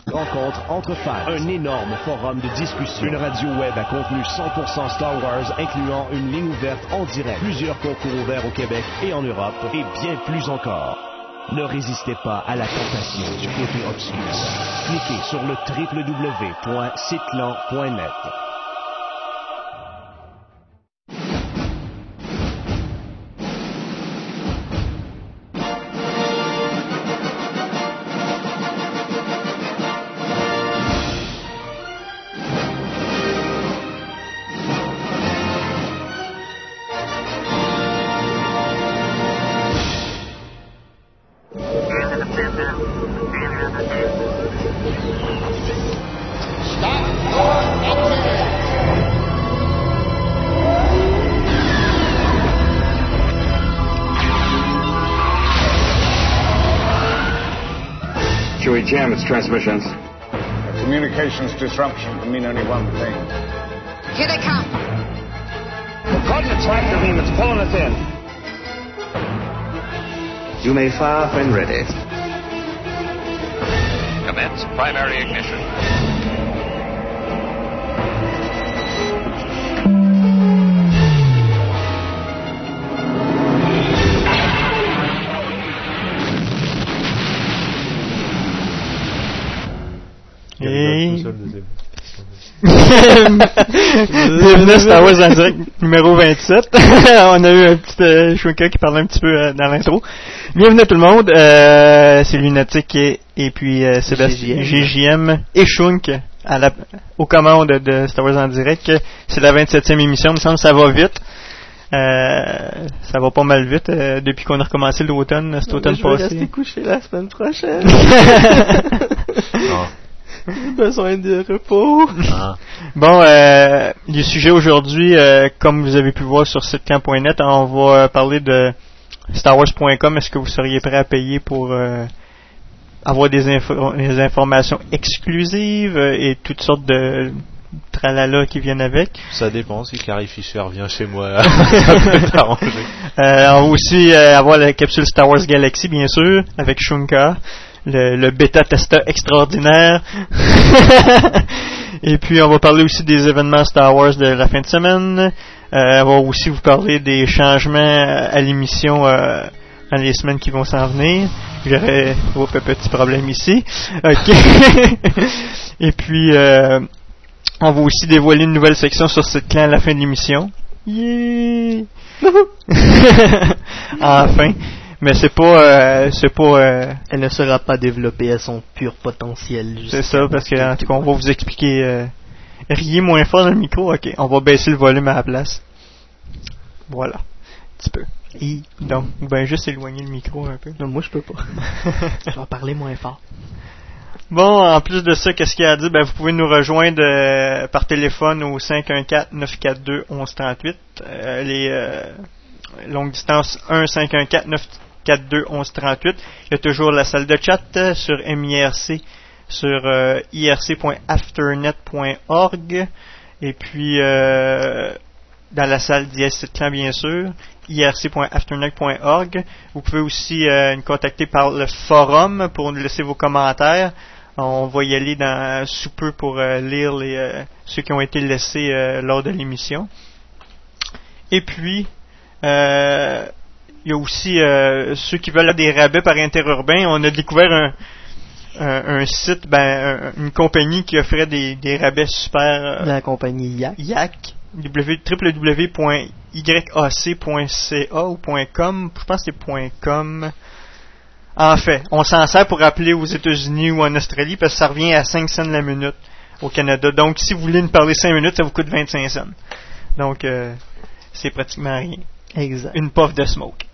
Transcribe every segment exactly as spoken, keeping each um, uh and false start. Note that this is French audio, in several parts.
Rencontre entre fans, un énorme forum de discussion, une radio web à contenu cent pour cent Star Wars, incluant une ligne ouverte en direct, plusieurs concours ouverts au Québec et en Europe, et bien plus encore. Ne résistez pas à la tentation du côté obscur. Cliquez sur le w w w point sitclan point net. Jam its transmissions. A communications disruption can mean only one thing. Here they come. The coordinates tractor beam that's pulling us in. You may fire when ready. Commence primary ignition. Et... Bienvenue à Star Wars en direct numéro vingt-sept. On a eu un petit euh, Shunka qui parlait un petit peu euh, dans l'intro. Bienvenue à tout le monde. Euh, c'est Lunatic et, et puis euh, Sébastien G J M et Shunk à la, aux commandes de Star Wars en direct. C'est la vingt-septième émission. Il me semble que ça va vite. Euh, ça va pas mal vite euh, depuis qu'on a recommencé l'automne, cet automne je passé. Je vais rester couché la semaine prochaine. Non. J'ai besoin de repos. Ah. Bon, euh, les sujets aujourd'hui, euh, comme vous avez pu voir sur sitclan point net, on va euh, parler de Star Wars point com. Est-ce que vous seriez prêt à payer pour euh, avoir des, info- des informations exclusives euh, et toutes sortes de tralala qui viennent avec? Ça dépend, si Carrie Fisher vient chez moi, ça peut t'arranger. Euh, on va aussi euh, avoir la capsule Star Wars Galaxy, bien sûr, avec Shunka. Le, le bêta-testeur extraordinaire. Et puis, on va parler aussi des événements Star Wars de la fin de semaine. Euh, on va aussi vous parler des changements à l'émission euh, dans les semaines qui vont s'en venir. J'aurais oh, un petit problème ici. OK. Et puis, euh, on va aussi dévoiler une nouvelle section sur sitclan à la fin de l'émission. Yeah! Enfin. Mais c'est pas, euh, c'est pas. Euh... Elle ne sera pas développée à son pur potentiel. C'est ça, parce que en tout cas, on va vous expliquer. Euh... Riez moins fort dans le micro, ok. On va baisser le volume à la place. Voilà, un petit peu. Et donc, ben juste éloigner le micro un peu. Non, moi je peux pas. Je vais parler moins fort. Bon, en plus de ça, qu'est-ce qu'il y a à dire? Ben, vous pouvez nous rejoindre euh, par téléphone au cinq un quatre neuf quatre deux un un trois huit. Euh, les euh, longues distances un cinq un quatre neuf quatre deux un un trois huit. Il y a toujours la salle de chat euh, sur M I R C, sur euh, I R C point afternet point org. Et puis, euh, dans la salle d'I S Sitclan, bien sûr, I R C point afternet point org. Vous pouvez aussi euh, nous contacter par le forum pour nous laisser vos commentaires. On va y aller dans, sous peu pour euh, lire les, euh, ceux qui ont été laissés euh, lors de l'émission. Et puis, euh, il y a aussi euh, ceux qui veulent des rabais par interurbain. On a découvert un, un, un site, ben, un, une compagnie qui offrait des, des rabais super. Euh, La compagnie Yak. Yak. w w w point yac point c a ou .com. Je pense que c'est .com. En fait, on s'en sert pour appeler aux États-Unis ou en Australie parce que ça revient à cinq cents la minute au Canada. Donc, si vous voulez nous parler cinq minutes, ça vous coûte vingt-cinq cents. Donc, euh, c'est pratiquement rien. Exact. Une puff de smoke.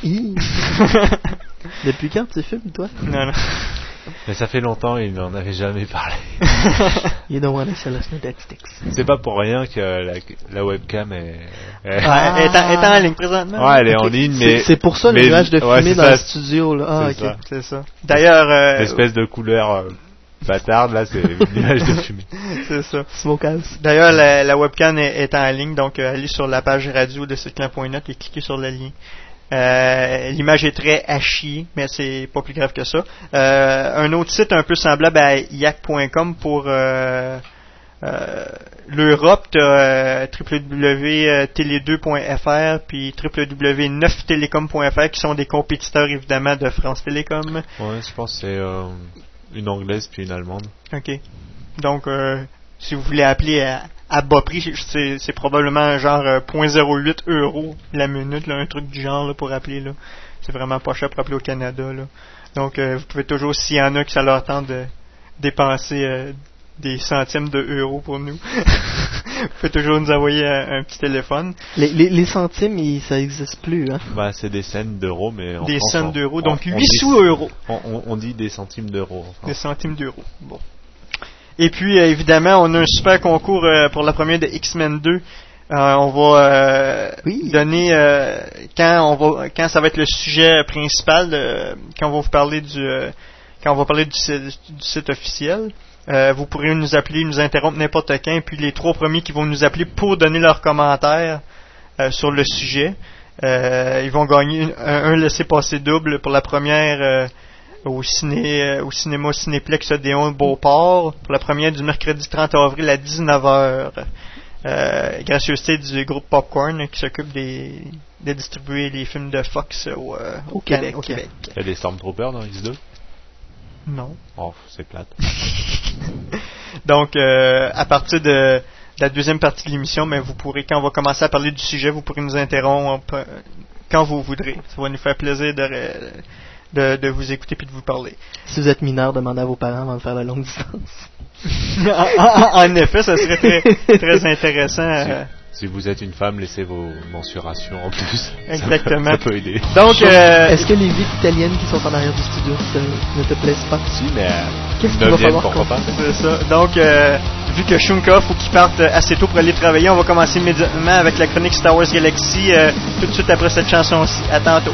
Depuis quand tu filmes, toi? Non, non. Mais ça fait longtemps, il n'en avait jamais parlé. You don't want to sell us no dead sticks. C'est pas pour rien que la, la webcam est... est... Ah, est, en, est en ligne présentement. Ouais, elle est okay. en ligne, mais... C'est, c'est pour ça le mais, nuage de fumée ouais, dans ça, le studio, là. Ah, c'est ok. ça. C'est ça. D'ailleurs... Euh, L'espèce de couleur euh, bâtarde, là, c'est le nuage de fumée. C'est ça. Smokehouse. D'ailleurs, la, la webcam est, est en ligne, donc euh, allez sur la page radio de sitclan point net et cliquez sur le lien. Euh, l'image est très hachée, mais c'est pas plus grave que ça. Euh, un autre site un peu semblable à yak point com pour euh, euh, l'Europe, tu as w w w point télé deux point f r puis w w w point neuf télécom point f r qui sont des compétiteurs évidemment de France Télécom. Ouais, je pense que c'est euh, une anglaise puis une allemande. OK. Donc, euh, si vous voulez appeler à, à bas prix, c'est, c'est probablement genre euh, zéro virgule zéro huit euros la minute, là, un truc du genre là, pour appeler. Là. C'est vraiment pas cher pour appeler au Canada. Là. Donc, euh, vous pouvez toujours, s'il y en a qui ça leur tente de dépenser euh, des centimes de euros pour nous, vous pouvez toujours nous envoyer un, un petit téléphone. Les, les, les centimes, ils, ça n'existe plus. Hein? Bah, c'est des cents d'euros, mais en Des France, cents on- d'euros, on- donc on huit dit- sous euros. On, on, on dit des centimes d'euros. Enfin. Des centimes d'euros. Bon. Et puis, euh, évidemment, on a un super concours euh, pour la première de X-Men deux. Euh, on va euh, Oui. donner euh, quand on va quand ça va être le sujet principal, euh, quand on va vous parler du euh, quand on va parler du, site- du site officiel. Euh, vous pourrez nous appeler, nous interrompre n'importe quand. Et puis les trois premiers qui vont nous appeler pour donner leurs commentaires euh, sur le sujet, euh, ils vont gagner un, un laissez-passer double pour la première. Euh, au ciné euh, au cinéma Cinéplex Odéon Beauport pour la première du mercredi trente avril à dix-neuf heures. Euh, gracieuseté du groupe Popcorn euh, qui s'occupe des, de distribuer les films de Fox au, euh, au, Au Can- Québec. au Québec. Il y a des Stormtroopers dans X deux? Non. Oh, c'est plate. Donc, euh, à partir de, de la deuxième partie de l'émission, mais vous pourrez, quand on va commencer à parler du sujet, vous pourrez nous interrompre euh, quand vous voudrez. Ça va nous faire plaisir de, de, de vous écouter puis de vous parler. Si vous êtes mineur, demandez à vos parents avant de faire la longue distance. en, en effet, ça serait très, très intéressant. euh, Si vous êtes une femme, laissez vos mensurations en plus. Exactement. Ça peut, ça peut aider. Donc, euh, Est-ce que les vies italiennes qui sont en arrière du studio te- ne te plaisent pas? Si, mais euh, Qu'est-ce une qu'il va neuvième, falloir pourquoi qu'on- pas? c'est ça. Donc, euh, vu que Shunka faut qu'il parte assez tôt pour aller travailler, on va commencer immédiatement avec la chronique Star Wars Galaxy euh, tout de suite après cette chanson-ci. À tantôt.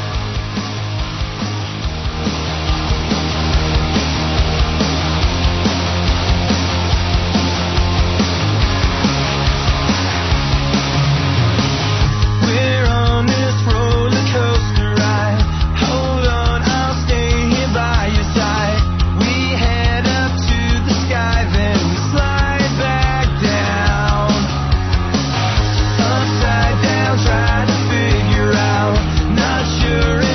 We're on this roller coaster ride. Hold on, I'll stay here by your side. We head up to the sky, then we slide back down. Upside down, try to figure out. Not sure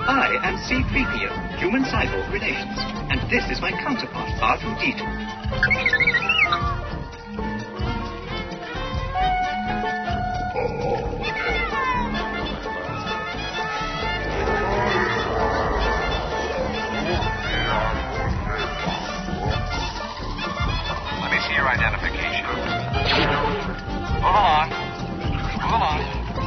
I am C three P O, Human-Cyborg Relations, and this is my counterpart, R two D two. Let me see your identification. Move along. Move along.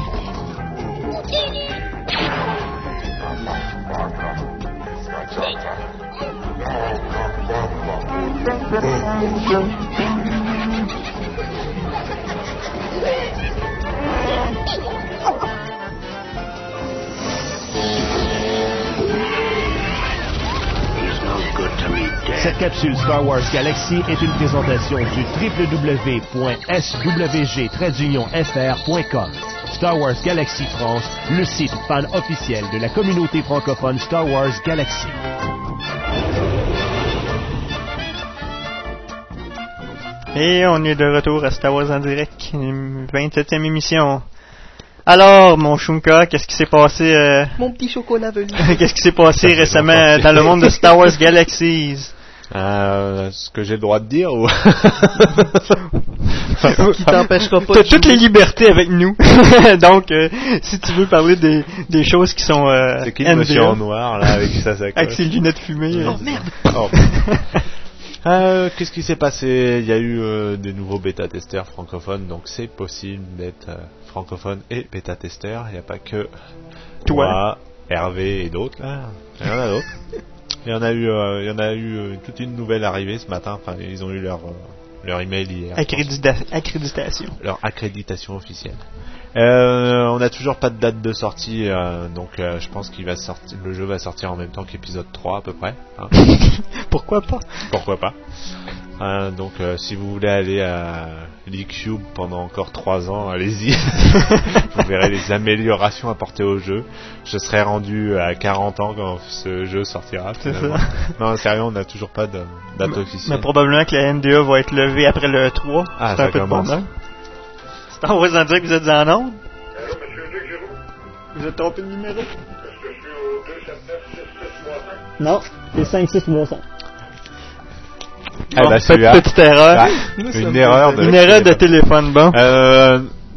Cette capsule Star Wars Galaxy est une présentation du w w w point s w g trait d'union f r point com. Star Wars Galaxy France, le site fan officiel de la communauté francophone Star Wars Galaxy. Et on est de retour à Star Wars en direct, vingt-septième émission. Alors, mon Shunka, qu'est-ce qui s'est passé euh... Mon petit chocolat velu. Qu'est-ce qui s'est passé récemment dans le monde de Star Wars Galaxies? Euh, ce que j'ai le droit de dire ou Qui t'empêchera pas. T'as toutes les libertés avec nous. Donc, euh, si tu veux parler des, des choses qui sont euh, c'est qui le monsieur en noir là avec sa sacoche, avec ses lunettes fumées? Oh merde. Oh. Euh, qu'est-ce qui s'est passé? Il y a eu euh, des nouveaux bêta-testeurs francophones, donc c'est possible d'être euh, francophone et bêta-testeur. Il n'y a pas que toi, moi, Hervé et d'autres là. Il y en a d'autres. Il y en a eu, euh, il y en a eu euh, toute une nouvelle arrivée ce matin. Enfin, ils ont eu leur euh, leur email hier. Accrédita- accréditation. Leur accréditation officielle. Euh, on n'a toujours pas de date de sortie, euh, donc euh, je pense qu'il va sortir, le jeu va sortir en même temps qu'épisode trois à peu près. Hein. Pourquoi pas? Pourquoi pas. Euh, donc euh, si vous voulez aller à l'eCube pendant encore trois ans, allez-y. Vous verrez les améliorations apportées au jeu. Je serai rendu à quarante ans quand ce jeu sortira. C'est ça. Non, sérieux, on n'a toujours pas de date mais, officielle. Mais probablement que la N D A va être levée après le trois. Ah, c'est un peu de bon, hein? Star Wars en direct, vous êtes en onde? Allô, monsieur Luc Giroux? Vous êtes trompé de numéro? Est-ce que je suis au deux sept neuf six six trois cinq? Non, c'est cinq six trois cinq. Ah bon, bah, petite, petite erreur. Ah, une erreur de, une erreur de téléphone, bon. Euh,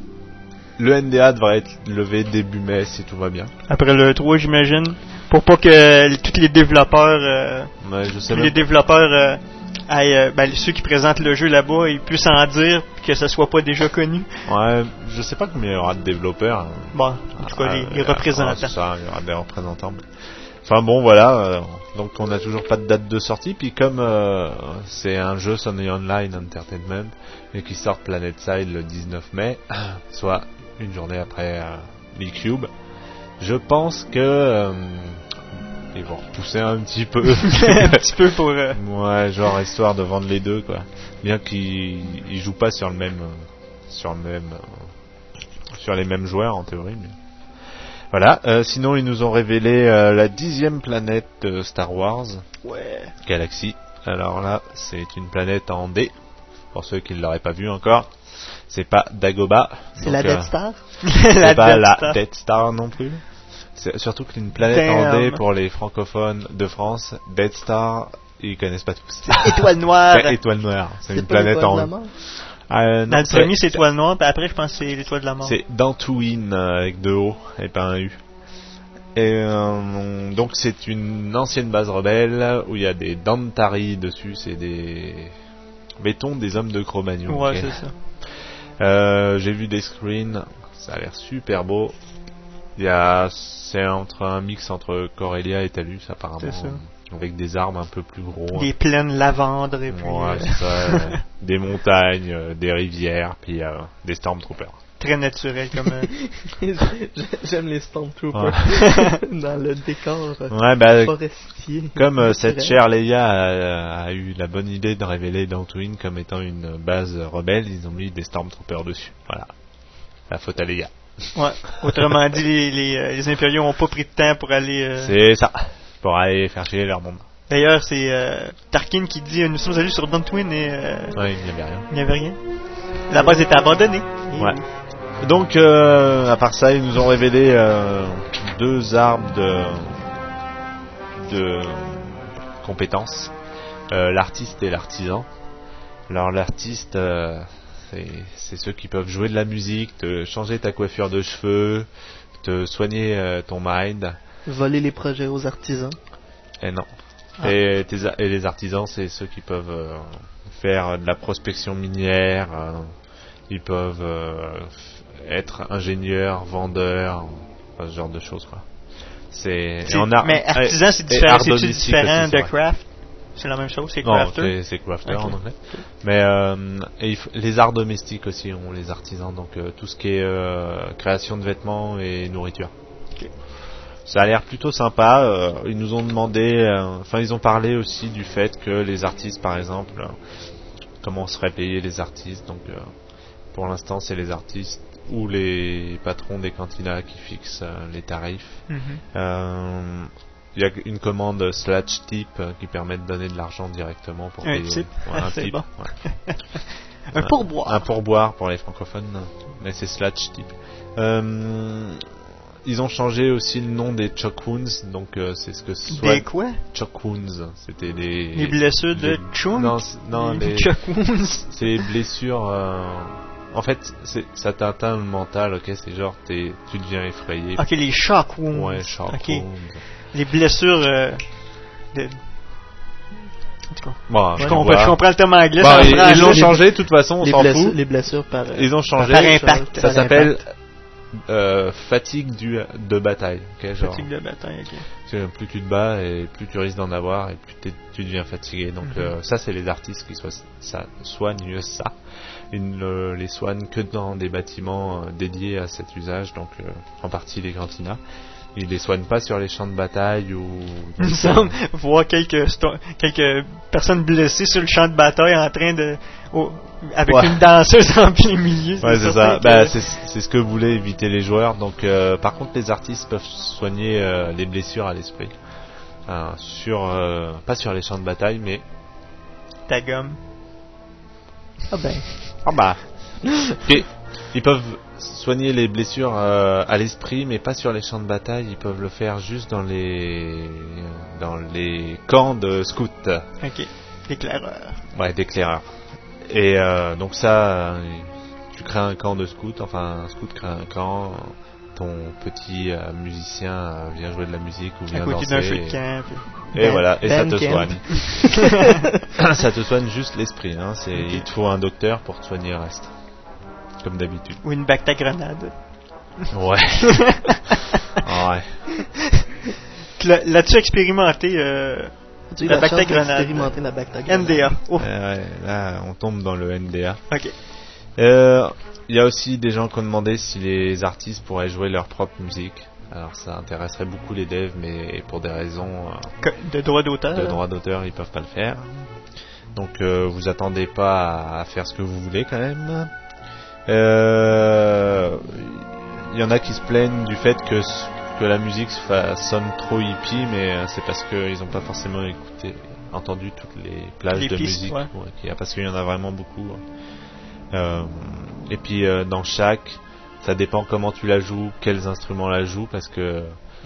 le N D A devrait être levé début mai si tout va bien. Après le trois, j'imagine. Pour pas que les, tous les développeurs, euh, ouais, je sais tous les développeurs, euh, aillent, euh, ben, ceux qui présentent le jeu là-bas, ils puissent en dire que ça soit pas déjà connu. Ouais, je sais pas combien il y aura de développeurs. Bon, en tout cas, ah, les, les euh, représentants. Ouais, c'est ça, il y aura des représentants. Mais... Enfin bon, voilà. Euh, donc on n'a toujours pas de date de sortie. Puis comme euh, c'est un jeu Sony Online Entertainment et qui sort PlanetSide le dix-neuf mai, soit une journée après euh, l'eCube, je pense que euh, ils vont repousser un petit peu. un petit peu pour... Euh... Ouais, genre histoire de vendre les deux, quoi. Bien qu'ils ils jouent pas sur le même... Sur le même... Sur les mêmes joueurs, en théorie, mais... Voilà, euh, sinon ils nous ont révélé euh, la dixième planète de Star Wars. Ouais. Galaxy. Alors là, c'est une planète en D, pour ceux qui ne l'auraient pas vu encore. C'est pas Dagobah. C'est donc, la Death euh, Star. C'est la pas Death la Star. Death Star non plus. C'est surtout qu'une planète Damn. en D pour les francophones de France. Death Star, ils connaissent pas tous. Étoile noire. C'est Étoile Noire. C'est, c'est une planète en. Euh, non, Dans le premier, c'est Étoile Noire, puis après, je pense que c'est l'Étoile de la Mort. C'est Dantooine euh, avec deux O et pas un U. Et euh, donc, c'est une ancienne base rebelle où il y a des Dantari dessus. C'est des. Mettons des hommes de Cro-Magnon. Ouais, okay. c'est ça. Euh, j'ai vu des screens, ça a l'air super beau. Il y a, c'est entre un mix entre Corellia et Talus apparemment, c'est ça. Avec des arbres un peu plus gros. Des plaines lavandres et puis ouais, euh... c'est ça, euh, des montagnes, euh, des rivières, puis euh, des Stormtroopers. Très naturel comme. Euh... J'aime les Stormtroopers ouais. Dans le décor euh, ouais, bah, forestier. Comme euh, cette chère Leia a, a eu la bonne idée de révéler Dantooine comme étant une base rebelle, ils ont mis des Stormtroopers dessus. Voilà, la faute à Leia. Ouais. Autrement dit, les, les, les Impériaux n'ont pas pris de temps pour aller. Euh... C'est ça. Pour aller faire chier leur monde. D'ailleurs, c'est euh, Tarkin qui dit nous sommes allés sur Dantooine et. Euh, ouais, il n'y avait rien. Il n'y avait rien. La base était abandonnée. Ouais. Donc, euh, à part ça, ils nous ont révélé euh, deux arbres de de compétences, euh, l'artiste et l'artisan. Alors l'artiste, euh, c'est, c'est ceux qui peuvent jouer de la musique, te changer ta coiffure de cheveux, te soigner euh, ton mind. Voler les projets aux artisans. Et non. Ah. Et, tes, et les artisans, c'est ceux qui peuvent euh, faire de la prospection minière, euh, ils peuvent euh, être ingénieurs, vendeurs, enfin, ce genre de choses, quoi. C'est, C'est, et on a, mais artisan, c'est différent, c'est différent aussi, de craft. C'est la même chose, c'est crafter. Non, c'est, c'est crafter okay. en anglais. Mais euh, et il faut, les arts domestiques aussi ont les artisans, donc euh, tout ce qui est euh, création de vêtements et nourriture. Okay. Ça a l'air plutôt sympa. Euh, ils nous ont demandé, euh, enfin ils ont parlé aussi du fait que les artistes, par exemple, euh, comment on serait payé les artistes. Donc euh, pour l'instant, c'est les artistes ou les patrons des cantinas qui fixent euh, les tarifs. Mm-hmm. Euh, Il y a une commande slash tip euh, qui permet de donner de l'argent directement pour un payer. Tip. Ouais, un c'est tip. Bon. Ouais. un pourboire. Un pourboire pour les francophones, mais c'est slash tip. Euh, ils ont changé aussi le nom des choke wounds, donc euh, c'est ce que soit. Des quoi? Choke wounds, c'était des. Les blessures de les... chunk. Non, non, les, les. choke wounds. C'est les blessures. Euh... En fait, c'est, ça t'atteint le mental, ok, c'est genre t'es, tu deviens effrayé. Ok, les shock wounds. Ouais, shock okay. wounds. Les blessures. Euh, de... En tout cas. Bon, ouais, je, je, comprends, je comprends le terme anglais. Bon, ils, ils l'ont changé, de toute façon, on les s'en blessures, fout. Les blessures par. Ils ont changé. Par impact. Ça par s'appelle impact. Euh, fatigue du, de bataille. Okay, genre, fatigue de bataille, ok. Plus tu te bats et plus tu risques d'en avoir et plus tu deviens fatigué. Donc mm-hmm. euh, ça, c'est les artistes qui so- ça, soignent ça. Ils ne les soignent que dans des bâtiments euh, dédiés à cet usage, donc euh, en partie les cantinas. Ils les soignent pas sur les champs de bataille ou. Il me semble voir quelques sto- quelques personnes blessées sur le champ de bataille en train de oh, avec ouais. une danseuse en plein milieu. Ouais, c'est, c'est ça. Que... Bah, c'est, c'est ce que voulaient éviter les joueurs. Donc, euh, par contre, les artistes peuvent soigner euh, les blessures à l'esprit euh, sur euh, pas sur les champs de bataille, mais ta gomme. Ah ben. Ah bah. Et ils peuvent soigner les blessures euh, à l'esprit, mais pas sur les champs de bataille. Ils peuvent le faire juste dans les dans les camps de scouts. Ok. D'éclaireurs. Ouais, d'éclaireurs. Et euh, donc ça, tu crées un camp de scouts. Enfin, un scout crée un camp. Ton petit euh, musicien euh, vient jouer de la musique ou vient à côté danser. D'un feu de camp, et, et ben, voilà, et ben ça te camp. soigne. Ça te soigne juste l'esprit. Hein. C'est, okay. Il te faut un docteur pour te soigner le reste. Comme d'habitude. Ou une bacta-grenade. Ouais. Ouais. Là, l'as-tu expérimenté euh, tu la, la bacta-grenade? Expérimenté la bacta-grenade. N D A. Oh. Euh, ouais, là, on tombe dans le N D A. Ok. Il euh, y a aussi des gens qui ont demandé si les artistes pourraient jouer leur propre musique. Alors ça intéresserait beaucoup les devs, mais pour des raisons euh, de droit d'auteur. De droit d'auteur, ils peuvent pas le faire. Donc euh, vous attendez pas à faire ce que vous voulez quand même. Il euh, y en a qui se plaignent du fait que que la musique sonne trop hippie, mais c'est parce qu'ils n'ont pas forcément écouté, entendu toutes les plages les de pistes, musique, ouais. Ouais, qu'il y a, parce qu'il y en a vraiment beaucoup. Euh, et puis euh, dans chaque, ça dépend comment tu la joues, quels instruments la jouent, parce que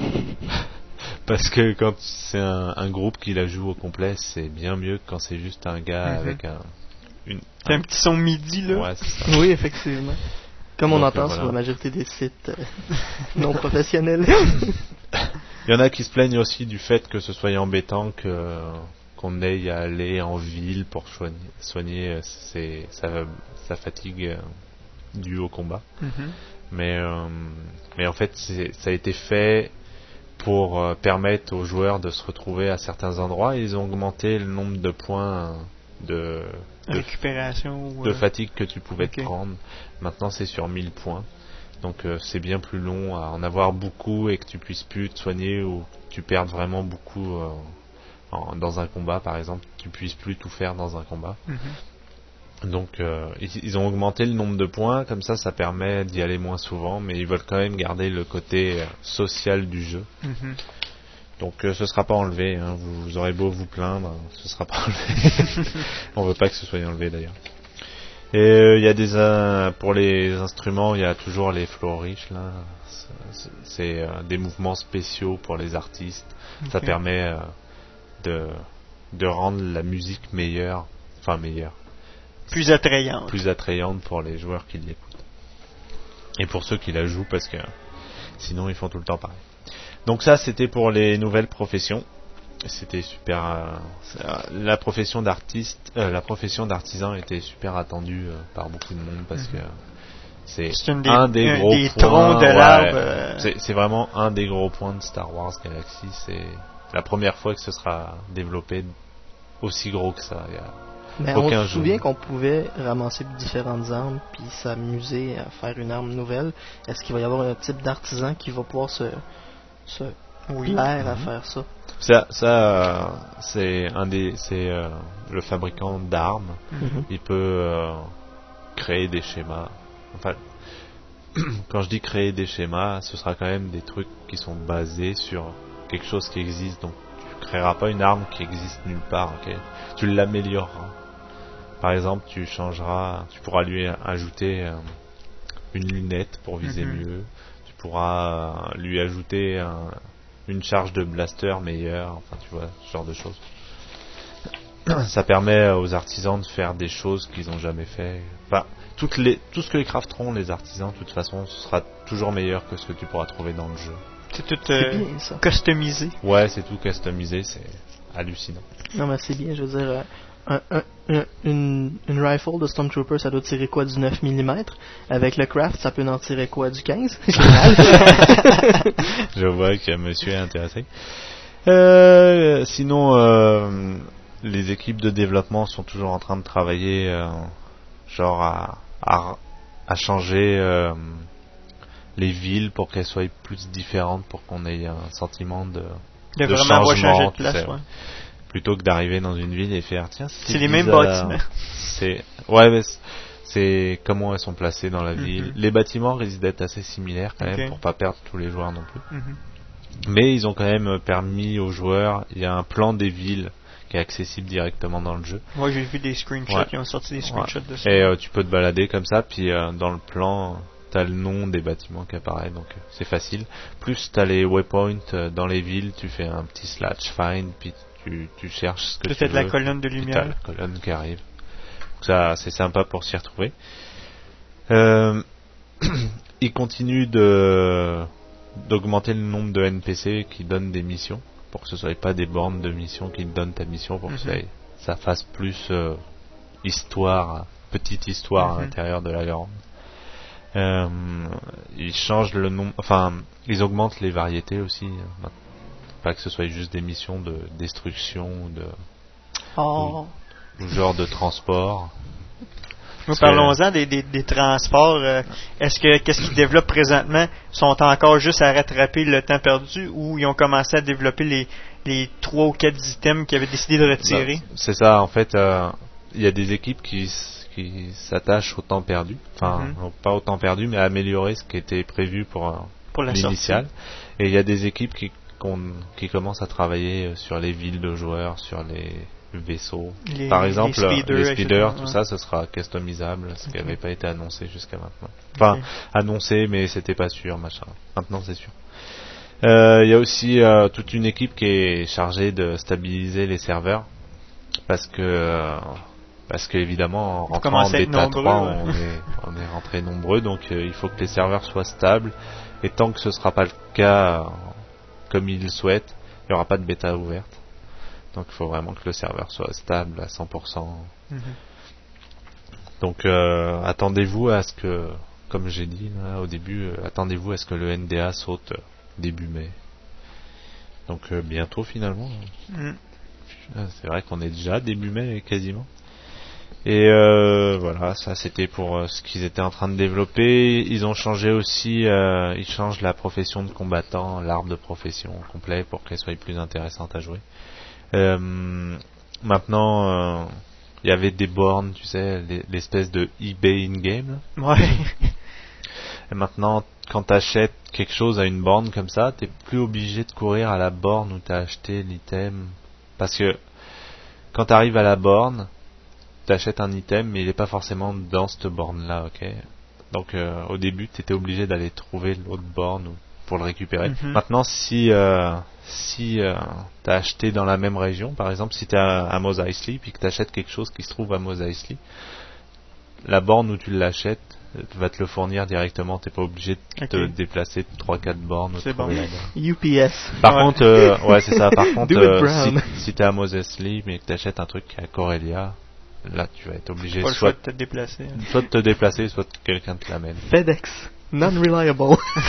parce que quand c'est un, un groupe qui la joue au complet, c'est bien mieux que quand c'est juste un gars mm-hmm. avec un une, c'est un, un petit son midi là. Ouais, c'est ça. Oui, effectivement. Comme on Donc, entend euh, voilà. sur la majorité des sites euh, non professionnels. Il y en a qui se plaignent aussi du fait que ce soit embêtant que qu'on ait à aller en ville pour soigner, soigner ses, sa, sa fatigue euh, due au combat. Mm-hmm. Mais, euh, mais en fait, c'est, ça a été fait pour euh, permettre aux joueurs de se retrouver à certains endroits. Ils ont augmenté le nombre de points de, de récupération ou de euh... fatigue que tu pouvais okay. te prendre. Maintenant, c'est sur mille points. Donc, euh, c'est bien plus long à en avoir beaucoup et que tu puisses plus te soigner ou que tu perdes vraiment beaucoup euh, en, dans un combat, par exemple. Tu puisses plus tout faire dans un combat. Mm-hmm. Donc, euh, ils, ils ont augmenté le nombre de points. Comme ça, ça permet d'y aller moins souvent. Mais ils veulent quand même garder le côté euh, social du jeu. Mm-hmm. Donc euh, ce sera pas enlevé, hein. vous, vous aurez beau vous plaindre, ce sera pas enlevé. On veut pas que ce soit enlevé d'ailleurs. Et il euh, y a des euh, pour les instruments, il y a toujours les flourish là. C'est, c'est euh, des mouvements spéciaux pour les artistes. Okay. Ça permet euh, de de rendre la musique meilleure, enfin meilleure, plus attrayante, plus attrayante pour les joueurs qui l'écoutent et pour ceux qui la jouent, parce que sinon ils font tout le temps pareil. Donc ça, c'était pour les nouvelles professions. C'était super. Euh, la profession d'artiste, euh, la profession d'artisan était super attendue euh, par beaucoup de monde, parce que c'est, c'est des, un des gros des points. De l'arbre, ouais, euh... c'est, c'est vraiment un des gros points de Star Wars Galaxy. C'est la première fois que ce sera développé aussi gros que ça. Il y a Mais on se souvient qu'on pouvait ramasser différentes armes puis s'amuser à faire une arme nouvelle. Est-ce qu'il va y avoir un type d'artisan qui va pouvoir se, se oui. plaire à mm-hmm. faire ça? Ça, ça euh, c'est un des, c'est euh, le fabricant d'armes. Mm-hmm. Il peut euh, créer des schémas. Enfin, quand je dis créer des schémas, ce sera quand même des trucs qui sont basés sur quelque chose qui existe. Donc, tu créeras pas une arme qui existe nulle part. Okay? Tu l'amélioreras. Par exemple, tu changeras, tu pourras lui ajouter euh, une lunette pour viser mm-hmm. mieux. Tu pourras euh, lui ajouter un une charge de blaster meilleure, enfin tu vois, ce genre de choses. Ça permet aux artisans de faire des choses qu'ils n'ont jamais fait. Enfin, toutes les, tout ce que les crafteront les artisans, de toute façon, ce sera toujours meilleur que ce que tu pourras trouver dans le jeu. C'est tout euh, c'est bien, ça. Customisé. Ouais, c'est tout customisé, c'est hallucinant. Non mais c'est bien, je veux dire, un, un, un, une, une rifle de Stormtrooper, ça doit tirer quoi, du neuf millimètres? Avec le craft, ça peut en tirer quoi, du quinze? Génial. Je vois que monsieur est intéressé. Euh, sinon, euh, les équipes de développement sont toujours en train de travailler, euh, genre à, à, à changer euh, les villes pour qu'elles soient plus différentes, pour qu'on ait un sentiment de, de, de changement. Changer de place, ouais. Plutôt que d'arriver dans une ville et faire tiens, c'est, c'est les bizarre. mêmes bâtiments. C'est ouais, mais c'est, c'est comment elles sont placées dans la mm-hmm. ville. Les bâtiments risquent d'être assez similaires quand okay. même pour pas perdre tous les joueurs non plus. Mm-hmm. Mais ils ont quand même permis aux joueurs, il y a un plan des villes qui est accessible directement dans le jeu. Ouais, j'ai vu des screenshots, ouais. Ils ont sorti des screenshots ouais. de ça. Et euh, tu peux te balader comme ça, puis euh, dans le plan t'as le nom des bâtiments qui apparaît, donc euh, c'est facile. Plus t'as les waypoints euh, dans les villes, tu fais un petit slash find, puis tu, tu cherches ce que Peut-être tu veux. la colonne de lumière. La colonne qui arrive. Donc ça, c'est sympa pour s'y retrouver. Euh, il continue de d'augmenter le nombre de N P C qui donnent des missions, pour que ce soit pas des bornes de missions qui te donnent ta mission, pour mm-hmm. que ça, ça fasse plus euh, histoire, petite histoire mm-hmm. à l'intérieur de la grande. Euh, ils changent le nombre, enfin, ils augmentent les variétés aussi. Euh, pas que ce soit juste des missions de destruction ou de oh. ou, ou genre de transport. Nous parlons-en des, des, des transports. Euh, est-ce que qu'est-ce qu'ils développent présentement sont encore juste à rattraper le temps perdu, ou ils ont commencé à développer les les trois ou quatre items qu'ils avaient décidé de retirer? Ben, c'est ça, en fait, il euh, y a des équipes qui qui s'attachent au temps perdu, enfin mm-hmm. pas au temps perdu, mais à améliorer ce qui était prévu pour pour la l'initial. Et il y a des équipes qui qui commencent à travailler sur les villes de joueurs, sur les vaisseaux. Les, Par exemple, les speeders, les speeders tout ouais. ça, ce sera customisable, ce okay. qui n'avait pas été annoncé jusqu'à maintenant. Enfin, okay. annoncé, mais c'était pas sûr, machin. Maintenant, c'est sûr. Il euh, y a aussi euh, toute une équipe qui est chargée de stabiliser les serveurs, parce que euh, parce qu'évidemment, en rentrant en bêta trois, ouais. on, est, on est rentré nombreux, donc euh, il faut que les serveurs soient stables, et tant que ce sera pas le cas, euh, comme ils le souhaitent, il n'y aura pas de bêta ouverte. Donc il faut vraiment que le serveur soit stable à cent pour cent. Mm-hmm. Donc euh, attendez-vous à ce que, comme j'ai dit là, au début, euh, attendez-vous à ce que le N D A saute euh, début mai. Donc euh, bientôt finalement. Mm. C'est vrai qu'on est déjà début mai quasiment. Et euh, voilà, ça c'était pour euh, ce qu'ils étaient en train de développer. Ils ont changé aussi, euh, ils changent la profession de combattant, l'arbre de profession complet pour qu'elle soit plus intéressante à jouer. Euh, maintenant, il euh, y avait des bornes, tu sais, l'espèce de eBay in-game. Ouais. Et maintenant, quand t'achètes quelque chose à une borne comme ça, t'es plus obligé de courir à la borne où t'as acheté l'item. Parce que quand t'arrives à la borne, t'achètes un item, mais il est pas forcément dans cette borne-là, ok. Donc euh, au début, t'étais obligé d'aller trouver l'autre borne ou- pour le récupérer. Mhm. Maintenant, si euh, si euh, t'as acheté dans la même région, par exemple, si t'es à, à Mos Eisley puis que t'achètes quelque chose qui se trouve à Mos Eisley, la borne où tu l'achètes euh, va te le fournir directement. T'es pas obligé de te Ok. déplacer trois quatre bornes. ou C'est trouver bon. la borne. U P S. Par Ouais. contre, euh, ouais, c'est ça. Par contre, Do it, euh, Brown. si, si t'es à Mos Eisley mais que t'achètes un truc à Corellia, là, tu vas être obligé Pas le choix soit, de te déplacer. soit de te déplacer, soit que quelqu'un te l'amène. FedEx. Non-reliable.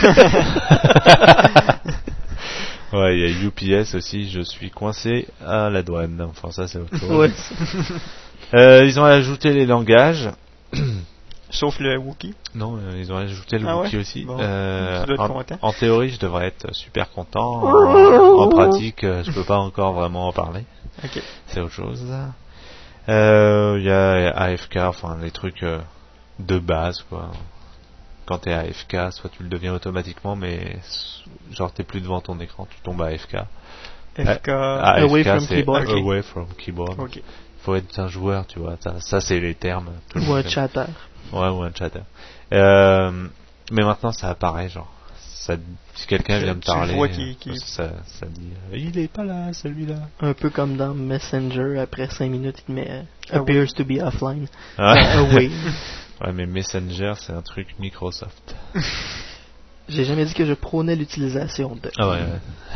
Ouais, il y a U P S aussi. Je suis coincé à la douane. Enfin, ça, c'est autre chose. Ouais. Euh, ils ont ajouté les langages. Sauf le Wookiee. Non, euh, ils ont ajouté le Ah Wookiee ouais? aussi. Bon, Euh, tu dois être en, content. en théorie, je devrais être super content. En, en pratique, euh, je peux pas encore vraiment en parler. Ok. C'est autre chose. Euh, Il y a A F K, enfin les trucs euh, de base, quoi. Quand t'es A F K, soit tu le deviens automatiquement, mais s- genre t'es plus devant ton écran, tu tombes à A F K. F K. A F K, Away from c'est keyboard. Ok. away from keyboard. Ok. Faut être un joueur, tu vois. Ça, ça, c'est les termes. Tout le Ou monde un connaît. chatter. Ouais, ou un chatter. Euh, mais maintenant, ça apparaît, genre. Ça, si quelqu'un Tu- vient me tu parler, vois qu'il- qu'il- ça, ça dit euh, il est pas là, celui-là. Un peu comme dans Messenger, après cinq minutes, il te met euh, Ah oui. appears to be offline. Ah. Euh, away. Ouais, mais Messenger, c'est un truc Microsoft. J'ai jamais dit que je prônais l'utilisation de. Ah ouais, ouais.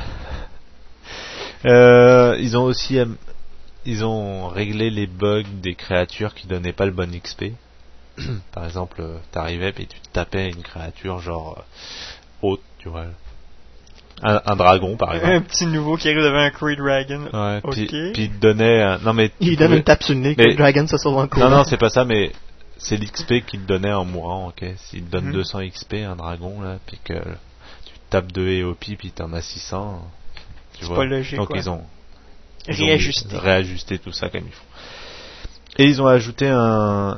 Euh, ils ont aussi am- ils ont réglé les bugs des créatures qui donnaient pas le bon X P. Par exemple, euh, t'arrivais et tu tapais une créature genre euh, haute, tu vois. Un, un dragon par Un exemple. petit nouveau qui arrive devant un Kree Dragon. Ouais, Ok. puis, puis il te donnait un- non mais tu Il donne pouvais- une tape sur le nez que Mais- le dragon se sauve en courant. Non non, c'est pas ça, mais c'est l'X P qu'il te donnait en mourant, ok. S'il te donne Mhm. deux cents X P un dragon là, puis que tu tapes deux E O P puis t'en as six cents, tu C'est vois. pas logique, Donc ouais. ils ont ils ont Réajusté. réajusté tout ça comme il faut. Et ils ont ajouté un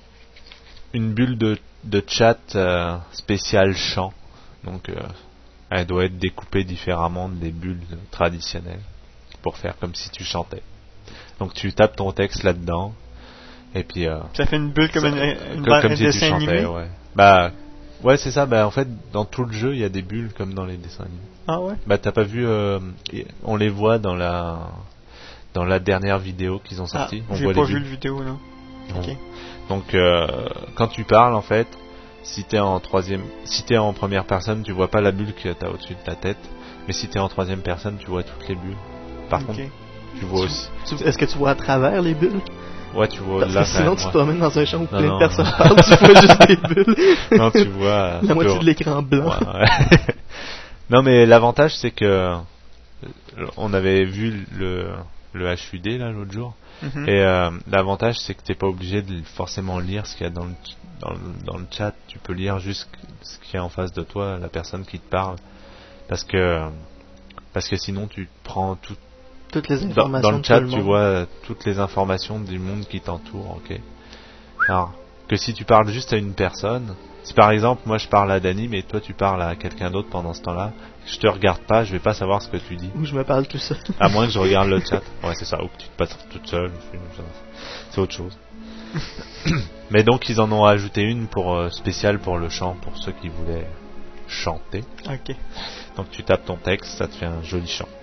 une bulle de de chat euh, spéciale chant. Donc euh, elle doit être découpée différemment des bulles traditionnelles pour faire comme si tu chantais. Donc tu tapes ton texte là-dedans et puis euh, Ça fait une bulle comme ça- une, une comme, bande- comme un si tu dessin chantais, animé. ouais. Bah ouais, c'est ça. Bah en fait, dans tout le jeu, il y a des bulles comme dans les dessins animés. Ah ouais? Bah t'as pas vu euh, y- on les voit dans la dans la dernière vidéo qu'ils ont Ah, sortie. on j'ai voit pas les vu bulles. le vidéo, non. Non. Ok. Donc euh, quand tu parles en fait, si t'es en troisième, si t'es en première personne, tu vois pas la bulle que t'as au-dessus de ta tête, mais si t'es en troisième personne, tu vois toutes les bulles. Par Ok. contre, tu vois aussi. Tu- Est-ce que tu vois à travers les bulles? Ouais, tu vois Parce là que sinon, quand tu te même, promènes dans un champ où Non, plein non. de personnes parlent, tu vois juste des bulles. ouais. Non, tu vois euh, La moitié que- de l'écran blanc. Ouais, ouais. Non, mais l'avantage c'est que euh, on avait vu le le H U D là l'autre jour. Mhm. Et euh, l'avantage, c'est que t'es pas obligé de forcément lire ce qu'il y a dans le, dans, le, dans le chat. Tu peux lire juste ce qu'il y a en face de toi, la personne qui te parle. Parce que, parce que sinon, tu prends tout. Toutes les Dans, informations dans le de chat, tout le tu monde. vois euh, toutes les informations du monde qui t'entoure, ok. Alors, que si tu parles juste à une personne, si par exemple, moi je parle à Dany, mais toi tu parles à quelqu'un d'autre pendant ce temps-là, je te regarde pas, je vais pas savoir ce que tu dis. Où je me parle tout seul. À moins que je regarde le chat. Ouais, c'est ça. Ou que tu te passes toute seule. C'est autre chose. Mais donc, ils en ont ajouté une pour euh, spéciale pour le chant, pour ceux qui voulaient chanter. Ok. Donc, tu tapes ton texte, ça te fait un joli chant.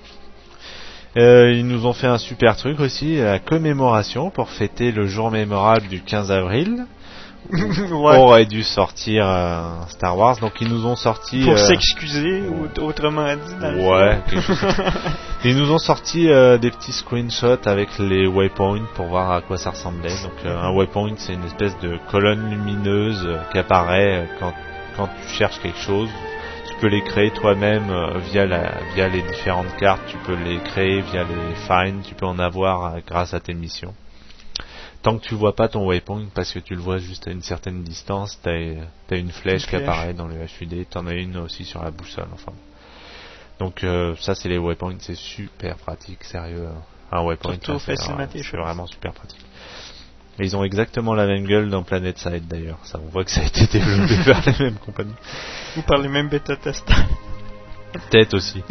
Euh, ils nous ont fait un super truc aussi, la commémoration pour fêter le jour mémorable du quinze avril. Ouais. Aurait dû sortir euh, Star Wars, donc ils nous ont sorti. Pour euh, s'excuser, ou autrement dit. Dans le Ouais, fond. quelque chose comme ça. Ils nous ont sorti euh, des petits screenshots avec les waypoints pour voir à quoi ça ressemblait. Donc euh, un waypoint, c'est une espèce de colonne lumineuse euh, qui apparaît euh, quand quand tu cherches quelque chose. Tu peux les créer toi-même euh, via la via les différentes cartes. Tu peux les créer via les finds. Tu peux en avoir euh, grâce à tes missions. Tant que tu vois pas ton waypoint, parce que tu le vois juste à une certaine distance, t'as t'as une flèche Une qui flèche. apparaît dans le H U D. T'en as une aussi sur la boussole. Enfin. Donc euh, ça c'est les waypoints, c'est super pratique, sérieux. Un waypoint, Surtout ça, c'est facilement vra- tes c'est choses. vraiment super pratique. Et ils ont exactement la même gueule dans PlanetSide d'ailleurs. Ça, on voit que ça a été développé par les mêmes compagnies. Ou par les mêmes bêta-testeurs. Peut-être aussi.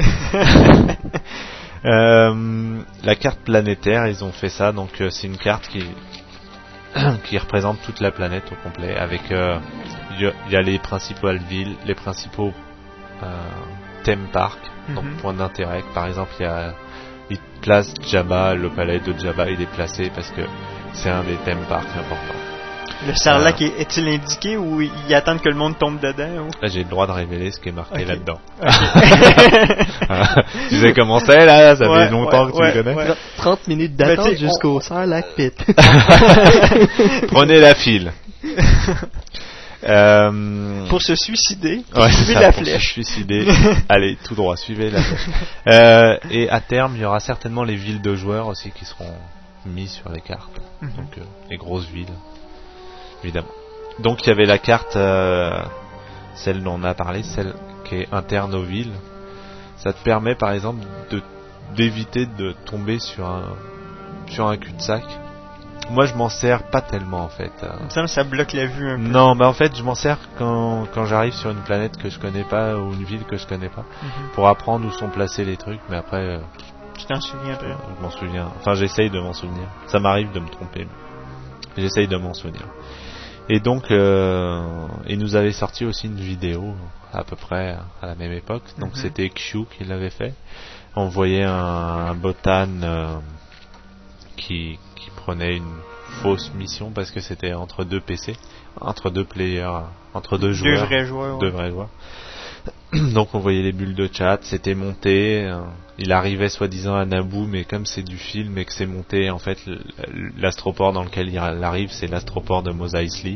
euh, la carte planétaire, ils ont fait ça. Donc euh, c'est une carte qui qui représente toute la planète au complet. Avec il euh, y, y a les principales villes, les principaux euh, theme parks, mm-hmm. donc points d'intérêt. Par exemple, il y a il place Jabba, le palais de Jabba, il est placé parce que c'est un des theme parks importants. Le Sarlacc euh, est-il indiqué ou il attend que le monde tombe dedans ou? Là, j'ai le droit de révéler ce qui est marqué okay. là-dedans. Okay. Tu sais comment c'est là? Ça ouais, fait longtemps ouais, que tu ouais, le connais. Ouais. trente minutes d'attente ben, jusqu'au on... Sarlacc Pit. Prenez la file. Euh... Pour se suicider, ouais, suivez ça, la pour flèche. Se suicider, allez tout droit, suivez la flèche. Euh, et à terme, il y aura certainement les villes de joueurs aussi qui seront mises sur les cartes. Mm-hmm. Donc euh, les grosses villes, évidemment. Donc il y avait la carte, euh, celle dont on a parlé, celle qui est interne aux villes. Ça te permet, par exemple, de d'éviter de tomber sur un sur un cul-de-sac. Moi, je m'en sers pas tellement en fait. Il me semble que ça bloque la vue un peu. Non, bah en fait, je m'en sers quand quand j'arrive sur une planète que je connais pas ou une ville que je connais pas, mm-hmm. pour apprendre où sont placés les trucs. Mais après, euh, tu t'en souviens pas. Je m'en souviens. Enfin, j'essaye de m'en souvenir. Ça m'arrive de me tromper, mais j'essaye de m'en souvenir. Et donc, euh, il nous avait sorti aussi une vidéo à peu près à la même époque. Donc, mm-hmm. c'était Q qui l'avait fait. On voyait un, un botan euh, qui qui prenait une fausse mission parce que c'était entre deux P C, entre deux players, entre deux joueurs, deux vrais joueurs, deux ouais. vrais joueurs. Donc on voyait les bulles de chat, c'était monté, euh, il arrivait soi-disant à Naboo, mais comme c'est du film et que c'est monté, en fait l'astroport dans lequel il arrive, c'est l'astroport de Mos Eisley.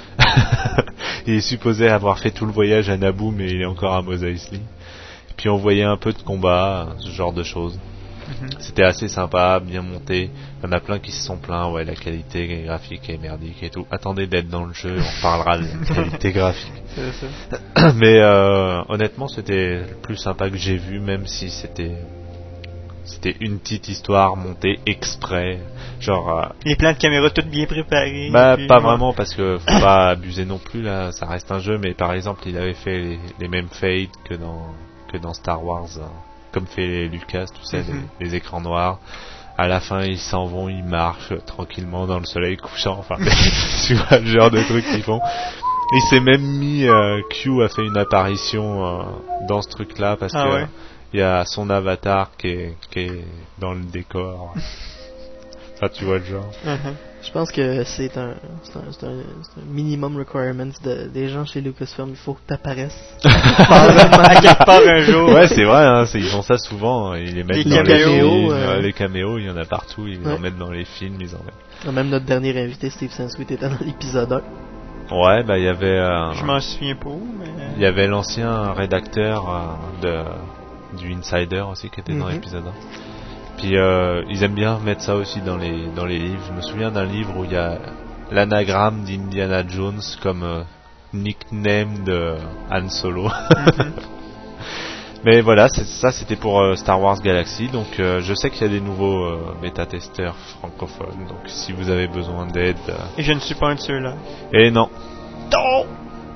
Il est supposé avoir fait tout le voyage à Naboo, mais il est encore à Mos Eisley. Puis on voyait un peu de combat, ce genre de choses. Mm-hmm. C'était assez sympa, bien monté. Il y en a plein qui se sont plaints, ouais, la qualité graphique est merdique et tout. Attendez d'être dans le jeu, on parlera de la qualité graphique. C'est ça. Mais euh, honnêtement, c'était le plus sympa que j'ai vu, même si c'était c'était une petite histoire montée exprès, genre. Euh, les plans de caméra toutes bien préparés. Bah puis, pas ouais. vraiment parce que faut pas abuser non plus là, ça reste un jeu. Mais par exemple, il avait fait les, les mêmes fades que dans que dans Star Wars. Hein. Comme fait Lucas, tu sais, mm-hmm. les, les écrans noirs. À la fin, ils s'en vont, ils marchent tranquillement dans le soleil couchant. Enfin, tu vois le genre de trucs qu'ils font. Il s'est même mis, euh, Q a fait une apparition euh, dans ce truc-là parce ah que ouais. il y a son avatar qui est, qui est dans le décor. Enfin, tu vois le genre. Uh-huh. Je pense que c'est un, c'est un, c'est un, c'est un minimum requirement de, des gens chez Lucasfilm. Il faut que tu apparaisses. À quelque part un jour. Ouais, c'est vrai, hein, c'est, ils font ça souvent. Ils les mettent les dans caméos, les films. euh... Les caméos, il y en a partout. Ils les ouais. en mettent dans les films. Ils en mettent. Même notre dernier invité, Steve Sansweet, était dans l'épisode un. Ouais, bah il y avait. Euh, Je m'en souviens pas, mais. Il y avait l'ancien rédacteur euh, de du Insider aussi qui était mm-hmm. dans l'épisode un. Puis euh, ils aiment bien mettre ça aussi dans les dans les livres. Je me souviens d'un livre où il y a l'anagramme d'Indiana Jones comme euh, nickname de Han Solo. Mm-hmm. Mais voilà, c'est, ça c'était pour euh, Star Wars Galaxy. Donc euh, je sais qu'il y a des nouveaux euh, bêta-testeurs francophones. Donc si vous avez besoin d'aide. Euh... Et je ne suis pas un de ceux-là. Et non. Non.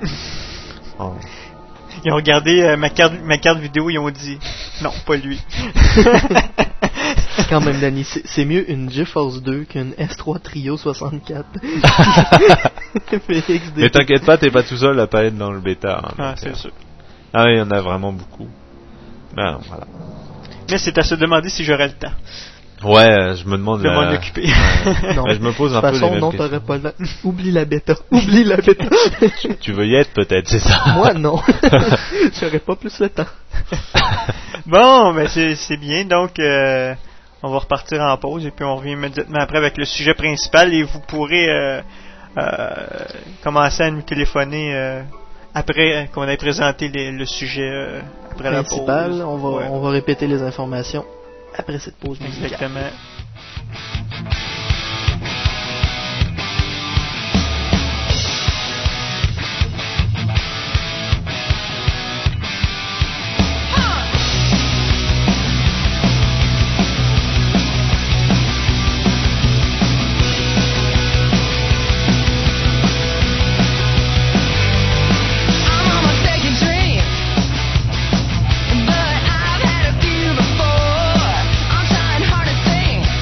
Oh. Ils ont regardé euh, ma carte ma carte vidéo, ils ont dit non, pas lui. Quand même, Danny, c'est, c'est mieux une GeForce deux qu'une S trois Trio soixante-quatre. Mais t'inquiète pas, t'es pas tout seul à pas être dans le bêta. Hein, ah, c'est euh... sûr. Ah oui, il y en a vraiment beaucoup. Ben, voilà. Mais c'est à se demander si j'aurai le temps. Ouais, je me demande. De la... m'en occuper. Ouais. Non, ben, je me pose un peu peu façon, les mêmes non, questions. t'aurais pas le... Oublie la bêta. Oublie la bêta. tu, tu veux y être peut-être, c'est ça? Moi, non. J'aurais pas plus le temps. Bon, ben c'est, c'est bien. Donc, euh, on va repartir en pause et puis on revient immédiatement après avec le sujet principal et vous pourrez euh, euh, commencer à nous téléphoner euh, après qu'on ait présenté les, le sujet euh, après principal, la pause. On va, ouais. on va répéter les informations après cette pause. Exactement. But I've had a few before. I'm trying hard to think.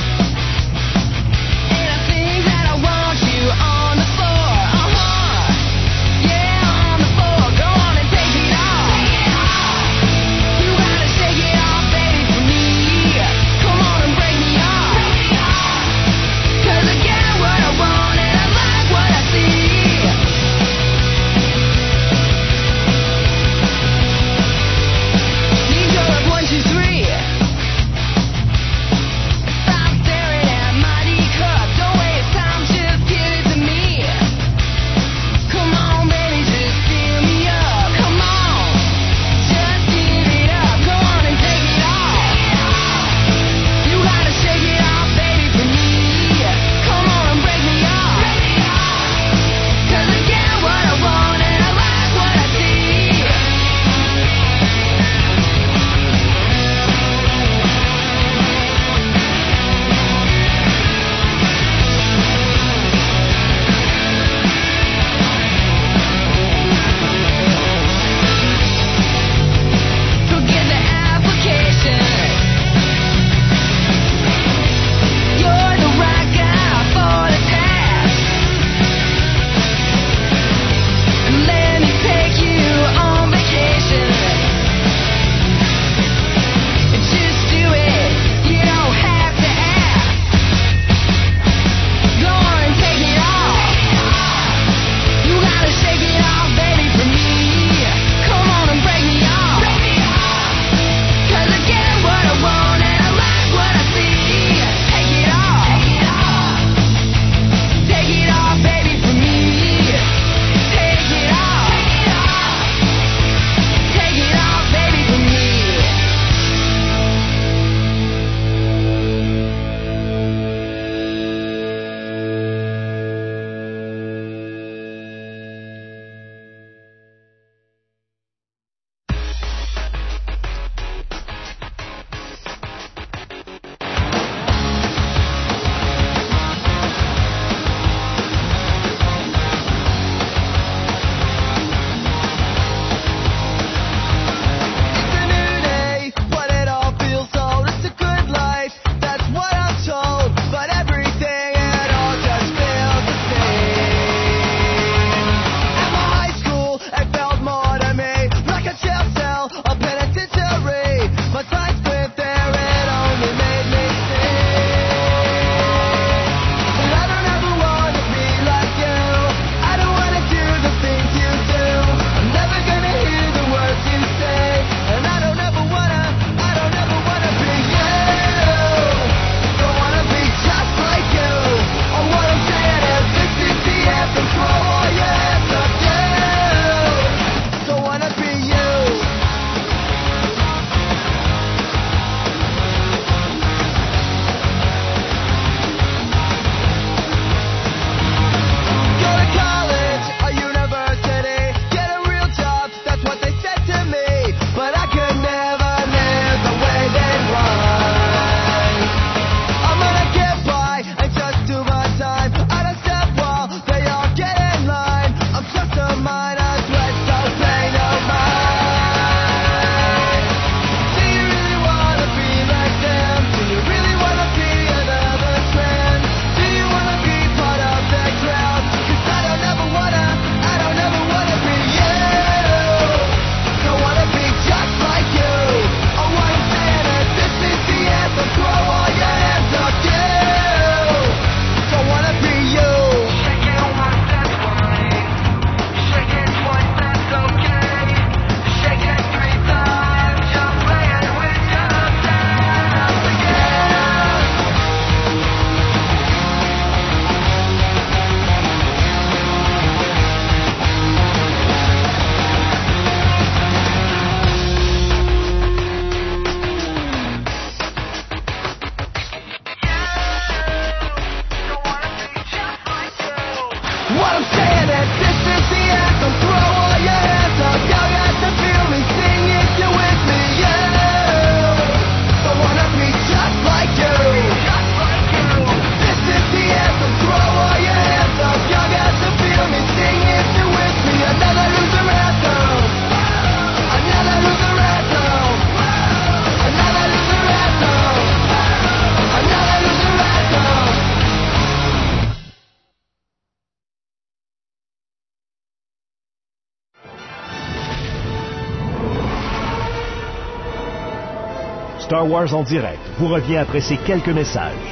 Star Wars en direct vous revient après ces quelques messages.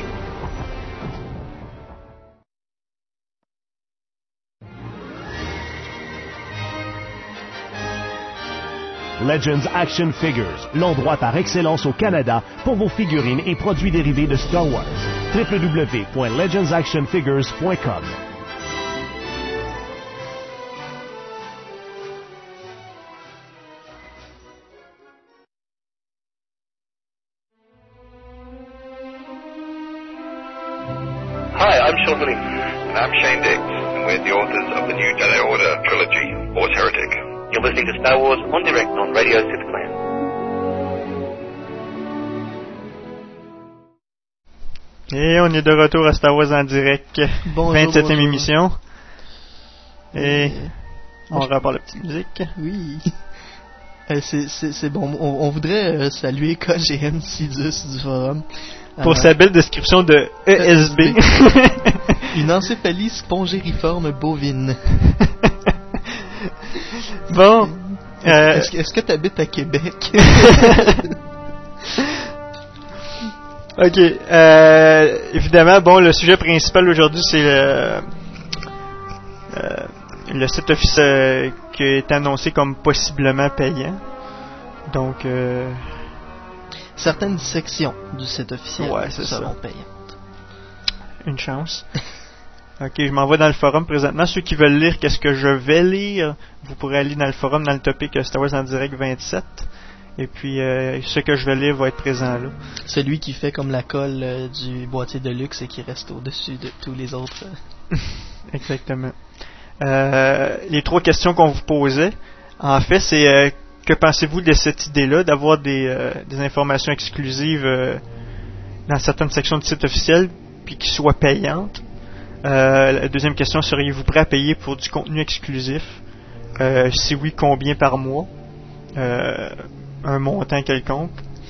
Legends Action Figures, l'endroit par excellence au Canada pour vos figurines et produits dérivés de Star Wars. w w w point legends action figures point com. Hi, I'm Sean Williams. And I'm Shane Diggs, and we're the authors of the new Jedi Order trilogy, Force Heretic. You're listening to Star Wars on Direct on Radio Sith Clan. Et on est de retour à Star Wars en direct. Bonjour, vingt-septième bonjour. émission. Et Euh, on repart la petite musique. Oui. Euh, c'est, c'est, c'est bon. On, on voudrait euh, saluer K G M Sidus du forum. Pour Euh, sa belle description de E S B. Une encéphalie spongériforme bovine. Bon. Euh, Est-ce, que- est-ce que tu habites à Québec? Ok. Euh, évidemment, bon, le sujet principal aujourd'hui, c'est le, euh, le site office euh, qui est annoncé comme possiblement payant. Donc, euh, Certaines sections du site officiel Ouais, c'est seront ça. payantes. une chance. Ok, je m'en vais dans le forum présentement. Ceux qui veulent lire qu'est-ce que je vais lire, vous pourrez aller dans le forum dans le topic Star Wars en direct vingt-sept. Et puis, euh, ce que je vais lire va être présent là. Celui qui fait comme la colle euh, du boîtier de luxe et qui reste au-dessus de tous les autres. euh. Exactement. Euh, les trois questions qu'on vous posait, en fait, c'est euh, que pensez-vous de cette idée-là d'avoir des, euh, des informations exclusives euh, dans certaines sections du site officiel, puis qui soient payantes? Euh, la deuxième question, seriez-vous prêt à payer pour du contenu exclusif? Euh, si oui, combien par mois? Euh, un montant quelconque.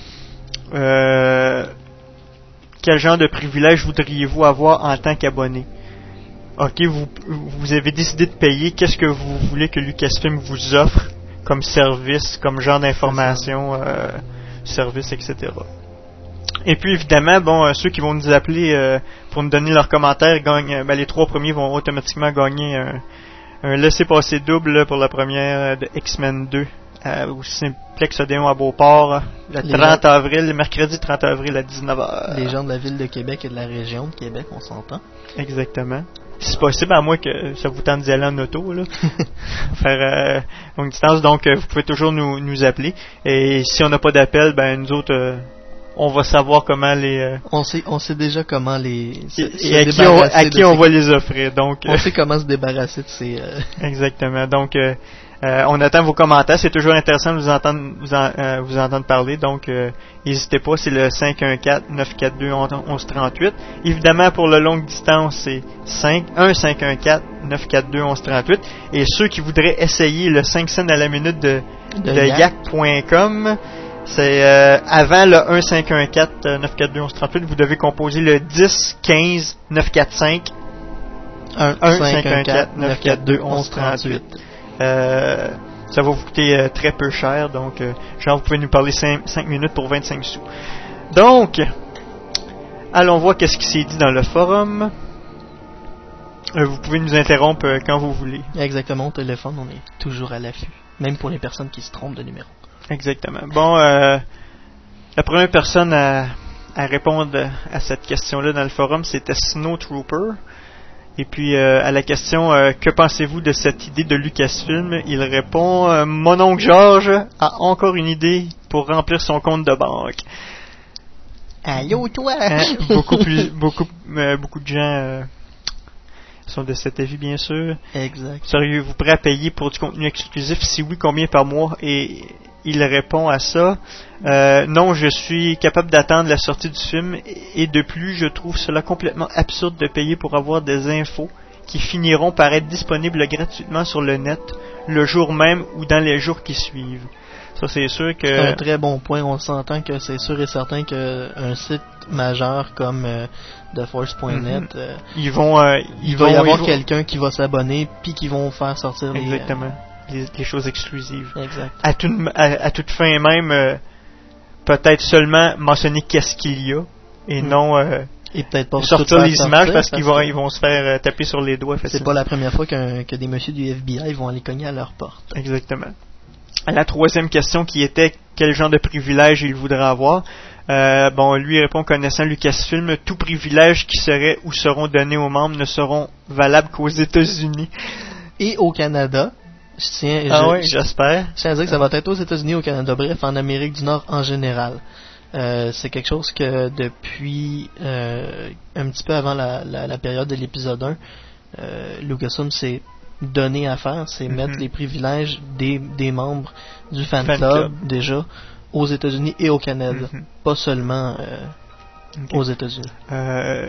Euh, quel genre de privilèges voudriez-vous avoir en tant qu'abonné? Ok, vous, vous avez décidé de payer, qu'est-ce que vous voulez que Lucasfilm vous offre comme service, comme genre d'information, euh, service, et cetera. Et puis évidemment, bon, euh, ceux qui vont nous appeler euh, pour nous donner leurs commentaires, gagnent, euh, ben, les trois premiers vont automatiquement gagner un, un laissez-passer double là, pour la première euh, de X-Men deux euh, au Simplex Odéon à Beauport, le Les trente gens- avril, le mercredi trente avril à dix-neuf heures. Les gens de la ville de Québec et de la région de Québec, on s'entend. Exactement. Si possible, à moins que ça vous tente d'y aller en auto, là. Faire euh, longue distance, donc euh, vous pouvez toujours nous, nous appeler. Et si on n'a pas d'appel, ben nous autres, euh, on va savoir comment les... euh, On sait, on sait déjà comment les. se- et, se et à qui on, débarrasser à de qui on ces- va les offrir. Donc, On euh, sait comment se débarrasser de ces. euh, exactement. Donc, euh, euh, on attend vos commentaires. C'est toujours intéressant de vous entendre, vous, en- euh, vous entendre parler. Donc, euh, n'hésitez pas. C'est le cinq un quatre neuf quatre deux onze trente-huit. Évidemment, pour le longue distance, c'est cinq un cinq un quatre neuf quatre deux onze trente-huit. Et ceux qui voudraient essayer le cinq cents à la minute de, De de Yak. yak point com, c'est euh, avant le un cinq un quatre neuf quatre deux onze trente-huit, vous devez composer le dix quinze neuf quatre cinq un un cinq cinq un un quatre quatre neuf neuf quatre quatre deux deux onze onze trente-huit. trente-huit. Euh, ça va vous coûter euh, très peu cher, donc euh, genre vous pouvez nous parler cinq minutes pour vingt-cinq sous. Donc, allons voir qu'est-ce qui s'est dit dans le forum. Euh, vous pouvez nous interrompre euh, quand vous voulez. Exactement, au téléphone, on est toujours à l'affût. Même pour les personnes qui se trompent de numéro. Exactement. Bon, euh, la première personne à, à répondre à cette question-là dans le forum, c'était Snow Trooper. Et puis, euh, à la question euh, « Que pensez-vous de cette idée de Lucasfilm ?» il répond euh, « Mon oncle George a encore une idée pour remplir son compte de banque. » Allô, toi! Hein, beaucoup, plus, beaucoup, euh, beaucoup de gens euh, sont de cet avis, bien sûr. Exact. Seriez-vous prêt à payer pour du contenu exclusif? Si oui, combien par mois? Et il répond à ça. Euh, non, je suis capable d'attendre la sortie du film. Et de plus, je trouve cela complètement absurde de payer pour avoir des infos qui finiront par être disponibles gratuitement sur le net le jour même ou dans les jours qui suivent. Ça, c'est sûr que... C'est un très bon point. On s'entend que c'est sûr et certain qu'un site majeur comme euh, The Force point net, mm-hmm. euh, ils vont, euh, il ils va vont y avoir ils vont... quelqu'un qui va s'abonner puis qui vont faire sortir les... Exactement. Les, les choses exclusives. Exact. À, tout, à, à toute fin même, euh, peut-être seulement mentionner qu'est-ce qu'il y a et mm. non... Euh, Et peut-être pas sortir les sortir images parce qu'ils vont, que ils vont se faire euh, taper sur les doigts. C'est pas la première fois qu'un, que des messieurs du F B I vont aller cogner à leur porte. Exactement. À la troisième question qui était quel genre de privilège il voudrait avoir, euh, bon, lui répond connaissant Lucasfilm, tout privilège qui serait ou seront donnés aux membres ne seront valables qu'aux États-Unis et au Canada. Je tiens, ah je, oui, j'espère. Je tiens à dire que ça va être aux États-Unis et au Canada, bref, en Amérique du Nord en général. Euh, c'est quelque chose que depuis euh, un petit peu avant la, la, la période de l'épisode un, euh, Lucasfilm s'est donné à faire, c'est mm-hmm. mettre les privilèges des, des membres du fan, fan club, club déjà aux États-Unis et au Canada, mm-hmm. pas seulement euh, okay. aux États-Unis. Euh,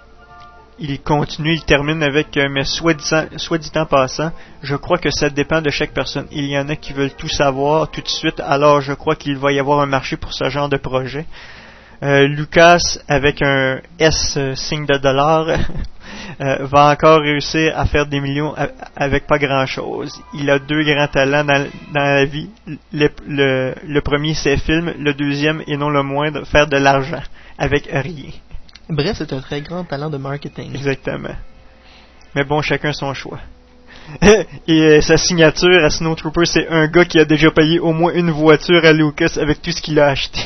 il continue, il termine avec euh, mais soit dit, soit dit en passant, je crois que ça dépend de chaque personne. Il y en a qui veulent tout savoir tout de suite, alors je crois qu'il va y avoir un marché pour ce genre de projet. Euh, Lucas, avec un S euh, signe de dollar, euh, va encore réussir à faire des millions a- avec pas grand-chose. Il a deux grands talents dans, dans la vie. Le, le, le premier, c'est film. Le deuxième, et non le moindre, faire de l'argent avec rien. Bref, c'est un très grand talent de marketing. Exactement. Mais bon, chacun son choix. Et euh, sa signature à Snowtrooper, c'est un gars qui a déjà payé au moins une voiture à Lucas avec tout ce qu'il a acheté.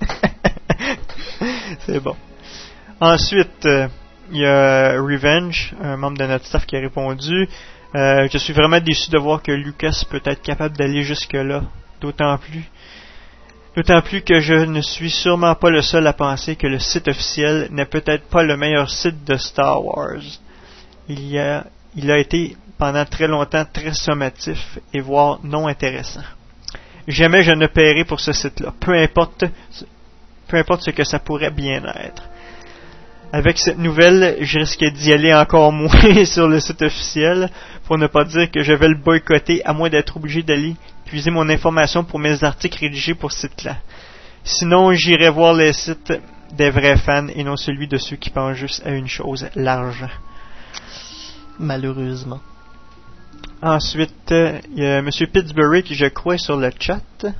C'est bon. Ensuite, euh, il y a Revenge, un membre de notre staff qui a répondu euh, je suis vraiment déçu de voir que Lucas peut être capable d'aller jusque-là. D'autant plus D'autant plus que je ne suis sûrement pas le seul à penser que le site officiel n'est peut-être pas le meilleur site de Star Wars. Il y a, il a été pendant très longtemps très sommatif et voire non intéressant. Jamais je ne paierai pour ce site-là, peu importe, peu importe ce que ça pourrait bien être. Avec cette nouvelle, je risque d'y aller encore moins sur le site officiel, pour ne pas dire que je vais le boycotter, à moins d'être obligé d'aller puiser mon information pour mes articles rédigés pour ce site-là. Sinon, j'irai voir les sites des vrais fans et non celui de ceux qui pensent juste à une chose, l'argent. Malheureusement. Ensuite, euh, il y a M. Pittsburgh qui, je crois, est sur le chat.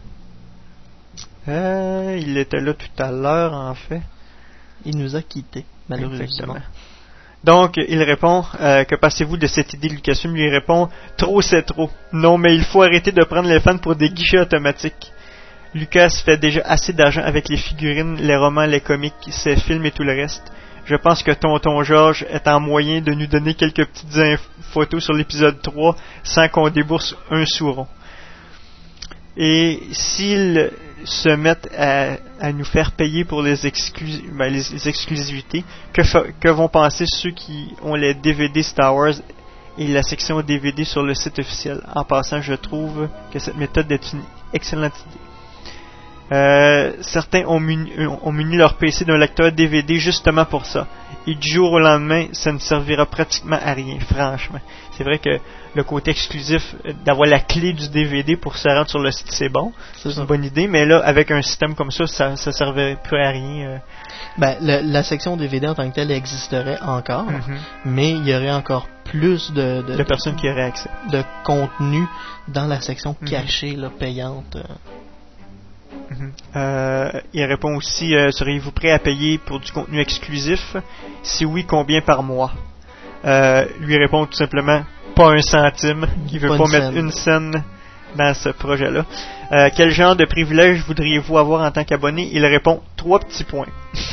Euh, il était là tout à l'heure, en fait. Il nous a quittés, malheureusement. Exactement. Donc, il répond, euh, que pensez-vous de cette idée? Lucasfilm lui répond, trop c'est trop. Non, mais il faut arrêter de prendre les fans pour des guichets automatiques. Lucas fait déjà assez d'argent avec les figurines, les romans, les comics, ses films et tout le reste. Je pense que Tonton George est en moyen de nous donner quelques petites inf- photos sur l'épisode trois sans qu'on débourse un sou rond. Et s'ils se mettent à, à nous faire payer pour les, exclus- ben, les, les exclusivités, que, fa- que vont penser ceux qui ont les D V D Star Wars et la section D V D sur le site officiel? En passant, je trouve que cette méthode est une excellente idée. Euh, certains ont muni, ont muni leur P C d'un lecteur D V D justement pour ça. Et du jour au lendemain, ça ne servira pratiquement à rien, franchement. C'est vrai que le côté exclusif, d'avoir la clé du D V D pour se rendre sur le site, c'est bon. C'est, c'est une bonne idée, mais là, avec un système comme ça, ça ne servirait plus à rien. Euh. Ben, le, la section D V D en tant que telle existerait encore, mm-hmm. mais il y aurait encore plus de, de, de personnes qui auraient accès. De contenu dans la section cachée, mm-hmm. là, payante. Mm-hmm. Euh, il répond aussi, euh, seriez-vous prêt à payer pour du contenu exclusif? Si oui, combien par mois? Euh, lui répond tout simplement, pas un centime. Il veut pas, pas mettre scène. une scène dans ce projet-là. Euh, quel genre de privilège voudriez-vous avoir en tant qu'abonné? Il répond, trois petits points.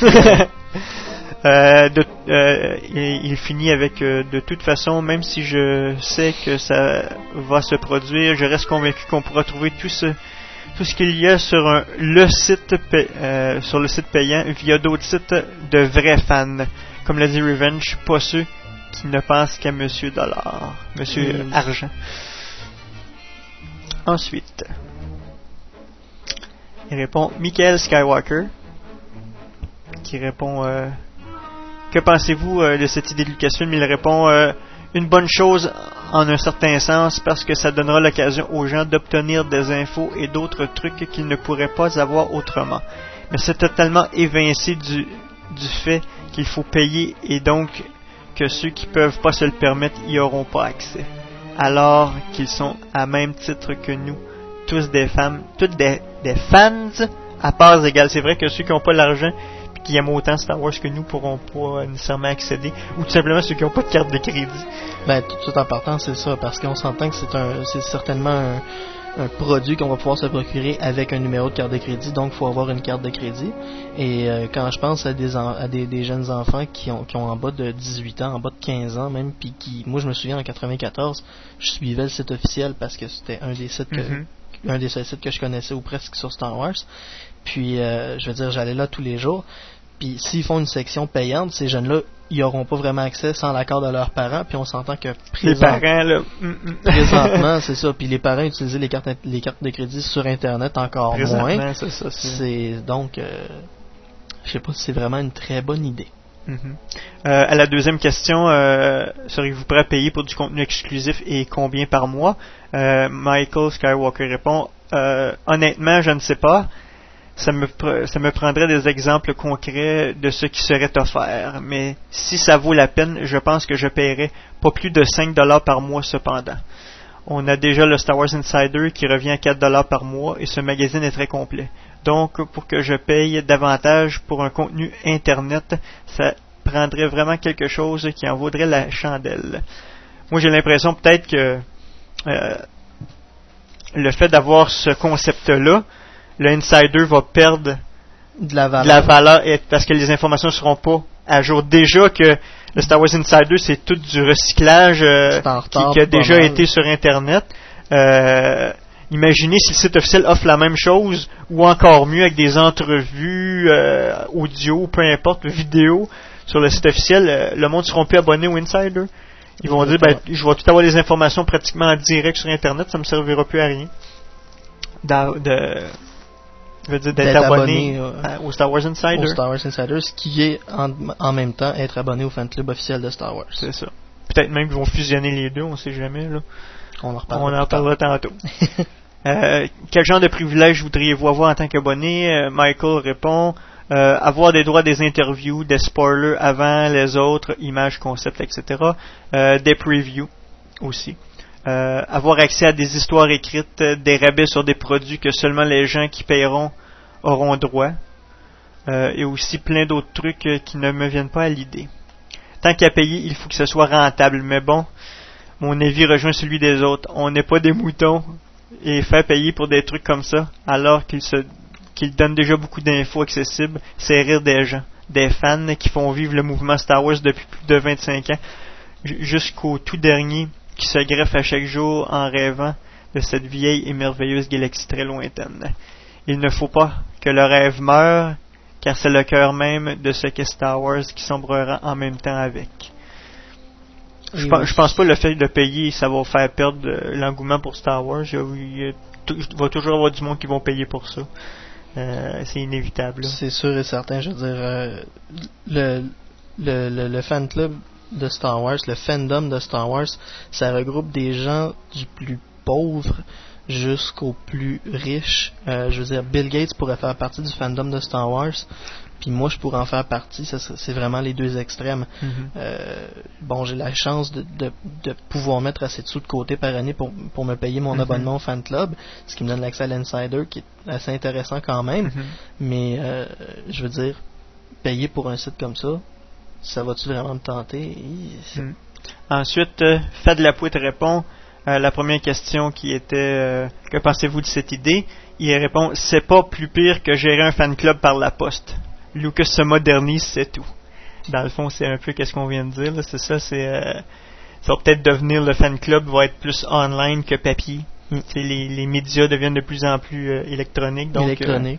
euh, de, euh, il, il finit avec, euh, de toute façon, même si je sais que ça va se produire, je reste convaincu qu'on pourra trouver tout ce tout ce qu'il y a sur un, le site pay, euh, sur le site payant via d'autres sites de vrais fans, comme l'a dit Revenge, pas ceux qui ne pense qu'à Monsieur Dollar, Monsieur Mm. Argent. Ensuite, il répond Michael Skywalker, qui répond euh, que pensez-vous euh, de cette idée de Lucasfilm? Il répond euh, une bonne chose en un certain sens parce que ça donnera l'occasion aux gens d'obtenir des infos et d'autres trucs qu'ils ne pourraient pas avoir autrement. Mais c'est totalement évincé du, du fait qu'il faut payer et donc que ceux qui peuvent pas se le permettre y auront pas accès. Alors qu'ils sont à même titre que nous, tous des femmes, toutes des, des fans à parts égales. C'est vrai que ceux qui n'ont pas l'argent et qui aiment autant Star Wars que nous pourront pas nécessairement accéder, ou tout simplement ceux qui n'ont pas de carte de crédit. Ben, tout, tout en partant, c'est ça, parce qu'on s'entend que c'est un, c'est certainement un, un produit qu'on va pouvoir se procurer avec un numéro de carte de crédit, donc il faut avoir une carte de crédit. Et euh, quand je pense à des, en, à des, des jeunes enfants qui ont, qui ont en bas de dix-huit ans, en bas de quinze ans même, puis qui, moi je me souviens en quatre-vingt-quatorze, je suivais le site officiel parce que c'était un des sites que, Mm-hmm. un des seuls sites que je connaissais ou presque sur Star Wars. Puis, euh, je veux dire, j'allais là tous les jours. Puis, s'ils font une section payante, ces jeunes-là, ils n'auront pas vraiment accès sans l'accord de leurs parents. Puis, on s'entend que Les présent- parents, là. mm-mm. présentement, c'est ça. Puis, les parents utilisaient les cartes, les cartes de crédit sur Internet encore Présentement, moins. c'est ça. C'est... C'est donc, euh, je sais pas si c'est vraiment une très bonne idée. Mhm. Euh, à la deuxième question, euh, serez-vous prêt à payer pour du contenu exclusif et combien par mois? Euh, Michael Skywalker répond euh, honnêtement, je ne sais pas. Ça me, pr- ça me prendrait des exemples concrets de ce qui serait offert. Mais si ça vaut la peine, je pense que je paierais pas plus de cinq dollars par mois cependant. On a déjà le Star Wars Insider qui revient à quatre dollars par mois et ce magazine est très complet. Donc, pour que je paye davantage pour un contenu Internet, ça prendrait vraiment quelque chose qui en vaudrait la chandelle. Moi, j'ai l'impression peut-être que euh, le fait d'avoir ce concept-là, le Insider va perdre De la valeur. de la valeur et- parce que les informations ne seront pas à jour. Déjà que le Star Wars Insider, c'est tout du recyclage euh, C'est en qui, retard qui a pas déjà mal. été sur Internet. Euh, imaginez si le site officiel offre la même chose, ou encore mieux avec des entrevues, euh, audio, peu importe, vidéo sur le site officiel, euh, le monde ne seront plus abonnés au Insider. Ils vont dire, ben, je vais tout avoir des informations pratiquement en direct sur Internet, ça me servira plus à rien. D'a- de, je veux dire, d'être D'être abonné, abonné, euh, à- au Star Wars Insider. Au Star Wars Insider, ce qui est en, en même temps être abonné au fan club officiel de Star Wars. C'est ça. Peut-être même qu'ils vont fusionner les deux, on sait jamais, là. On en On reparlera. en plus tard. reparlera tantôt. Euh, quel genre de privilège voudriez-vous avoir en tant qu'abonné? Euh, Michael répond euh, avoir des droits à des interviews, des spoilers avant les autres, images, concepts, et cetera. Euh, des previews aussi. Euh, avoir accès à des histoires écrites, euh, des rabais sur des produits que seulement les gens qui paieront auront droit. Euh, et aussi plein d'autres trucs euh, qui ne me viennent pas à l'idée. Tant qu'à payer, il faut que ce soit rentable. Mais bon, mon avis rejoint celui des autres. On n'est pas des moutons et faire payer pour des trucs comme ça, alors qu'ils se, qu'ils donnent déjà beaucoup d'infos accessibles, c'est rire des gens, des fans qui font vivre le mouvement Star Wars depuis plus de vingt-cinq ans, j- jusqu'au tout dernier qui se greffe à chaque jour en rêvant de cette vieille et merveilleuse galaxie très lointaine. Il ne faut pas que le rêve meure, car c'est le cœur même de ce qu'est Star Wars qui sombrera en même temps avec. Je Et pense, oui. je pense pas le fait de payer, ça va faire perdre euh, l'engouement pour Star Wars. Il y a- il y a tou- il va toujours avoir du monde qui vont payer pour ça. Euh, c'est inévitable. là. C'est sûr et certain. Je veux dire, euh, le, le, le, le fan club de Star Wars, le fandom de Star Wars, ça regroupe des gens du plus pauvre jusqu'au plus riche. Euh, je veux dire, Bill Gates pourrait faire partie du fandom de Star Wars, puis moi je pourrais en faire partie. Ça, ça, c'est vraiment les deux extrêmes. Mhm. Euh, bon, j'ai la chance de, de, de pouvoir mettre assez de sous de côté par année pour, pour me payer mon Mhm. abonnement au fan club, ce qui me donne l'accès à l'Insider, qui est assez intéressant quand même. Mhm. Mais euh, je veux dire, payer pour un site comme ça, ça va-tu vraiment me tenter? Et c'est- Mm. Ensuite, euh, Fad Lapouette répond à la première question qui était euh, que pensez-vous de cette idée? Il répond c'est pas plus pire que gérer un fan club par la poste. Lucas se modernise, c'est tout. Dans le fond, c'est un peu qu'est-ce qu'on vient de dire. Là. C'est ça, c'est euh, ça va peut-être devenir le fan club va être plus online que papier. Mm. C'est Les, les médias deviennent de plus en plus euh, électroniques. Donc, euh, électronique.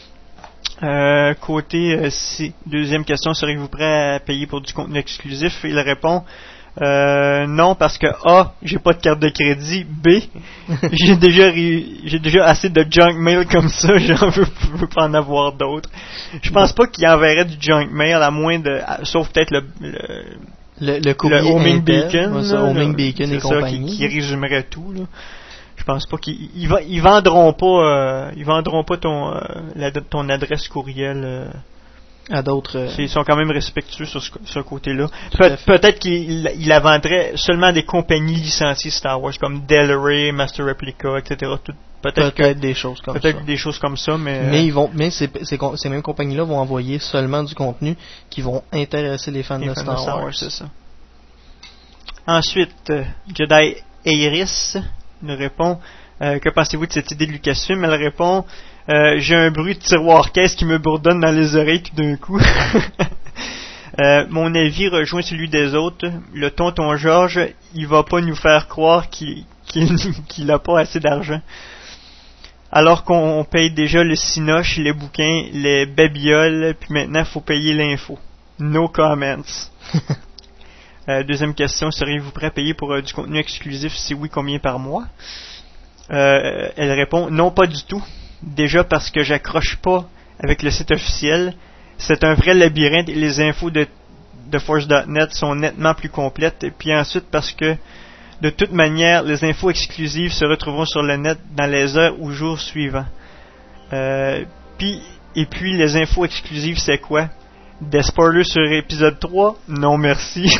Euh, côté euh, si, deuxième question, serez-vous prêt à payer pour du contenu exclusif? Il répond Euh, non, parce que A, j'ai pas de carte de crédit. B, j'ai déjà j'ai déjà assez de junk mail comme ça, j'en veux, veux pas en avoir d'autres. Je pense pas qu'il enverrait du junk mail à moins de, sauf peut-être le le, le, le, courrier le homing Intel, beacon, ouais, ça, homing beacon et ça, compagnie, qui, qui résumerait tout. Là. Je pense pas qu'ils ils, ils vendront pas, euh, ils vendront pas ton euh, la, ton adresse courriel. Euh, à d'autres. Euh... Ils sont quand même respectueux sur ce, ce côté-là. Pe- peut-être qu'ils il la vendraient seulement à des compagnies licenciées Star Wars, comme Delray, Master Replica, et cetera. Tout, peut-être peut-être que, des choses comme peut-être ça. des choses comme ça, mais. Mais ils vont, mais ces, ces, ces mêmes compagnies-là vont envoyer seulement du contenu qui vont intéresser les fans, les de, fans Star de Star Wars. Wars. C'est ça. Ensuite, euh, Jedi Iris nous répond. Euh, que pensez-vous de cette idée de Lucasfilm? Elle répond euh, j'ai un bruit de tiroir-caisse qui me bourdonne dans les oreilles tout d'un coup. euh, mon avis rejoint celui des autres. Le tonton George, il va pas nous faire croire qu'il qu'il, qu'il a pas assez d'argent. Alors qu'on paye déjà le cinoche, les bouquins, les babioles, puis maintenant il faut payer l'info. No comments. euh, deuxième question, seriez-vous prêt à payer pour euh, du contenu exclusif? Si oui, combien par mois? Euh, elle répond non, pas du tout. Déjà parce que j'accroche pas avec le site officiel. C'est un vrai labyrinthe et les infos de, de force point net sont nettement plus complètes. Et puis ensuite parce que de toute manière, les infos exclusives se retrouveront sur le net dans les heures ou jours suivants. Euh, puis, et puis les infos exclusives, c'est quoi? Des spoilers sur épisode trois? Non merci.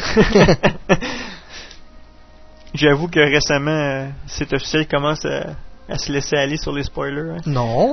J'avoue que récemment, euh, cet officiel commence à, à se laisser aller sur les spoilers. Hein. Non.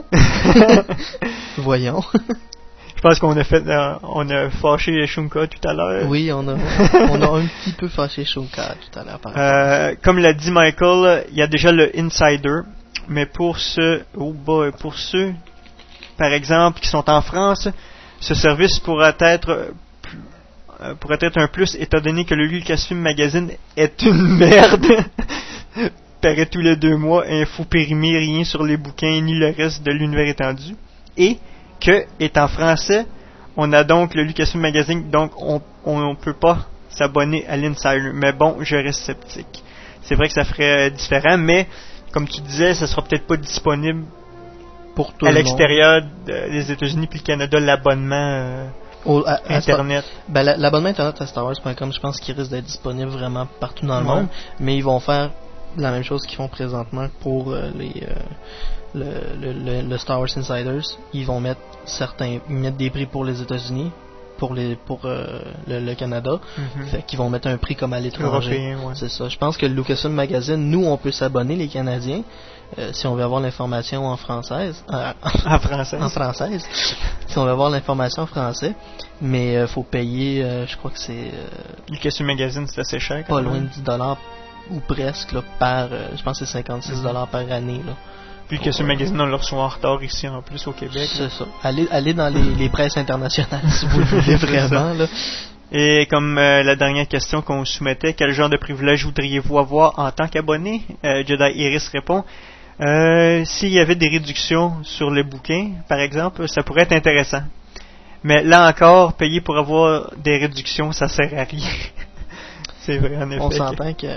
Voyons. Je pense qu'on a fait, euh, on a fâché Shunka tout à l'heure. Oui, on a, on a un petit peu fâché Shunka tout à l'heure. Par euh, comme l'a dit Michael, il y a déjà le Insider, mais pour ceux, oh boy, pour ceux, par exemple, qui sont en France, ce service pourra être pourrait être un plus étant donné que le Lucasfilm Magazine est une merde. Paraît tous les deux mois, info périmée, rien sur les bouquins ni le reste de l'univers étendu. Et que, étant français, on a donc le Lucasfilm Magazine, donc on on peut pas s'abonner à l'Insider. Mais bon, je reste sceptique. C'est vrai que ça ferait différent, mais comme tu disais, ça sera peut-être pas disponible pour tout à le l'extérieur de, des États-Unis puis le Canada, l'abonnement euh, Au, à, à Internet. Star, ben, la, l'abonnement Internet à Star Wars point com, je pense qu'il risque d'être disponible vraiment partout dans le ouais. monde, mais ils vont faire la même chose qu'ils font présentement pour euh, les euh, le, le, le, le Star Wars Insiders. Ils vont mettre certains, ils mettent des prix pour les États-Unis, pour les pour euh, le, le Canada, mm-hmm. fait qu'ils vont mettre un prix comme à l'étranger. Européen, ouais. C'est ça. Je pense que le Lucasfilm Magazine, nous, on peut s'abonner les Canadiens. Euh, si on veut avoir l'information en française, euh, en française, en française, si on veut avoir l'information en français, mais il euh, faut payer, euh, je crois que c'est euh, Lucasfilm Magazine, c'est assez cher. Pas loin de dix dollars ou presque là, par, euh, je pense que c'est cinquante-six dollars par année là. Puis Lucasfilm Magazine, on le reçoit en retard ici en plus au Québec. C'est là. Ça. Allez, allez dans les, les presses internationales si vous le voulez vraiment là. Et comme euh, la dernière question qu'on soumettait, quel genre de privilège voudriez-vous avoir en tant qu'abonné? euh, Jedi Iris répond. Euh, s'il y avait des réductions sur les bouquins, par exemple, ça pourrait être intéressant. Mais là encore, payer pour avoir des réductions, ça sert à rien. C'est vrai, en effet. On s'entend que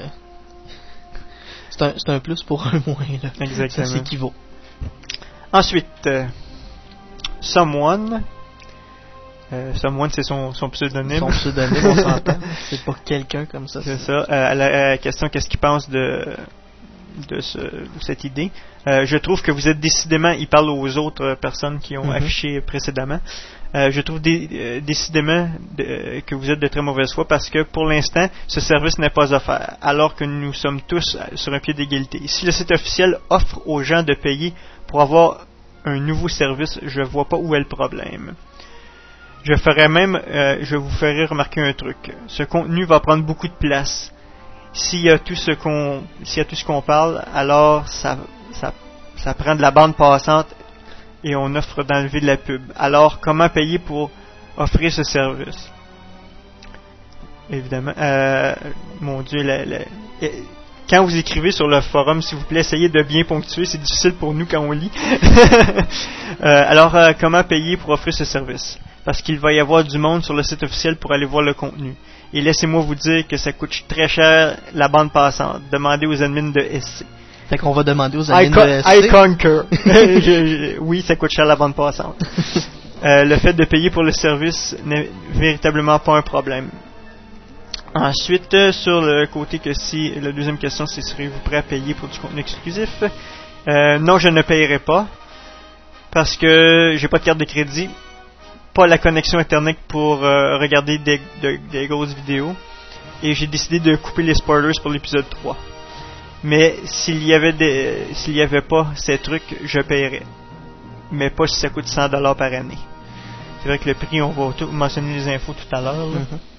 c'est un, c'est un plus pour un moins, là. Exactement. Ça s'équivaut. Ensuite, euh, Someone. Euh, Someone, c'est son, son pseudonyme. Son pseudonyme, on s'entend. C'est pas quelqu'un comme ça. C'est, c'est ça. Euh, à la, à la question, qu'est-ce qu'il pense de... De, ce, de cette idée. Euh, je trouve que vous êtes décidément, il parle aux autres personnes qui ont mm-hmm. affiché précédemment, euh, je trouve dé, euh, décidément de, que vous êtes de très mauvaise foi parce que pour l'instant, ce service n'est pas offert, alors que nous sommes tous sur un pied d'égalité. Si le site officiel offre aux gens de payer pour avoir un nouveau service, je vois pas où est le problème. Je ferais même, euh, je vous ferai remarquer un truc. Ce contenu va prendre beaucoup de place. S'il y a tout ce qu'on, s'il y a tout ce qu'on parle, alors ça, ça, ça prend de la bande passante et on offre d'enlever de la pub. Alors, comment payer pour offrir ce service? Évidemment, euh, mon Dieu, la, la, quand vous écrivez sur le forum, s'il vous plaît, essayez de bien ponctuer, c'est difficile pour nous quand on lit. euh, alors, euh, comment payer pour offrir ce service? parce qu'il va y avoir du monde sur le site officiel pour aller voir le contenu. Et laissez-moi vous dire que ça coûte très cher la bande passante. Demandez aux admins de S C. Fait qu'on va demander aux admins I, con- de S C. I concur. je, je, oui, ça coûte cher la bande passante. euh, le fait de payer pour le service n'est véritablement pas un problème. Ensuite, euh, sur le côté que si, la deuxième question, c'est serez-vous prêt à payer pour du contenu exclusif? Euh, non, je ne paierai pas parce que j'ai pas de carte de crédit, pas la connexion internet pour euh, regarder des, de, des grosses vidéos, et j'ai décidé de couper les spoilers pour l'épisode trois. Mais s'il y avait des, s'il y avait pas ces trucs, je paierais, mais pas si ça coûte cent dollars par année. C'est vrai que le prix, on va tout mentionner les infos tout à l'heure. Là. Mm-hmm.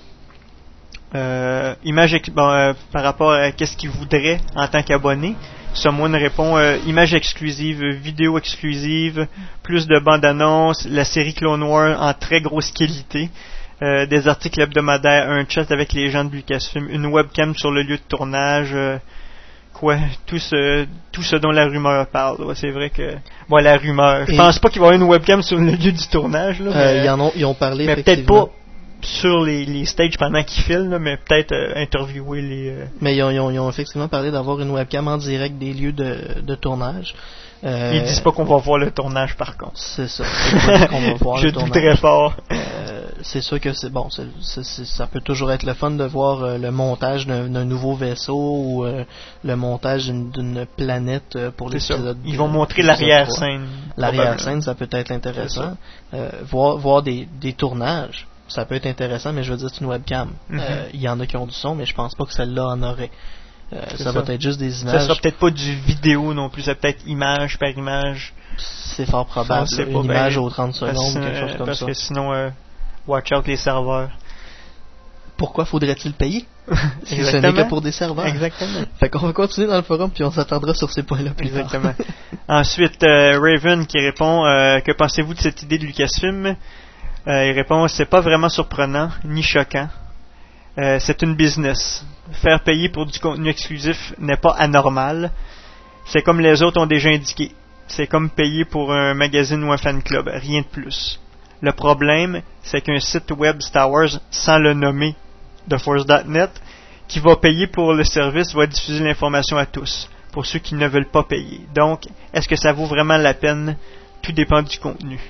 Euh, image ex- bon, euh, par rapport à qu'est-ce qu'ils voudraient en tant qu'abonné. Someone répond euh, image exclusive, vidéo exclusive, plus de bandes annonces, la série Clone Wars en très grosse qualité, euh, des articles hebdomadaires, un chat avec les gens de Lucasfilm, une webcam sur le lieu de tournage, euh, quoi, tout ce tout ce dont la rumeur parle. Ouais, c'est vrai que bon, la rumeur. Je pense pas qu'il va y avoir une webcam sur le lieu du tournage là. Euh, mais, ils en ont ils ont parlé, mais peut-être pas sur les, les stages pendant qu'ils filment, là, mais peut-être euh, interviewer les... Euh... Mais ils ont, ils, ont, ils ont effectivement parlé d'avoir une webcam en direct des lieux de, de tournage. Euh, Ils disent pas qu'on va voir le tournage, par contre. C'est ça. C'est qu'on va voir Je le doute tournage. très fort. Euh, c'est sûr que c'est bon. C'est, c'est, c'est, ça peut toujours être le fun de voir euh, le montage d'un, d'un nouveau vaisseau ou euh, le montage d'une, d'une planète euh, pour l'épisode. Ils vont montrer l'arrière-scène. L'arrière-scène, ça peut être intéressant. Euh, voir, voir des, des tournages. Ça peut être intéressant, mais je veux dire, c'est une webcam. Il mm-hmm. euh, y en a qui ont du son, mais je pense pas que celle-là en aurait. Euh, ça, ça va être juste des images. Ça sera peut-être pas du vidéo non plus, ça peut être image par image. C'est fort probable. C'est une image aux trente secondes, parce, quelque chose comme parce ça. Parce que sinon, euh, watch out les serveurs. Pourquoi faudrait-il payer si ce n'est que pour des serveurs? Exactement. Fait qu'on va continuer dans le forum puis on s'attendra sur ces points-là plus tard. Exactement. Ensuite, euh, Raven qui répond euh, que pensez-vous de cette idée de Lucasfilm? Euh, il répond c'est pas vraiment surprenant ni choquant. Euh, c'est une business. Faire payer pour du contenu exclusif n'est pas anormal. C'est comme les autres ont déjà indiqué. C'est comme payer pour un magazine ou un fan club, rien de plus. Le problème, c'est qu'un site web Star Wars, sans le nommer The Force dot net, qui va payer pour le service, va diffuser l'information à tous, pour ceux qui ne veulent pas payer. Donc, est-ce que ça vaut vraiment la peine? Tout dépend du contenu.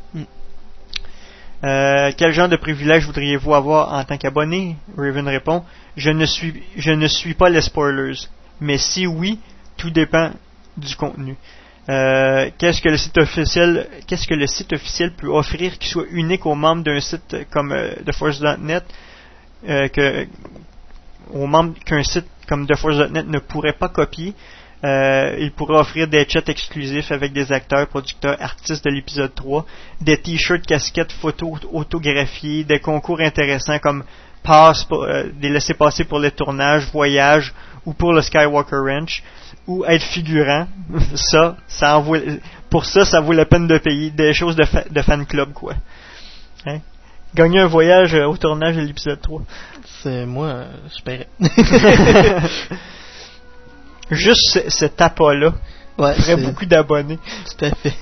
Euh, quel genre de privilège voudriez-vous avoir en tant qu'abonné? Raven répond, je ne suis, je ne suis pas les spoilers, mais si oui, tout dépend du contenu. Euh, qu'est-ce que le site officiel, qu'est-ce que le site officiel peut offrir qui soit unique aux membres d'un site comme euh, The Force dot net, euh, que aux membres qu'un site comme The Force dot net ne pourrait pas copier? Euh, il pourrait offrir des chats exclusifs avec des acteurs, producteurs, artistes de l'épisode trois, des t-shirts, casquettes, photos autographiées, des concours intéressants comme passe pour, euh, des laissez-passer pour les tournages, voyages ou pour le Skywalker Ranch, ou être figurant. ça, ça en vaut, pour ça, ça vaut la peine de payer. Des choses de, fa- de fan club, quoi. Hein? Gagner un voyage euh, au tournage de l'épisode trois. C'est moi, euh, je paierais. Juste ce, cet appât-là ouais, ferait beaucoup d'abonnés. Tout à fait.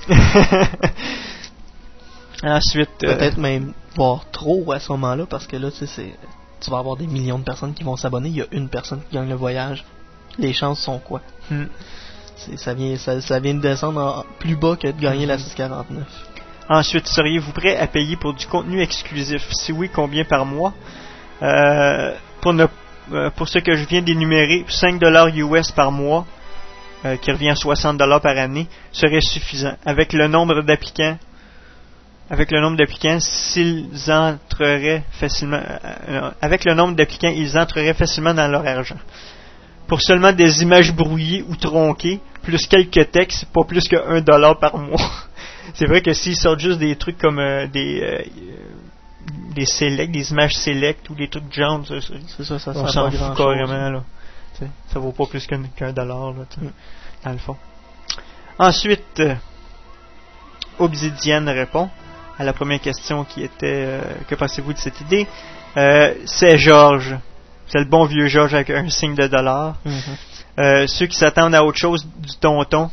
Ensuite, peut-être euh, même voir trop à ce moment-là, parce que là, tu sais, c'est, tu vas avoir des millions de personnes qui vont s'abonner. Il y a une personne qui gagne le voyage. Les chances sont quoi? Hmm. C'est, ça, vient, ça, ça vient de descendre en plus bas que de gagner hmm. la six quarante-neuf. Ensuite, seriez-vous prêt à payer pour du contenu exclusif? Si oui, combien par mois? Euh, pour ne Pour ce que je viens d'énumérer, cinq dollars U S par mois, euh, qui revient à soixante dollars par année, serait suffisant. Avec le nombre d'applicants, avec le nombre d'applicants, s'ils entreraient facilement, euh, avec le nombre d'applicants, ils entreraient facilement dans leur argent. Pour seulement des images brouillées ou tronquées, plus quelques textes, pas plus que un dollar par mois. C'est vrai que s'ils sortent juste des trucs comme euh, des euh, des select, des images select ou des trucs jaunes, ça, ça, c'est ça, ça on s'en fout carrément là. T'sais, ça vaut pas plus qu'un, qu'un dollar là, mm. dans le fond. Ensuite, euh, Obsidian répond à la première question qui était euh, que pensez-vous de cette idée? Euh, c'est Georges. C'est le bon vieux George avec un signe de dollar. Mm-hmm. Euh, ceux qui s'attendent à autre chose du tonton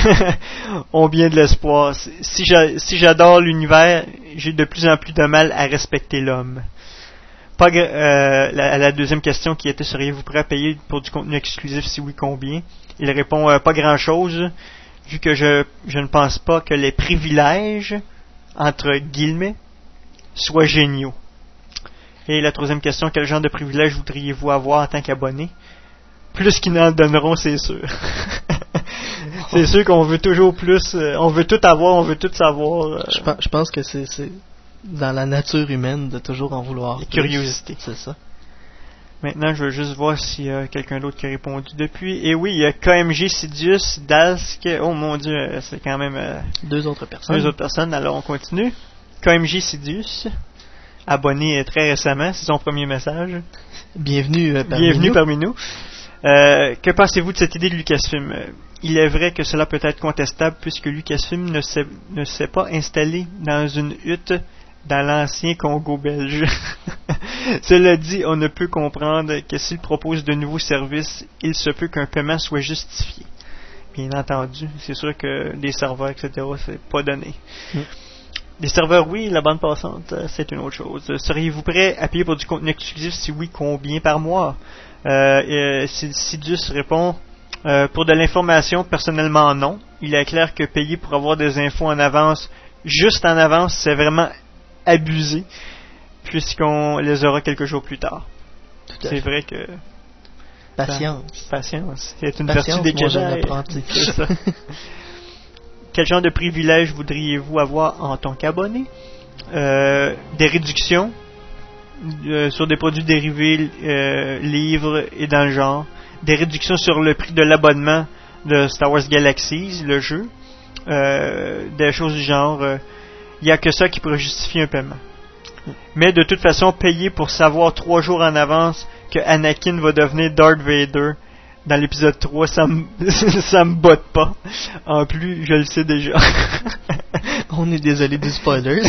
ont bien de l'espoir. Si, j'a, si j'adore l'univers, j'ai de plus en plus de mal à respecter l'homme. Pas euh, la, à la deuxième question qui était seriez-vous prêt à payer pour du contenu exclusif, si oui combien? Il répond euh, pas grand chose, vu que je, je ne pense pas que les privilèges, entre guillemets, soient géniaux. Et la troisième question, quel genre de privilèges voudriez-vous avoir en tant qu'abonné? Plus qu'ils n'en donneront, c'est sûr. C'est sûr qu'on veut toujours plus, euh, on veut tout avoir, on veut tout savoir. Euh, je, pense, je pense que c'est, c'est dans la nature humaine de toujours en vouloir. La curiosité. C'est ça. Maintenant, je veux juste voir s'il y a quelqu'un d'autre qui a répondu depuis. Et oui, il y a K M G Sidious, Dalsk. Oh mon Dieu, c'est quand même euh, deux autres personnes. Deux autres personnes. Alors on continue. K M G Sidious, abonné très récemment, c'est son premier message. Bienvenue euh, parmi Bienvenue nous. parmi nous. Euh, que pensez-vous de cette idée de Lucasfilm? Il est vrai que cela peut être contestable puisque Lucasfilm ne s'est, ne s'est pas installé dans une hutte dans l'ancien Congo belge. Cela dit, on ne peut comprendre que s'il propose de nouveaux services, il se peut qu'un paiement soit justifié. Bien entendu, c'est sûr que des serveurs, et cetera, c'est pas donné. Mm. Des serveurs, oui, la bande passante, c'est une autre chose. Seriez-vous prêt à payer pour du contenu exclusif? Si oui, combien par mois? Euh, et Sidious répond, euh, pour de l'information, personnellement non. Il est clair que payer pour avoir des infos en avance, juste en avance, c'est vraiment abusé, puisqu'on les aura quelques jours plus tard. Tout à c'est fait. vrai que... Patience. Patience. C'est une Patience, vertu des moi, Jedi. C'est ça. Quel genre de privilèges voudriez-vous avoir en tant qu'abonné? Euh, des réductions euh, sur des produits dérivés, euh, livres et dans le genre. Des réductions sur le prix de l'abonnement de Star Wars Galaxies, le jeu. Euh, des choses du genre. Il euh, n'y a que ça qui pourrait justifier un paiement. Mais de toute façon, payer pour savoir trois jours en avance que Anakin va devenir Darth Vader dans l'épisode trois, ça me ça me botte pas. En plus, je le sais déjà. On est désolé du spoiler.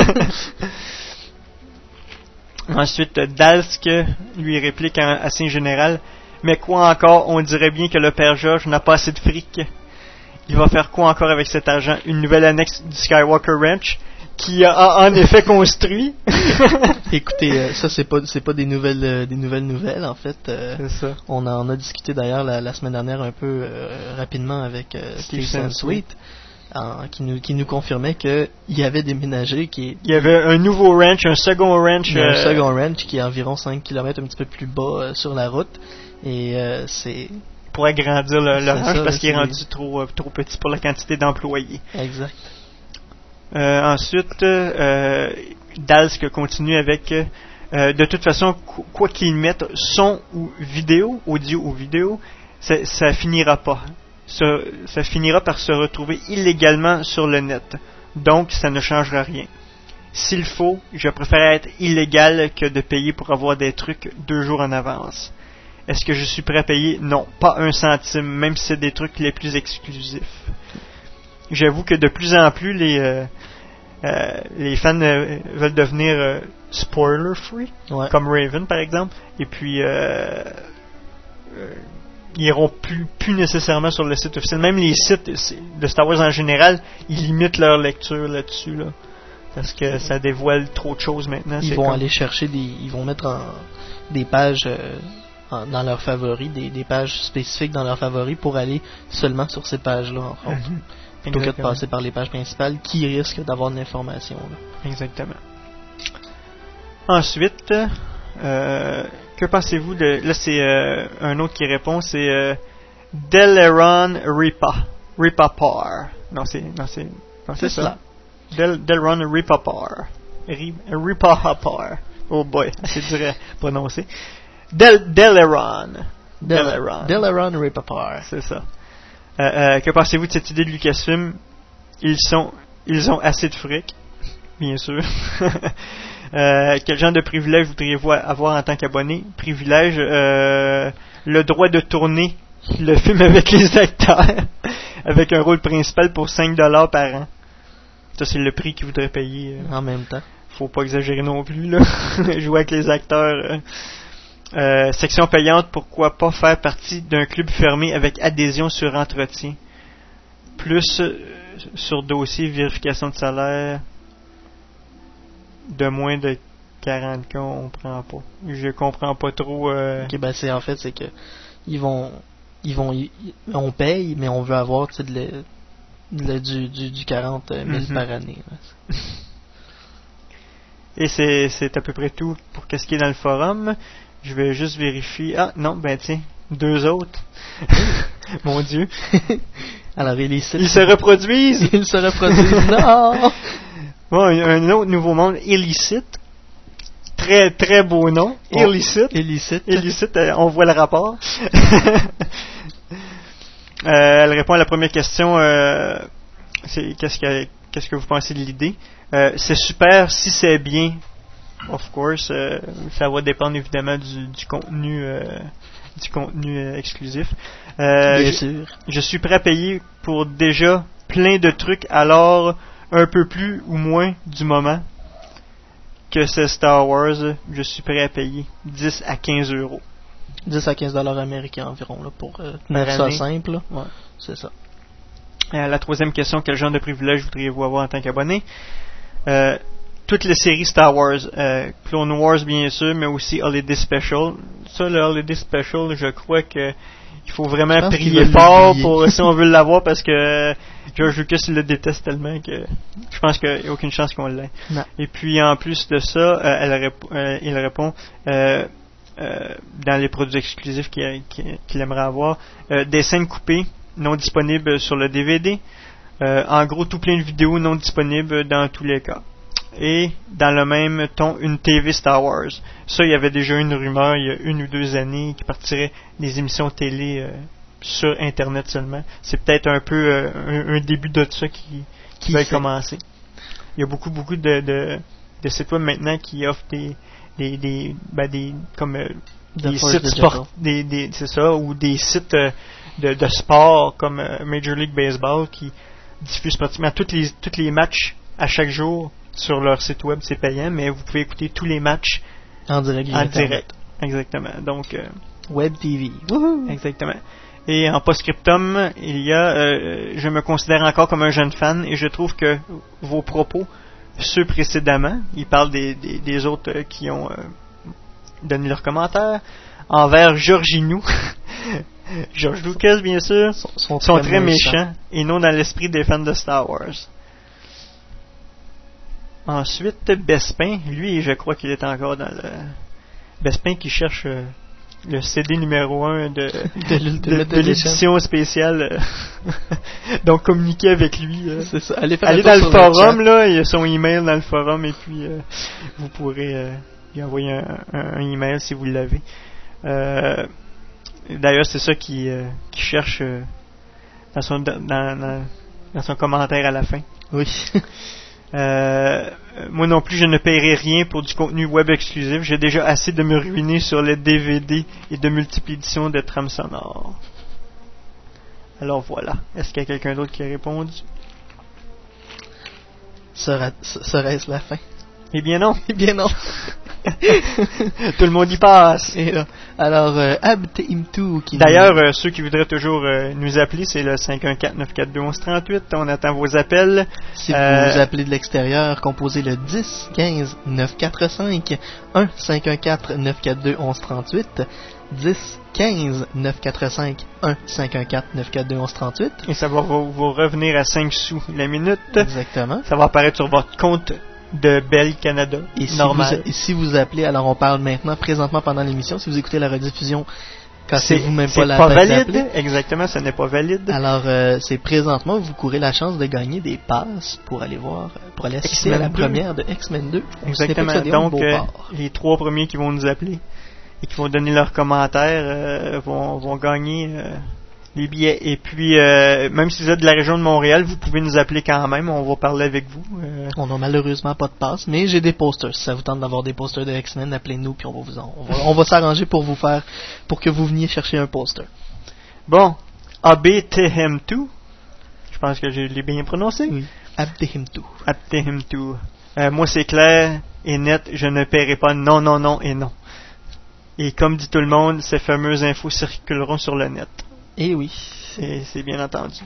Ensuite, Dalsk lui réplique en, assez général. Mais quoi encore, on dirait bien que le père George n'a pas assez de fric. Il va faire quoi encore avec cet argent? Une nouvelle annexe du Skywalker Ranch qui a en effet construit. Écoutez, euh, ça c'est pas c'est pas des nouvelles euh, des nouvelles nouvelles en fait. Euh, c'est ça. On en a discuté d'ailleurs la, la semaine dernière un peu euh, rapidement avec euh, Steve Sansweet, euh, qui nous qui nous confirmait que il y avait déménagé qui il y avait un nouveau ranch, un second ranch, il y a un euh... second ranch qui est environ cinq kilomètres un petit peu plus bas euh, sur la route et euh, c'est pour agrandir le, le ranch ça, parce qu'il est rendu des... trop euh, trop petit pour la quantité d'employés. Exact. Euh, ensuite, euh, Dalsk continue avec euh, de toute façon, quoi qu'ils mettent, son ou vidéo, audio ou vidéo, ça, ça finira pas. Ça, ça finira par se retrouver illégalement sur le net. Donc, ça ne changera rien. S'il faut, je préfère être illégal que de payer pour avoir des trucs deux jours en avance. Est-ce que je suis prêt à payer? Non, pas un centime, même si c'est des trucs les plus exclusifs. J'avoue que de plus en plus, les, euh, euh, les fans euh, veulent devenir euh, spoiler-free, ouais. comme Raven par exemple, et puis euh, euh, ils iront plus, plus nécessairement sur le site officiel. Même les sites de Star Wars en général, ils limitent leur lecture là-dessus, là, parce que ça dévoile trop de choses maintenant. Ils c'est vont comme... aller chercher des, ils vont mettre en, des pages euh, en, dans leurs favoris, des, des pages spécifiques dans leurs favoris pour aller seulement sur ces pages-là en fait. Mm-hmm. Plutôt que de passer par les pages principales qui risquent d'avoir de l'information. Là. Exactement. Ensuite, euh, que pensez-vous de... Là, c'est euh, un autre qui répond, c'est euh, Deleron Ripa. Ripapar. Non, c'est... Non, c'est, non, c'est, c'est ça. Del, Deleron Ripapar. Ripapar. Oh boy, c'est dur à prononcer. Del, Deleron. Deleron. Deleron Ripapar. C'est ça. Euh, euh, que pensez-vous de cette idée de Lucasfilm? Ils sont, ils ont assez de fric, bien sûr. euh, quel genre de privilège voudriez-vous avoir en tant qu'abonné? Privilège, euh, le droit de tourner le film avec les acteurs, avec un rôle principal pour cinq dollars par an. Ça, c'est le prix qu'ils voudraient payer. En même temps. Faut pas exagérer non plus, là. Jouer avec les acteurs. Euh, Euh, section payante, pourquoi pas faire partie d'un club fermé avec adhésion sur entretien. Plus euh, sur dossier, vérification de salaire de moins de quarante cas, on prend pas. Je comprends pas trop. Euh... Ok, ben c'est en fait c'est que ils vont ils vont ils, on paye mais on veut avoir tu sais, de le, de le, du, du du quarante mille mm-hmm. par année. Là. Et c'est c'est à peu près tout pour qu'est-ce qui est dans le forum. Je vais juste vérifier. Ah non, ben tiens, deux autres. Mon Dieu. Alors ils, se... ils se reproduisent. Ils se reproduisent. Non. Bon, un autre nouveau monde, illicite. Très très beau nom. Oh, illicite. Illicite. Illicite. Euh, on voit le rapport. euh, elle répond à la première question. Euh, c'est qu'est-ce que qu'est-ce que vous pensez de l'idée? Euh, c'est super si c'est bien. Of course, euh, ça va dépendre évidemment du, du contenu, euh, du contenu euh, exclusif. Euh, Bien je, sûr. Je suis prêt à payer pour déjà plein de trucs, alors un peu plus ou moins du moment que c'est Star Wars. Je suis prêt à payer dix à quinze euros. dix à quinze dollars américains environ là pour euh, mettre ça simple. Là. Ouais, c'est ça. Euh, la troisième question, quel genre de privilège voudriez-vous avoir en tant qu'abonné? Euh, toutes les séries Star Wars, euh, Clone Wars bien sûr, mais aussi Holiday Special. Ça, le Holiday Special, je crois que il faut vraiment prier fort pour si on veut l'avoir parce que George Lucas il le déteste tellement que je pense qu'il n'y a aucune chance qu'on l'ait. Non. Et puis en plus de ça, euh, elle rép- euh, il répond euh, euh, dans les produits exclusifs qu'il, qu'il, qu'il aimerait avoir, euh, des scènes coupées non disponibles sur le D V D. Euh, en gros, tout plein de vidéos non disponibles dans tous les cas. Et dans le même ton, une T V Star Wars. Ça, il y avait déjà une rumeur il y a une ou deux années qui partirait des émissions télé euh, sur Internet seulement. C'est peut-être un peu euh, un, un début de ça qui, qui, qui va commencer. Il y a beaucoup beaucoup de, de, de sites web maintenant qui offrent des des des, ben des comme euh, des sites sport, des, des c'est ça, ou des sites euh, de, de sport comme euh, Major League Baseball qui diffusent pratiquement tous les tous les matchs à chaque jour. Sur leur site web, c'est payant, mais vous pouvez écouter tous les matchs en direct. En direct. Exactement. Donc, euh, Web T V. Woohoo! Exactement. Et en post-scriptum, il y a, euh, je me considère encore comme un jeune fan et je trouve que vos propos, ceux précédemment, ils parlent des, des, des autres euh, qui ont euh, donné leurs commentaires, envers Georginou, George Lucas, bien sûr, sont, sont, sont très, très méchants. méchants et non dans l'esprit des fans de Star Wars. Ensuite, Bespin, lui, je crois qu'il est encore dans le... Bespin qui cherche euh, le C D numéro un de, de, de, de l'édition spéciale. Euh, donc, communiquer avec lui. Euh, C'est ça. Allez, faire allez dans le forum, le là, il y a son email dans le forum, et puis euh, vous pourrez euh, lui envoyer un, un, un email si vous l'avez. Euh, d'ailleurs, c'est ça qu'il euh, qui cherche euh, dans, son, dans, dans, dans son commentaire à la fin. Oui. Euh, moi non plus, je ne paierai rien pour du contenu web exclusif. J'ai déjà assez de me ruiner sur les D V D et de multiples éditions de trames sonores. Alors voilà. Est-ce qu'il y a quelqu'un d'autre qui a répondu? Sera, serait-ce la fin? Eh bien non. Eh bien non. Tout le monde y passe. Et là, alors, euh, Abtehimtou qui D'ailleurs, nous... euh, ceux qui voudraient toujours euh, nous appeler, c'est le cinq un quatre neuf quatre deux onze trente-huit. On attend vos appels. Si euh... vous appelez de l'extérieur, composez le dix quinze neuf cent quatre-vingt-cinq un cinq un quatre neuf quatre deux onze trente-huit. dix quinze neuf cent quatre-vingt-cinq un cinq un quatre neuf quatre deux onze trente-huit. Et ça va vous, vous revenir à cinq sous la minute. Exactement. Ça va apparaître sur votre compte de Bell Canada. Et si, normal. Vous, et si vous appelez, alors on parle maintenant, présentement pendant l'émission, si vous écoutez la rediffusion, cassez-vous même pas la tête d'appeler. C'est pas valide, exactement, ça n'est pas valide. Alors, euh, c'est présentement, vous courez la chance de gagner des passes pour aller voir, pour aller assister X-Men à la deux. Première de X-Men deux. Exactement, donc euh, les trois premiers qui vont nous appeler et qui vont donner leurs commentaires euh, vont, vont gagner euh, les billets. Et puis, euh, même si vous êtes de la région de Montréal, vous pouvez nous appeler quand même. On va parler avec vous. Euh... On n'a malheureusement pas de passe, mais j'ai des posters. Si ça vous tente d'avoir des posters de X-Men, appelez-nous puis on va vous en, on va, on va s'arranger pour vous faire, pour que vous veniez chercher un poster. Bon, Abtehimtou. Je pense que je l'ai bien prononcé. Oui. Abtehimtou. Abtehimtou. Euh, moi, c'est clair et net. Je ne paierai pas. Non, non, non et non. Et comme dit tout le monde, ces fameuses infos circuleront sur le net. Et oui. C'est, c'est bien entendu.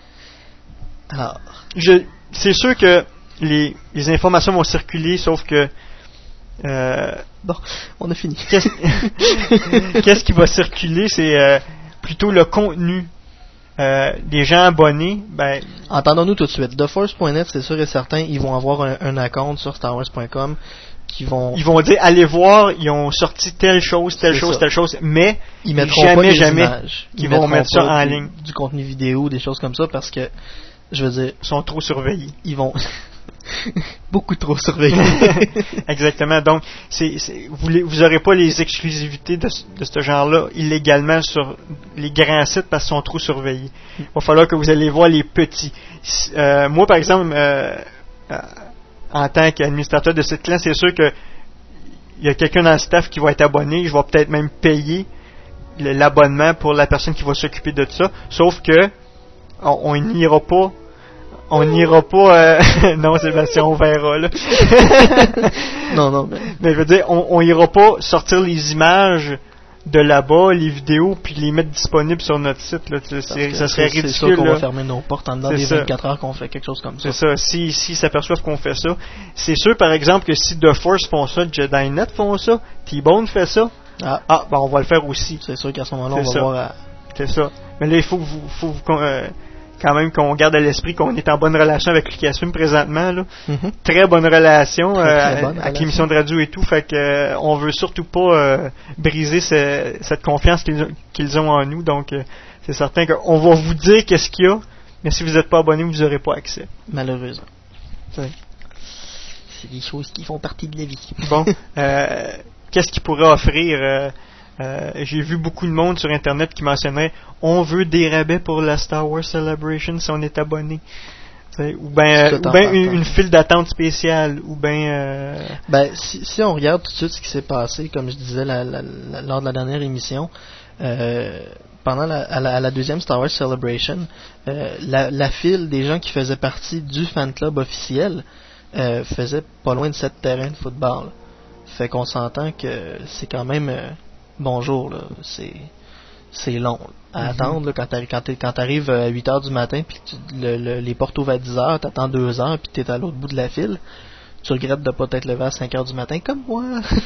Alors, Je, c'est sûr que les, les informations vont circuler, sauf que euh, bon, on a fini. Qu'est-ce, qu'est-ce qui va circuler, c'est euh, plutôt le contenu. Euh, des gens abonnés, ben... Entendons-nous tout de suite. The Force point net, c'est sûr et certain, ils vont avoir un, un account sur Star Wars point com qui vont... Ils vont dire, allez voir, ils ont sorti telle chose, telle C'est chose, ça. telle chose, mais ils mettront jamais, pas des jamais images. qu'ils Ils vont mettront mettre ça pas en du, ligne. du contenu vidéo, des choses comme ça, parce que, je veux dire... Ils sont trop surveillés. Ils vont... beaucoup trop surveillés. Exactement. Donc, c'est, c'est, vous vous aurez pas les exclusivités de, de ce genre-là illégalement sur les grands sites parce qu'ils sont trop surveillés. Il va falloir que vous allez voir les petits. Euh, moi, par exemple, euh, euh, en tant qu'administrateur de site client, c'est sûr que il y a quelqu'un dans le staff qui va être abonné. Je vais peut-être même payer le, l'abonnement pour la personne qui va s'occuper de ça. Sauf que on, on n'ira pas. On n'ira pas... Euh... non, Sébastien, on verra, là. non, non, mais... mais je veux dire, on, on ira pas sortir les images de là-bas, les vidéos, puis les mettre disponibles sur notre site, là. C'est, c'est, ça serait c'est, ridicule, c'est sûr qu'on là. va fermer nos portes en dedans c'est des ça. vingt-quatre heures qu'on fait quelque chose comme ça. C'est ça. Si, si s'aperçoivent qu'on fait ça. C'est sûr, par exemple, que si The Force font ça, Jedi Net font ça, T-Bone fait ça, ah, ah ben on va le faire aussi. C'est sûr qu'à ce moment-là, c'est on va ça. voir... À... C'est ça. Mais là, il faut que vous... Faut vous euh, quand même qu'on garde à l'esprit qu'on est en bonne relation avec Lucasfilm présentement là. Mm-hmm. Très bonne relation très, euh, très bonne avec relation. l'émission de radio et tout, fait que euh, on veut surtout pas euh, briser ce, cette confiance qu'ils, qu'ils ont en nous, donc euh, c'est certain qu'on va vous dire qu'est-ce qu'il y a, mais si vous n'êtes pas abonné, vous n'aurez pas accès. Malheureusement. C'est, c'est des choses qui font partie de la vie. Bon, euh, qu'est-ce qu'ils pourraient offrir euh, Euh, j'ai vu beaucoup de monde sur internet qui mentionnerait on veut des rabais pour la Star Wars Celebration si on est abonné. T'sais, ou bien euh, ou ben une, une file d'attente spéciale ou bien euh... ben si, si on regarde tout de suite ce qui s'est passé comme je disais la, la, la, lors de la dernière émission euh, pendant la, à, la, à la deuxième Star Wars Celebration euh, la, la file des gens qui faisaient partie du fan club officiel euh, faisait pas loin de sept terrains de football. Fait qu'on s'entend que c'est quand même euh, bonjour, là, c'est c'est long là, à mm-hmm. attendre là, quand t'arrives quand, quand t'arrives à huit heures du matin puis tu, le, le, les portes ouvrent à dix heures, t'attends deux heures puis t'es à l'autre bout de la file, tu regrettes de pas t'être levé à cinq heures du matin comme moi.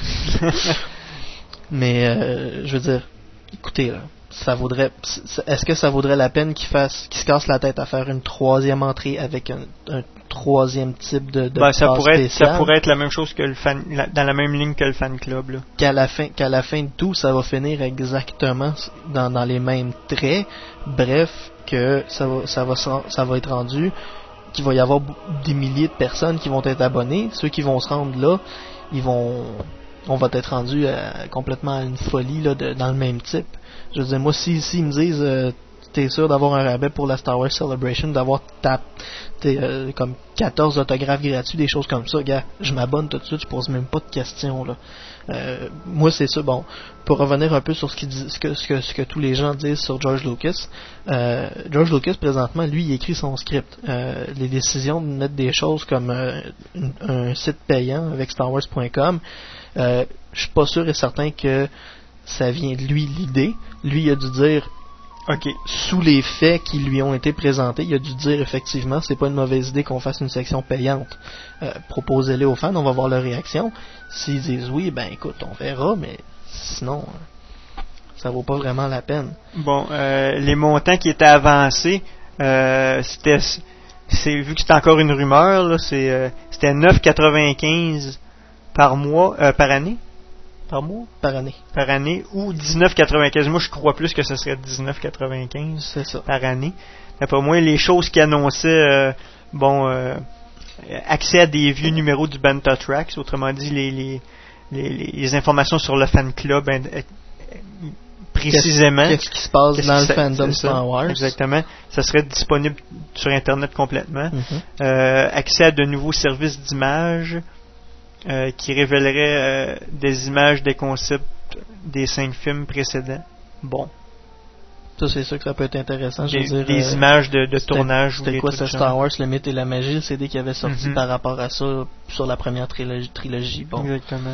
Mais euh, je veux dire, écoutez là, ça vaudrait, est-ce que ça vaudrait la peine qu'ils fassent, qu'ils se cassent la tête à faire une troisième entrée avec un, un troisième type de, de ben, ça pourrait être, ça pourrait être la même chose que le fan, la, dans la même ligne que le fan club là. Qu'à la fin, qu'à la fin de tout, ça va finir exactement dans, dans les mêmes traits. Bref, que ça va, ça va, ça va être rendu, qu'il va y avoir des milliers de personnes qui vont être abonnées. Ceux qui vont se rendre là, ils vont, on va être rendu à, complètement à une folie là, de, dans le même type. Je veux dire, moi, si, si ils me disent, euh, t'es sûr d'avoir un rabais pour la Star Wars Celebration, d'avoir ta, t'es, euh, comme quatorze autographes gratuits, des choses comme ça, gars, je m'abonne tout de suite, je pose même pas de questions là. Euh, moi c'est ça. Bon, pour revenir un peu sur ce, qui dit, ce, que, ce, que, ce que tous les gens disent sur George Lucas, euh, George Lucas présentement, lui, il écrit son script. Euh, les décisions de mettre des choses comme euh, un, un site payant avec Star Wars point com, euh, je suis pas sûr et certain que ça vient de lui l'idée. Lui, il a dû dire, ok, sous les faits qui lui ont été présentés, il a dû dire effectivement, c'est pas une mauvaise idée qu'on fasse une section payante. Euh, proposez-les aux fans, on va voir leur réaction. S'ils disent oui, ben écoute, on verra, mais sinon, ça vaut pas vraiment la peine. Bon, euh, les montants qui étaient avancés, euh, c'était, c'est vu que c'est encore une rumeur, là, c'est, euh, c'était neuf quatre-vingt-quinze par mois, euh, par année. Par mois? Par année. Par année, ou dix-neuf quatre-vingt-quinze. Moi, je crois plus que ce serait dix-neuf quatre-vingt-quinze c'est ça. Par année. D'après moi, les choses qui annonçaient, euh, bon, euh, accès à des vieux numéros du Banta Tracks, autrement dit, les, les, les, les informations sur le fan club, hein, précisément. Qu'est-ce, qu'est-ce qui se passe qu'est-ce dans le ça, fandom Star Wars? Exactement. Ça serait disponible sur Internet complètement. Mm-hmm. Euh, accès à de nouveaux services d'image. Euh, qui révélerait euh, des images des concepts des cinq films précédents. Bon. Ça, c'est sûr que ça peut être intéressant. Je Des, veux dire, des euh, images de, de tournage. C'était, c'était quoi, c'est Star Wars, le mythe et la magie, le C D qui avait sorti mm-hmm. par rapport à ça sur la première trilogie. trilogie. Bon. Exactement.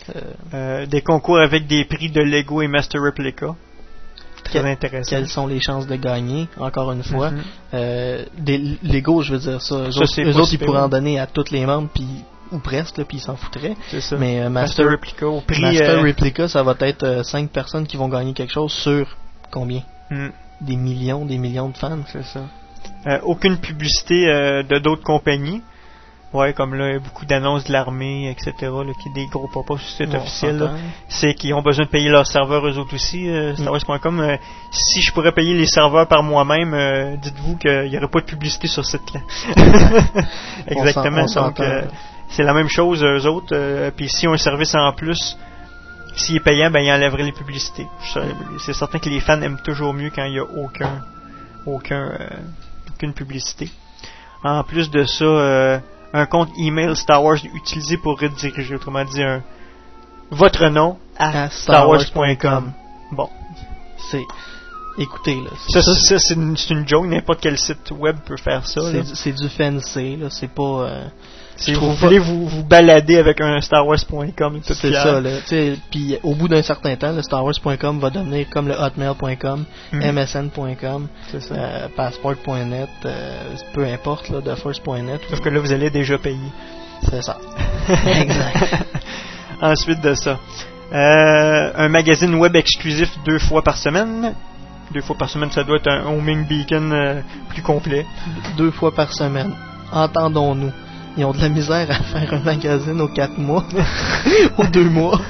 Euh, Euh, des concours avec des prix de Lego et Master Replica. Très que- intéressant. Quelles sont les chances de gagner, encore une fois. Mhm. Euh, des Lego, je veux dire ça. Eux Ça, autres, c'est eux pas autres, ils super. pourraient en donner à tous les membres, puis ou presque, là, puis ils s'en foutraient. C'est ça. Mais euh, Master, Master, Replica au prix. Master euh, Replica, ça va être euh, cinq personnes qui vont gagner quelque chose sur combien? hmm, Des millions, des millions de fans. c'est ça. Euh, aucune publicité euh, de d'autres compagnies. Ouais, comme là, il y a beaucoup d'annonces de l'armée, et cetera, là, qui est des gros papas sur le site On officiel. Là. s'entend. C'est qu'ils ont besoin de payer leurs serveurs eux autres aussi, euh, Star Wars point com. Euh, si je pourrais payer les serveurs par moi-même, euh, dites-vous qu'il n'y aurait pas de publicité sur ce site-là. Exactement. On s'en- on Donc, s'entend. euh, c'est la même chose eux autres. Euh, Puis si on a un service en plus, s'il est payant, ben il enlèverait les publicités. Je- C'est certain que les fans aiment toujours mieux quand il n'y a aucun, aucun, euh, aucune publicité. En plus de ça, euh, un compte email Star Wars utilisé pour rediriger, autrement dit un votre nom à, À star wars point com. Bon, C'est, écoutez là, ça, ça, ça, c'est une, c'est une joke, n'importe quel site web peut faire ça. là. c'est, du- c'est du fancy là, c'est pas. Euh, Si je vous trouve voulez pas- vous, vous balader avec un star wars point com, tout C'est fier. ça là, tu sais, puis au bout d'un certain temps, le star wars point com va devenir comme le hotmail point com, Mhm. M S N point com, C'est ça. euh, passport point net, euh, peu importe là, theforce point net. Sauf que là, vous allez déjà payer. C'est ça. Exact. Ensuite de ça, euh, un magazine web exclusif deux fois par semaine. Deux fois par semaine, ça doit être un homing beacon euh, plus complet. Deux fois par semaine. Entendons-nous. Ils ont de la misère à faire un magazine aux quatre mois, aux deux mois.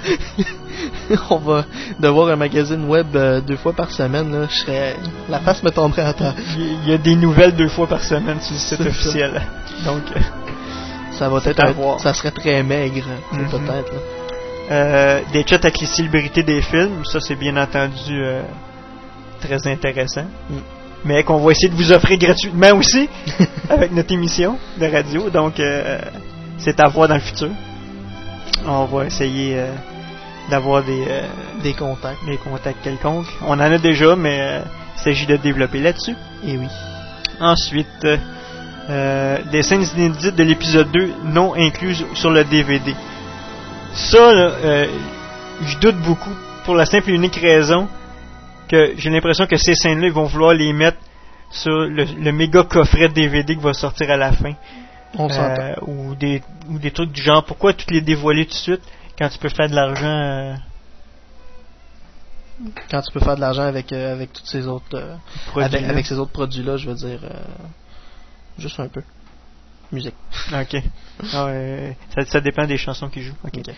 On va devoir un magazine web euh, deux fois par semaine. Là. Je serais, la face me tomberait à terre. Il y a des nouvelles deux fois par semaine sur le site C'est ça. officiel. Donc, euh, Ça va C'est être, à un- voir. ça serait très maigre, Mhm. peut-être. Là. euh, des chats avec les célébrités des films, ça c'est bien entendu euh, très intéressant. Mm. Mais qu'on va essayer de vous offrir gratuitement aussi avec notre émission de radio. Donc, euh, c'est à voir dans le futur. On va essayer euh, d'avoir des, euh, Des contacts. des contacts quelconques. On en a déjà, mais euh, il s'agit de développer là-dessus. Et oui. Ensuite, euh, euh, des scènes inédites de l'épisode deux non incluses sur le D V D. Ça, là, euh, je doute beaucoup pour la simple et unique raison que j'ai l'impression que ces scènes-là, ils vont vouloir les mettre sur le, le méga coffret D V D qui va sortir à la fin. On s'entend. Euh, ou, des, ou des trucs du genre, pourquoi toutes les dévoiler tout de suite quand tu peux faire de l'argent euh, Quand tu peux faire de l'argent avec, euh, avec tous ces autres euh, avec, produits-là? avec ces autres produits-là, je veux dire, euh, juste un peu. Musique. Ok. Ah, ouais, ça, ça dépend des chansons qu'ils jouent. Ok. Ok.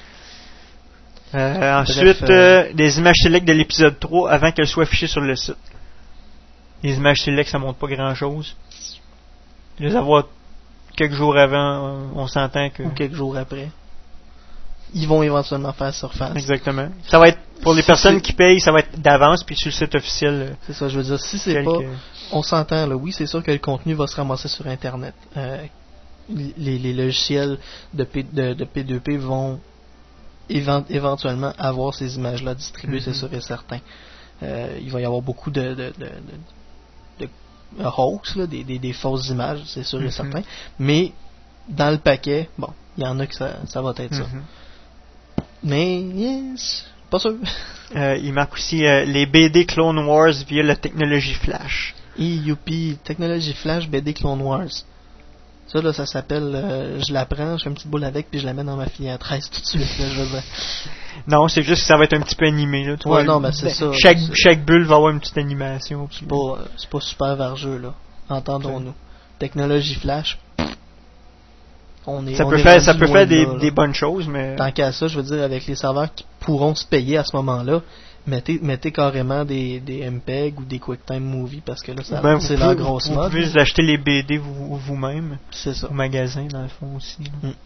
Euh, ensuite, euh, euh, des images select de l'épisode trois avant qu'elles soient affichées sur le site. Les images select, ça montre pas grand chose. Les avoir quelques jours avant, on s'entend que. Ou quelques jours après. Ils vont éventuellement faire surface. Exactement. Ça va être, pour les Si personnes c'est- qui payent, ça va être d'avance, puis sur le site officiel. euh, C'est ça, je veux dire, si c'est quelques- pas. On s'entend, là, oui, c'est sûr que le contenu va se ramasser sur Internet. Euh, les, les logiciels de, P, de, de P deux P vont évent- éventuellement avoir ces images-là distribuées, Mhm. c'est sûr et certain. Euh, il va y avoir beaucoup de, de, de, de, de hoax, là, des, des, des fausses images, c'est sûr Mhm. et certain. Mais dans le paquet, bon, il y en a que ça, ça va être ça. Mhm. Mais, yes, pas sûr. Euh, il marque aussi euh, les B D Clone Wars via la technologie Flash. Et youpi, technologie Flash B D Clone Wars. Ça, là, ça s'appelle, euh, je la prends, je fais une petite boule avec, puis je la mets dans ma filière treize tout de suite, là, je veux dire. Non, c'est juste que ça va être un petit peu animé. Là, tu Ouais, vois, non, ben, c'est ça. Chaque, C'est- chaque bulle va avoir une petite animation. puis- C'est pas, euh, c'est pas super vargeux, là. Entendons-nous. Technologie Flash, on est, Ça on peut est faire, rendu ça peut loin faire de des, là, là. des bonnes choses, mais Tant qu'à ça, je veux dire, avec les serveurs qui pourront se payer à ce moment-là, mettez, mettez carrément des, des M P E G ou des QuickTime Movie, parce que là, ça, ben, vous c'est pouvez, la grosse vous mode. pouvez vous acheter les B D vous- vous-même C'est ça. au magasin, dans le fond aussi. là. Mm.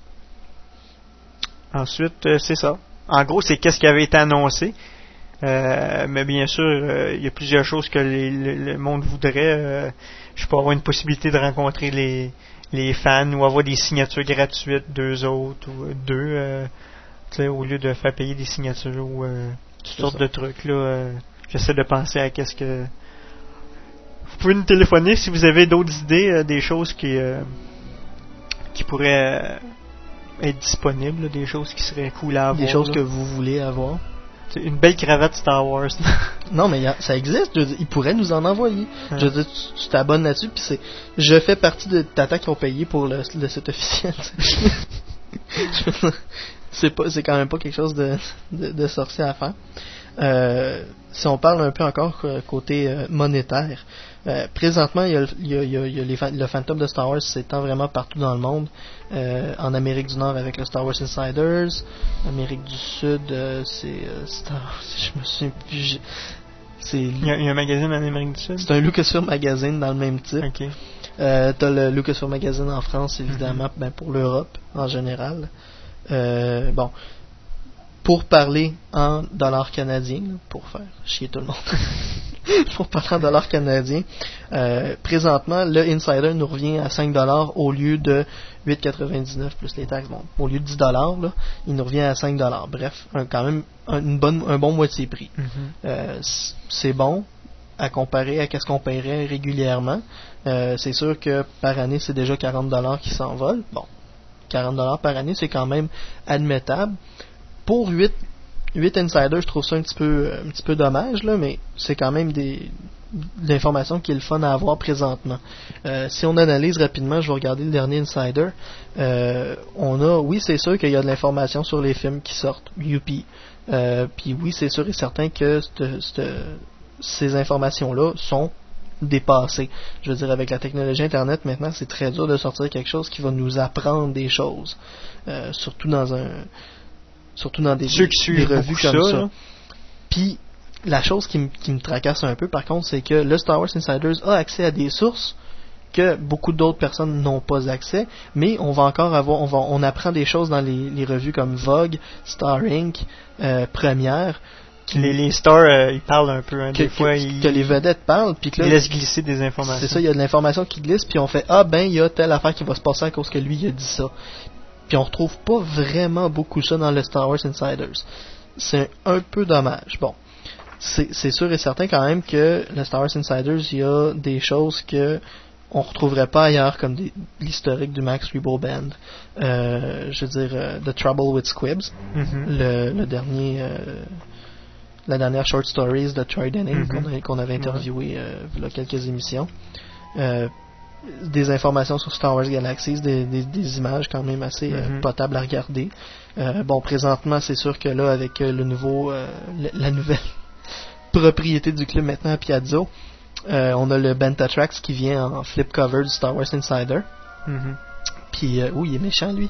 Ensuite, euh, c'est ça. En gros, c'est qu'est-ce qui avait été annoncé. Euh, mais bien sûr, euh, il y a plusieurs choses que les- le, le monde voudrait. Euh, je peux avoir une possibilité de rencontrer les, les fans ou avoir des signatures gratuites, deux autres ou euh, deux, euh, tu sais, au lieu de faire payer des signatures ou euh, toutes C'est sortes ça. de trucs. Là, euh, j'essaie de penser à qu'est-ce que. Vous pouvez nous téléphoner si vous avez d'autres idées, euh, des choses qui, euh, qui pourraient euh, être disponibles, là, des choses qui seraient cool à avoir. Des choses là. que vous voulez avoir. C'est une belle cravate Star Wars. Non, mais y a, ça existe. Je veux dire, ils pourraient nous en envoyer. Ouais. Je veux dire, tu, tu t'abonnes là-dessus, puis c'est. Je fais partie de Tata qui ont payé pour le, le site officiel. Je veux dire, c'est pas, c'est quand même pas quelque chose de, de, de sorcier à faire. Euh, si on parle un peu encore euh, côté euh, monétaire, euh, présentement, il y a, il y a, il y a, il y a les fa- le fandom de Star Wars s'étend vraiment partout dans le monde. Euh, en Amérique du Nord avec le Star Wars Insiders, Amérique du Sud, euh, c'est euh, Star. Je me souviens plus. j'ai- C'est Il y, a, il y a un magazine en Amérique du Sud. c'est un Lucasfilm Magazine dans le même type. Ok. Euh, t'as le Lucasfilm Magazine en France, évidemment, ben, pour l'Europe en général. Euh, bon, pour parler en dollars canadiens, là, pour faire chier tout le monde, pour parler en dollars canadiens, euh, présentement, le Insider nous revient à cinq dollars au lieu de huit quatre-vingt-dix-neuf plus les taxes. Bon, au lieu de dix dollars, là, il nous revient à cinq dollars. Bref, un, quand même un, une bonne, un bon moitié prix. Mm-hmm. Euh, c- c'est bon à comparer à ce qu'on paierait régulièrement. Euh, c'est sûr que par année, c'est déjà quarante dollars qui s'envolent. Bon, quarante dollars par année, c'est quand même admettable. Pour huit, huit insiders, je trouve ça un petit peu, un petit peu dommage, là, mais c'est quand même des, de l'information qui est le fun à avoir présentement. Euh, si on analyse rapidement, je vais regarder le dernier insider. Euh, on a, oui, c'est sûr qu'il y a de l'information sur les films qui sortent, Youpi. Euh, puis oui, c'est sûr et certain que c'te, c'te, ces informations-là sont dépassées. Je veux dire, avec la technologie Internet, maintenant, c'est très dur de sortir quelque chose qui va nous apprendre des choses. Euh, surtout dans un... Surtout dans des, Ceux qui des suivent revues beaucoup comme ça, ça. là. Puis, la chose qui, m- qui me tracasse un peu, par contre, c'est que le Star Wars Insiders a accès à des sources que beaucoup d'autres personnes n'ont pas accès, mais on va encore avoir, on va, on apprend des choses dans les, les revues comme Vogue, Star Inc, euh, Première, qui, Les, les stars, euh, ils parlent un peu. Hein, que, des fois, que- ils, que les vedettes parlent, puis que là, ils laissent glisser des informations. c'est ça, il y a de l'information qui glisse, puis on fait ah ben il y a telle affaire qui va se passer à cause que lui il a dit ça. Puis on retrouve pas vraiment beaucoup ça dans le Star Wars Insiders. C'est un, un peu dommage. Bon, c'est, c'est sûr et certain quand même que le Star Wars Insiders, il y a des choses que on retrouverait pas ailleurs, comme des, l'historique du Max Rebo Band. Euh, je veux dire, euh, The Trouble with Squibs, Mhm. le, le dernier, euh, la dernière short stories de Troy Denning Mhm. qu'on, a- qu'on avait interviewé euh, il y a quelques émissions. Euh, des informations sur Star Wars Galaxies, des, des, des images quand même assez euh, Mhm. potables à regarder. Euh, bon, présentement, c'est sûr que là, avec euh, le nouveau, euh, le- la nouvelle propriété du club maintenant à Piazzo, euh, on a le Bentatrax qui vient en flip cover du Star Wars Insider. Mhm. Puis, euh, ouh, il est méchant, lui.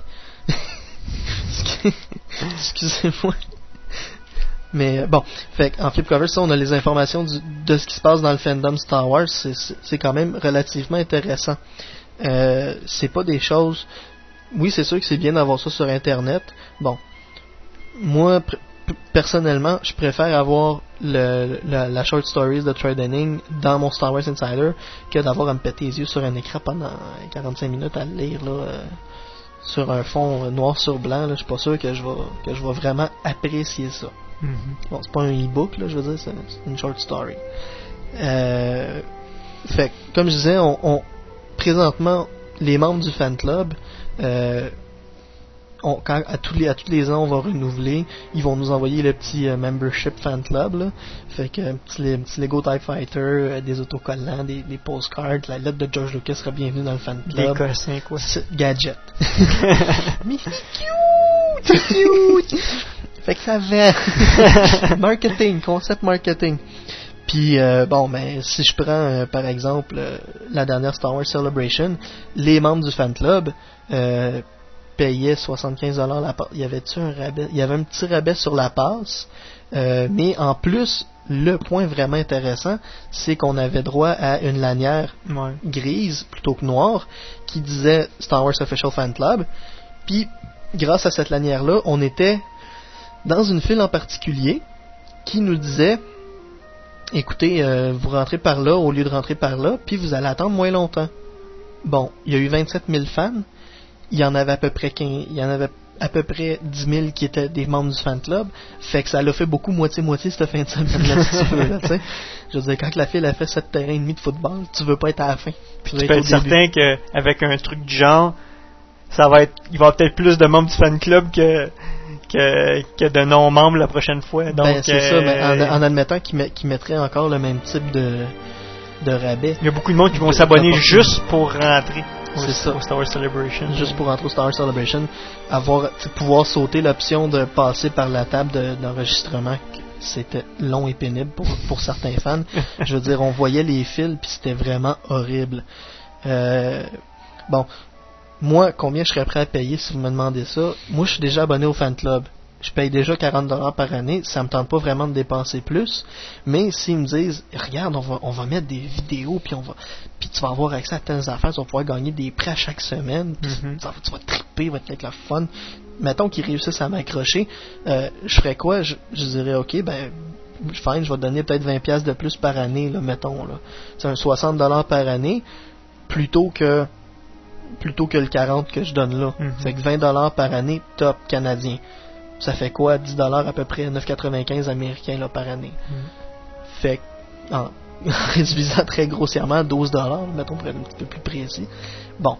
Excusez-moi. Mais euh, bon, fait en flip cover, ça, on a les informations du- de ce qui se passe dans le fandom Star Wars. C'est, c'est, c'est quand même relativement intéressant. Euh, c'est pas des choses. Oui, c'est sûr que c'est bien d'avoir ça sur Internet. Bon, moi pr- p- personnellement, je préfère avoir le, la, la short stories de Troy Denning dans mon Star Wars Insider que d'avoir à me péter les yeux sur un écran pendant quarante-cinq minutes à le lire là. Euh, sur un fond euh, noir sur blanc, là, je suis pas sûr que je vais que je vais vraiment apprécier ça. Mhm. Bon, c'est pas un e-book, là, je veux dire, c'est, c'est une short story. Euh, fait que, comme je disais, on, on présentement les membres du fan club, euh, on, quand, à tous les à tous les ans, on va renouveler. Ils vont nous envoyer le petit euh, membership fan club, là. Fait que un petit, un petit Lego TIE Fighter, euh, des autocollants, des, des postcards, la lettre de George Lucas sera bienvenue dans le fan Des club. cossins, quoi. C'est- Gadget. Mais c'est cute, c'est cute. Fait que ça va. Marketing, concept marketing. Puis euh, bon, ben si je prends euh, par exemple euh, la dernière Star Wars Celebration, les membres du fan club euh, payaient soixante-quinze dollars la passe. Il y avait-tu un rabais? Il y avait un petit rabais sur la passe, euh, mais en plus, le point vraiment intéressant, c'est qu'on avait droit à une lanière Ouais. grise plutôt que noire qui disait Star Wars Official Fan Club. Puis grâce à cette lanière-là, on était dans une file en particulier qui nous disait écoutez, euh, vous rentrez par là au lieu de rentrer par là, puis vous allez attendre moins longtemps. Bon, il y a eu vingt-sept mille fans, il y en avait à peu près quinze, il y en avait à peu près dix mille qui étaient des membres du fan club, fait que ça l'a fait beaucoup moitié-moitié cette fin de semaine-là, si tu veux, là, tu sais. Je veux dire, quand la file a fait sept terrains et demi de football, tu veux pas être à la fin. Puis veux tu peux au être début. certain qu'avec un truc du genre, ça va être, il va y avoir peut-être plus de membres du fan club que que, que de non-membres la prochaine fois. Donc, ben, c'est euh, ça, mais en, en admettant qu'ils, met, qu'ils mettraient encore le même type de, de rabais. Il y a beaucoup de monde qui vont de, s'abonner de juste pour rentrer au, c'est ça. au Star Wars Celebration. Juste pour rentrer au Star Wars Celebration, avoir, pouvoir sauter l'option de passer par la table de, d'enregistrement. C'était long et pénible pour, pour certains fans. Je veux dire, on voyait les fils puis c'était vraiment horrible. Euh, bon, moi, combien je serais prêt à payer si vous me demandez ça? Moi, je suis déjà abonné au fan club. Je paye déjà quarante dollars par année. Ça me tente pas vraiment de dépenser plus. Mais s'ils me disent, regarde, on va, on va mettre des vidéos puis on va, puis tu vas avoir accès à telles affaires, tu vas pouvoir gagner des prix à chaque semaine. Mm-hmm. Tu, vas, tu vas triper, va être la fun. Mettons qu'ils réussissent à m'accrocher, euh, je ferais quoi? Je, je dirais, ok, ben, fine, je vais donner peut-être vingt dollars de plus par année, là, mettons, là. C'est un soixante dollars par année, plutôt que, plutôt que le quarante que je donne là. Mm-hmm. Fait que vingt dollars par année, top canadien. Ça fait quoi? dix dollars à peu près, neuf quatre-vingt-quinze américains, là, par année. Mm-hmm. Fait que, en réduisant très grossièrement, douze dollars, mettons, pour être un petit peu plus précis. Bon.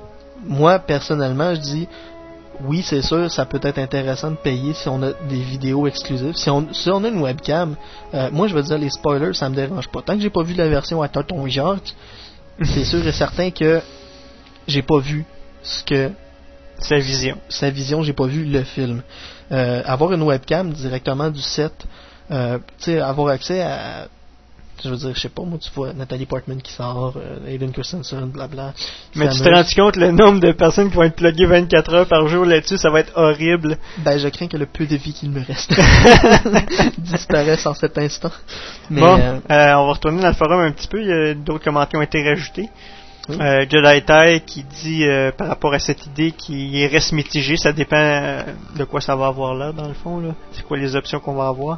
Moi, personnellement, je dis, oui, c'est sûr, ça peut être intéressant de payer si on a des vidéos exclusives. Si on, si on a une webcam, euh, moi je veux dire, les spoilers, ça me dérange pas. Tant que j'ai pas vu la version à Tonton Jacques, c'est sûr et certain que j'ai pas vu ce que... Sa vision. Sa vision, j'ai pas vu le film. Euh, avoir une webcam directement du set, euh, tu sais, avoir accès à... Je veux dire, je sais pas, moi, tu vois Nathalie Portman qui sort, euh, Hayden Christensen, blabla. Mais tu te rends compte le nombre de personnes qui vont être pluguées vingt-quatre heures par jour là-dessus, ça va être horrible. Ben, je crains que le peu de vie qu'il me reste disparaisse en cet instant. Mais, bon, euh, euh, on va retourner dans le forum un petit peu, il y a d'autres commentaires qui ont été rajoutés. Oui. Euh, Jedi Tai qui dit euh, par rapport à cette idée qu'il reste mitigé, ça dépend euh, de quoi ça va avoir là, dans le fond, là. C'est quoi les options qu'on va avoir.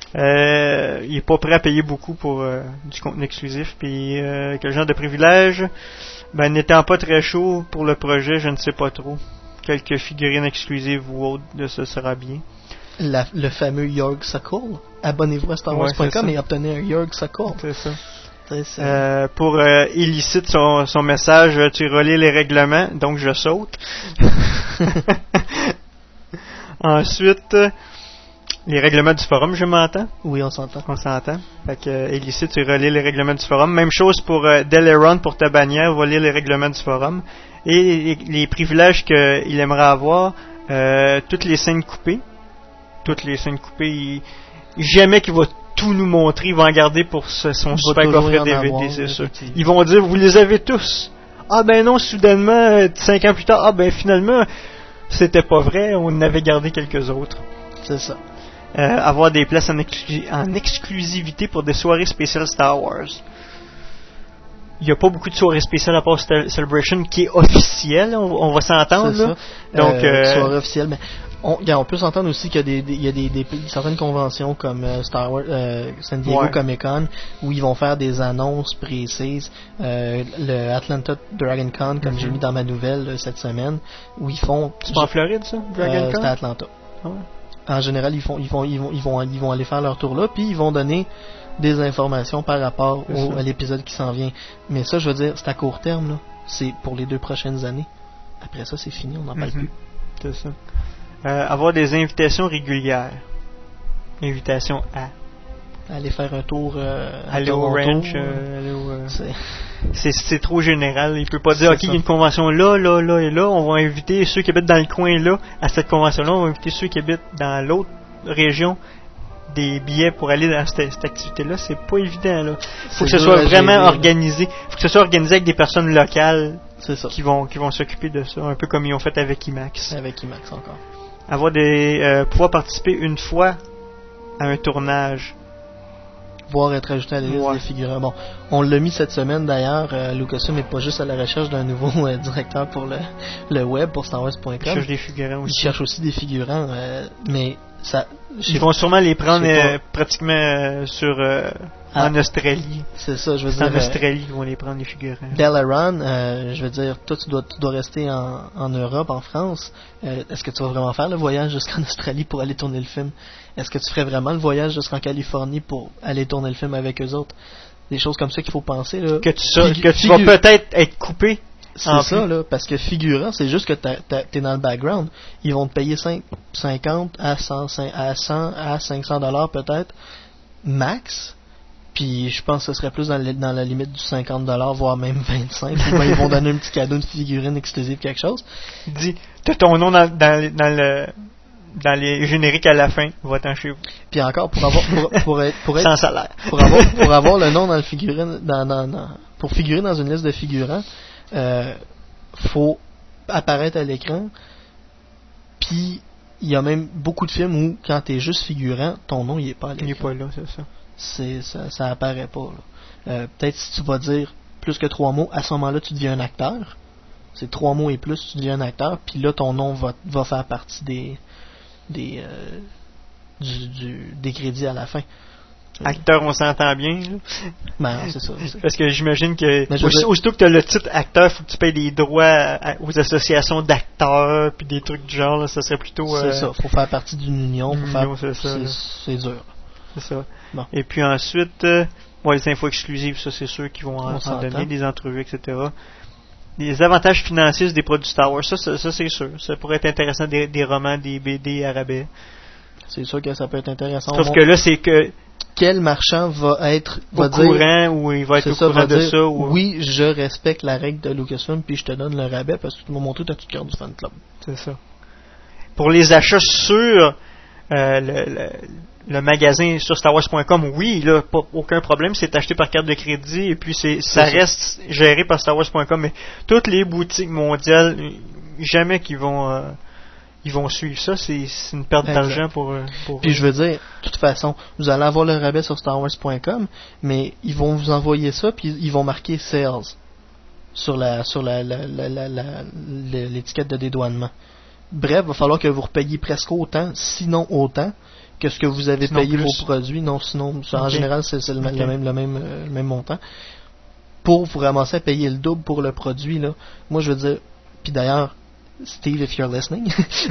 Euh, il est pas prêt à payer beaucoup pour euh, du contenu exclusif, puis euh, quel genre de privilège, ben n'étant pas très chaud pour le projet, je ne sais pas trop. Quelques figurines exclusives ou autres de ce sera bien. La, le fameux Yorg Sokol. Abonnez-vous à Star Wars point com ouais, et obtenez un Yorg Sokol. C'est ça. C'est ça. Euh, pour euh, illicite son, son message, tu relis les règlements, donc je saute. Ensuite, les règlements du forum, je m'entends? Oui, on s'entend. On s'entend. Fait que, euh, illicite, tu relis les règlements du forum. Même chose pour euh, Deleron, pour ta bannière, va lire les règlements du forum. Et les, les privilèges qu'il aimerait avoir, euh, toutes les scènes coupées. Toutes les scènes coupées, il, jamais qu'il va tout nous montrer, il va en garder pour ce, son super coffret D V D, c'est sûr. Ils vont dire, vous les avez tous. Ah ben non, soudainement, cinq ans plus tard, ah ben finalement, c'était pas vrai, on en avait gardé quelques autres. C'est ça. Euh, avoir des places en, exclu- en exclusivité pour des soirées spéciales Star Wars. Il n'y a pas beaucoup de soirées spéciales à part Celebration qui est officielle, on, on va s'entendre. C'est là. ça. Donc, euh, euh, soirée officielle, mais on, on peut s'entendre aussi qu'il y a des, des, il y a des, des, certaines conventions comme euh, Star Wars, euh, San Diego ouais. Comic Con où ils vont faire des annonces précises. Euh, le Atlanta Dragon Con, comme mm-hmm. j'ai mis dans ma nouvelle là, cette semaine, où ils font. C'est pas en Floride ça, Dragon euh, Con? C'est à Atlanta. Ah ouais. En général, ils font, ils vont, ils vont, ils vont, ils vont aller faire leur tour là, puis ils vont donner des informations par rapport au, à l'épisode qui s'en vient. Mais ça, je veux dire, c'est à court terme là. C'est pour les deux prochaines années. Après ça, c'est fini, on n'en parle mm-hmm. plus. C'est ça. Euh, avoir des invitations régulières. Invitations à. Aller faire un tour. Euh, à aller au ranch. Euh, aller au, euh... c'est... C'est, c'est trop général. Il peut pas dire, c'est ok, il y a une convention là, là, là et là. On va inviter ceux qui habitent dans le coin là à cette convention-là. On va inviter ceux qui habitent dans l'autre région des billets pour aller dans cette, cette activité-là. C'est pas évident là. Faut c'est que ce soit vraiment gérer, organisé. Faut que ce soit organisé avec des personnes locales c'est ça. qui vont qui vont s'occuper de ça. Un peu comme ils ont fait avec IMAX. Avec IMAX encore. Avoir des euh, pouvoir participer une fois à un tournage. Pouvoir être ajouté à la liste ouais. des figurants. Bon, on l'a mis cette semaine d'ailleurs. Euh, Lucasfilm n'est pas juste à la recherche d'un nouveau euh, directeur pour le, le web pour Star Wars point com. Il cherche des figurants aussi. Il cherche aussi des figurants, euh, mais ça. Ils vont sûrement les prendre euh, pratiquement euh, sur euh, ah, en Australie. C'est ça, je veux c'est dire. En Australie, ils vont les prendre les figurants. Delaran, euh, je veux dire, toi tu dois, tu dois rester en, en Europe, en France. Euh, est-ce que tu vas vraiment faire le voyage jusqu'en Australie pour aller tourner le film? Est-ce que tu ferais vraiment le voyage jusqu'en Californie pour aller tourner le film avec eux autres? Des choses comme ça qu'il faut penser là. Que tu, Figu- que tu vas peut-être être coupé c'est En ça, plus. là, parce que figurant, c'est juste que t'as- t'as- t'es dans le background. Ils vont te payer cinq- cinquante à cent, à cent à cinq cents dollars peut-être, max. Puis je pense que ce serait plus dans, le- dans la limite du cinquante dollars, voire même vingt-cinq. Ou bien ils vont donner un petit cadeau, une figurine exclusive, quelque chose. Dis, t'as ton nom dans, dans, dans le dans les génériques à la fin, va-t'en chez vous. Puis encore, pour avoir, pour, pour être, pour être, Sans salaire. pour avoir, pour avoir le nom dans le figurine, dans, dans, dans- pour figurer dans une liste de figurants, euh, faut apparaître à l'écran. Puis il y a même beaucoup de films où quand t'es juste figurant, ton nom il est pas à l'écran. Il est pas là, c'est ça. C'est ça, ça apparaît pas. Là. Euh, peut-être si tu vas dire plus que trois mots, à ce moment-là tu deviens un acteur. C'est trois mots et plus, tu deviens un acteur. Puis là ton nom va, va faire partie des des euh, du, du, des crédits à la fin. Acteur, on s'entend bien. Là. Ben, c'est ça. C'est... Parce que j'imagine que Mais je veux aussi- dire- aussitôt que tu as le titre acteur, faut que tu payes des droits à- aux associations d'acteurs puis des trucs du genre. Là, ça serait plutôt. C'est euh, ça. Faut faire partie d'une union. Faut Union, faire... c'est ça, là. c'est, c'est dur. C'est ça. Bon. Et puis ensuite, euh, ouais, les infos exclusives, ça c'est sûr qu'ils vont en, On en s'entend. donner, des entrevues, et cetera. Les avantages financiers des produits Star Wars, ça, ça, ça, c'est sûr. Ça pourrait être intéressant, des, des romans, des B D à rabais. C'est sûr que ça peut être intéressant. Sauf Bon, que là, c'est que quel marchand va être au va dire, courant ou il va être c'est au ça, courant va de dire, ça. Ou... oui, je respecte la règle de Lucasfilm puis je te donne le rabais parce que tu m'as montré ta petite carte du fan club. C'est ça. Pour les achats sur euh, le, le, le magasin sur Star Wars point com, oui, là, pas, aucun problème, c'est acheté par carte de crédit et puis c'est, ça C'est ça. reste géré par Star Wars point com, mais toutes les boutiques mondiales, jamais qu'ils vont euh, ils vont suivre ça, c'est, c'est une perte Exact. d'argent pour, euh, pour Puis eux. je veux dire, de toute façon, vous allez avoir le rabais sur Star Wars point com, mais ils vont vous envoyer ça puis ils vont marquer sales sur la sur la, la, la, la, la- la- l'étiquette de dédouanement. Bref, il va falloir que vous repayiez presque autant, sinon autant, que ce que vous avez Sinon payé plus. vos produits. Non, sinon, ça, en Ok. général, c'est, c'est le, Ok. le même, le, même, euh, le même montant. Pour vous ramasser à payer le double pour le produit, là, moi je veux dire, puis d'ailleurs, Steve, if you're listening,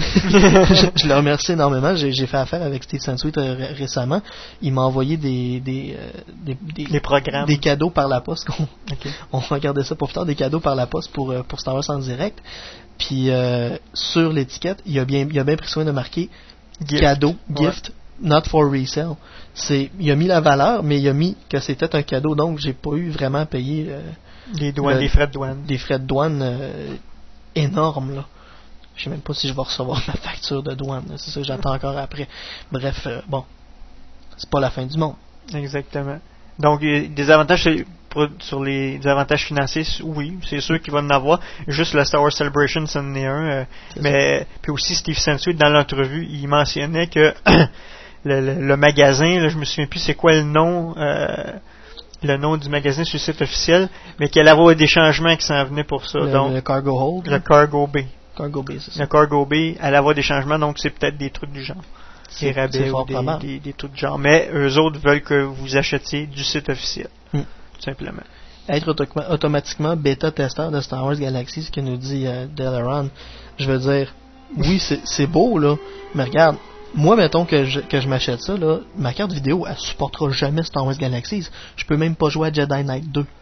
je, je le remercie énormément. J'ai, j'ai fait affaire avec Steve Sansweet euh, ré- récemment. Il m'a envoyé des des, euh, des, des, Les programmes. des cadeaux par la poste. On, Ok. on regardait ça pour plus tard, des cadeaux par la poste pour, euh, pour Star Wars en direct. Puis euh, sur l'étiquette, il a bien il a bien pris soin de marquer Gift. cadeau, Ouais. gift, not for resale. C'est, il a mis la valeur, mais il a mis que c'était un cadeau, donc j'ai pas eu vraiment à payer euh, Les douanes, le- les frais de douane. des frais de douane euh, énormes là. Je sais même pas si je vais recevoir ma facture de douane. là. C'est ça que j'attends encore après. Bref, euh, bon, c'est pas la fin du monde. Exactement. Donc, euh, des avantages sur- pour- sur les des avantages financiers, oui, c'est sûr qu'il va en avoir. Juste la Star Wars Celebration, c'en est un. euh, C'est mais puis aussi Steve Sansweet dans l'entrevue, il mentionnait que le, le- le magasin, là, je me souviens plus c'est quoi le nom, euh, le nom du magasin sur le site officiel, mais qu'il allait avoir des changements qui s'en venaient pour ça. Le, donc, le cargo hold, le là. Cargo Bay, cargo bay, c'est ça. le Cargo Bay allait avoir des changements, donc c'est peut-être des trucs du genre. Des C'est, c'est rabais ou fort des, probable. des, des trucs du genre. Mais eux autres veulent que vous achetiez du site officiel. Hmm. Tout simplement. Être auto- automatiquement bêta-testeur de Star Wars Galaxy, ce que nous dit euh, Delaran, je veux dire, oui, c'est, c'est beau, là, mais regarde, moi, mettons que je, que je m'achète ça, là, ma carte vidéo, elle supportera jamais Star Wars Galaxies. Je peux même pas jouer à Jedi Knight deux.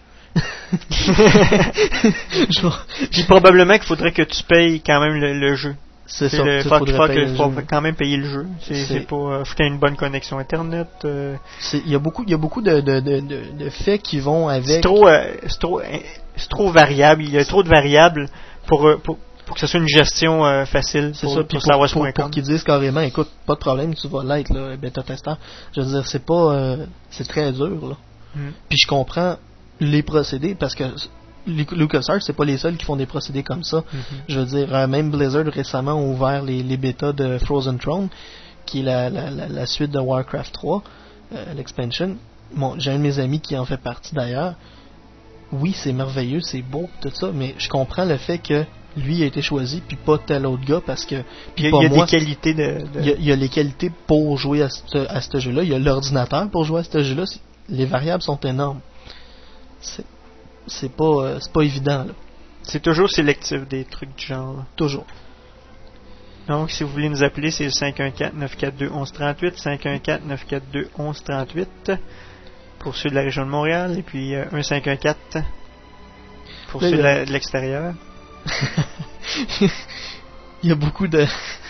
Je- Puis probablement qu'il faudrait que tu payes quand même le, le jeu. c'est C'est ça, le, il faut, faudrait faut payer que- le faut jeu. quand même payer le jeu. C'est, C'est- c'est pas, euh, faut que t'aies une bonne connexion internet. euh, C'est- Il y a beaucoup, il y a beaucoup de, de, de, de, de faits qui vont c'est avec. trop, euh, c'est trop, euh, c'est trop variable. Il y a trop de variables pour, euh, pour, pour que ce soit une gestion euh, facile C'est pour, ça, pour puis Star pour, Wars pour, point pour com. qu'ils disent carrément, écoute, pas de problème, tu vas l'être, là, bêta-testeur. Je veux dire, c'est pas, euh, c'est très dur, là. Mm. Puis je comprends les procédés, parce que Lu- LucasArts, c'est pas les seuls qui font des procédés comme ça. Mhm. Je veux dire, euh, même Blizzard récemment a ouvert les, les bêtas de Frozen Throne, qui est la, la, la, la suite de Warcraft trois, euh, l'expansion. Bon, j'ai un de mes amis qui en fait partie d'ailleurs. Oui, c'est merveilleux, c'est beau, tout ça, mais je comprends le fait que lui a été choisi, puis pas tel autre gars, parce que... Puis il y a, pas il y a moi, des qualités de. de- il y, a, il y a les qualités pour jouer à ce à ce jeu-là. Il y a l'ordinateur pour jouer à ce jeu-là. C'est- Les variables sont énormes. C'est, c'est pas, euh, c'est pas évident, là. C'est toujours sélectif des trucs du genre. là. Toujours. Donc, si vous voulez nous appeler, c'est le cinq un quatre, neuf quatre deux, un un trois huit, cinq un quatre, neuf quatre deux, un un trois huit, pour ceux de la région de Montréal, et puis euh, un cinq un quatre. Pour Là, ceux il de, y a- la- de l'extérieur. Il y a beaucoup de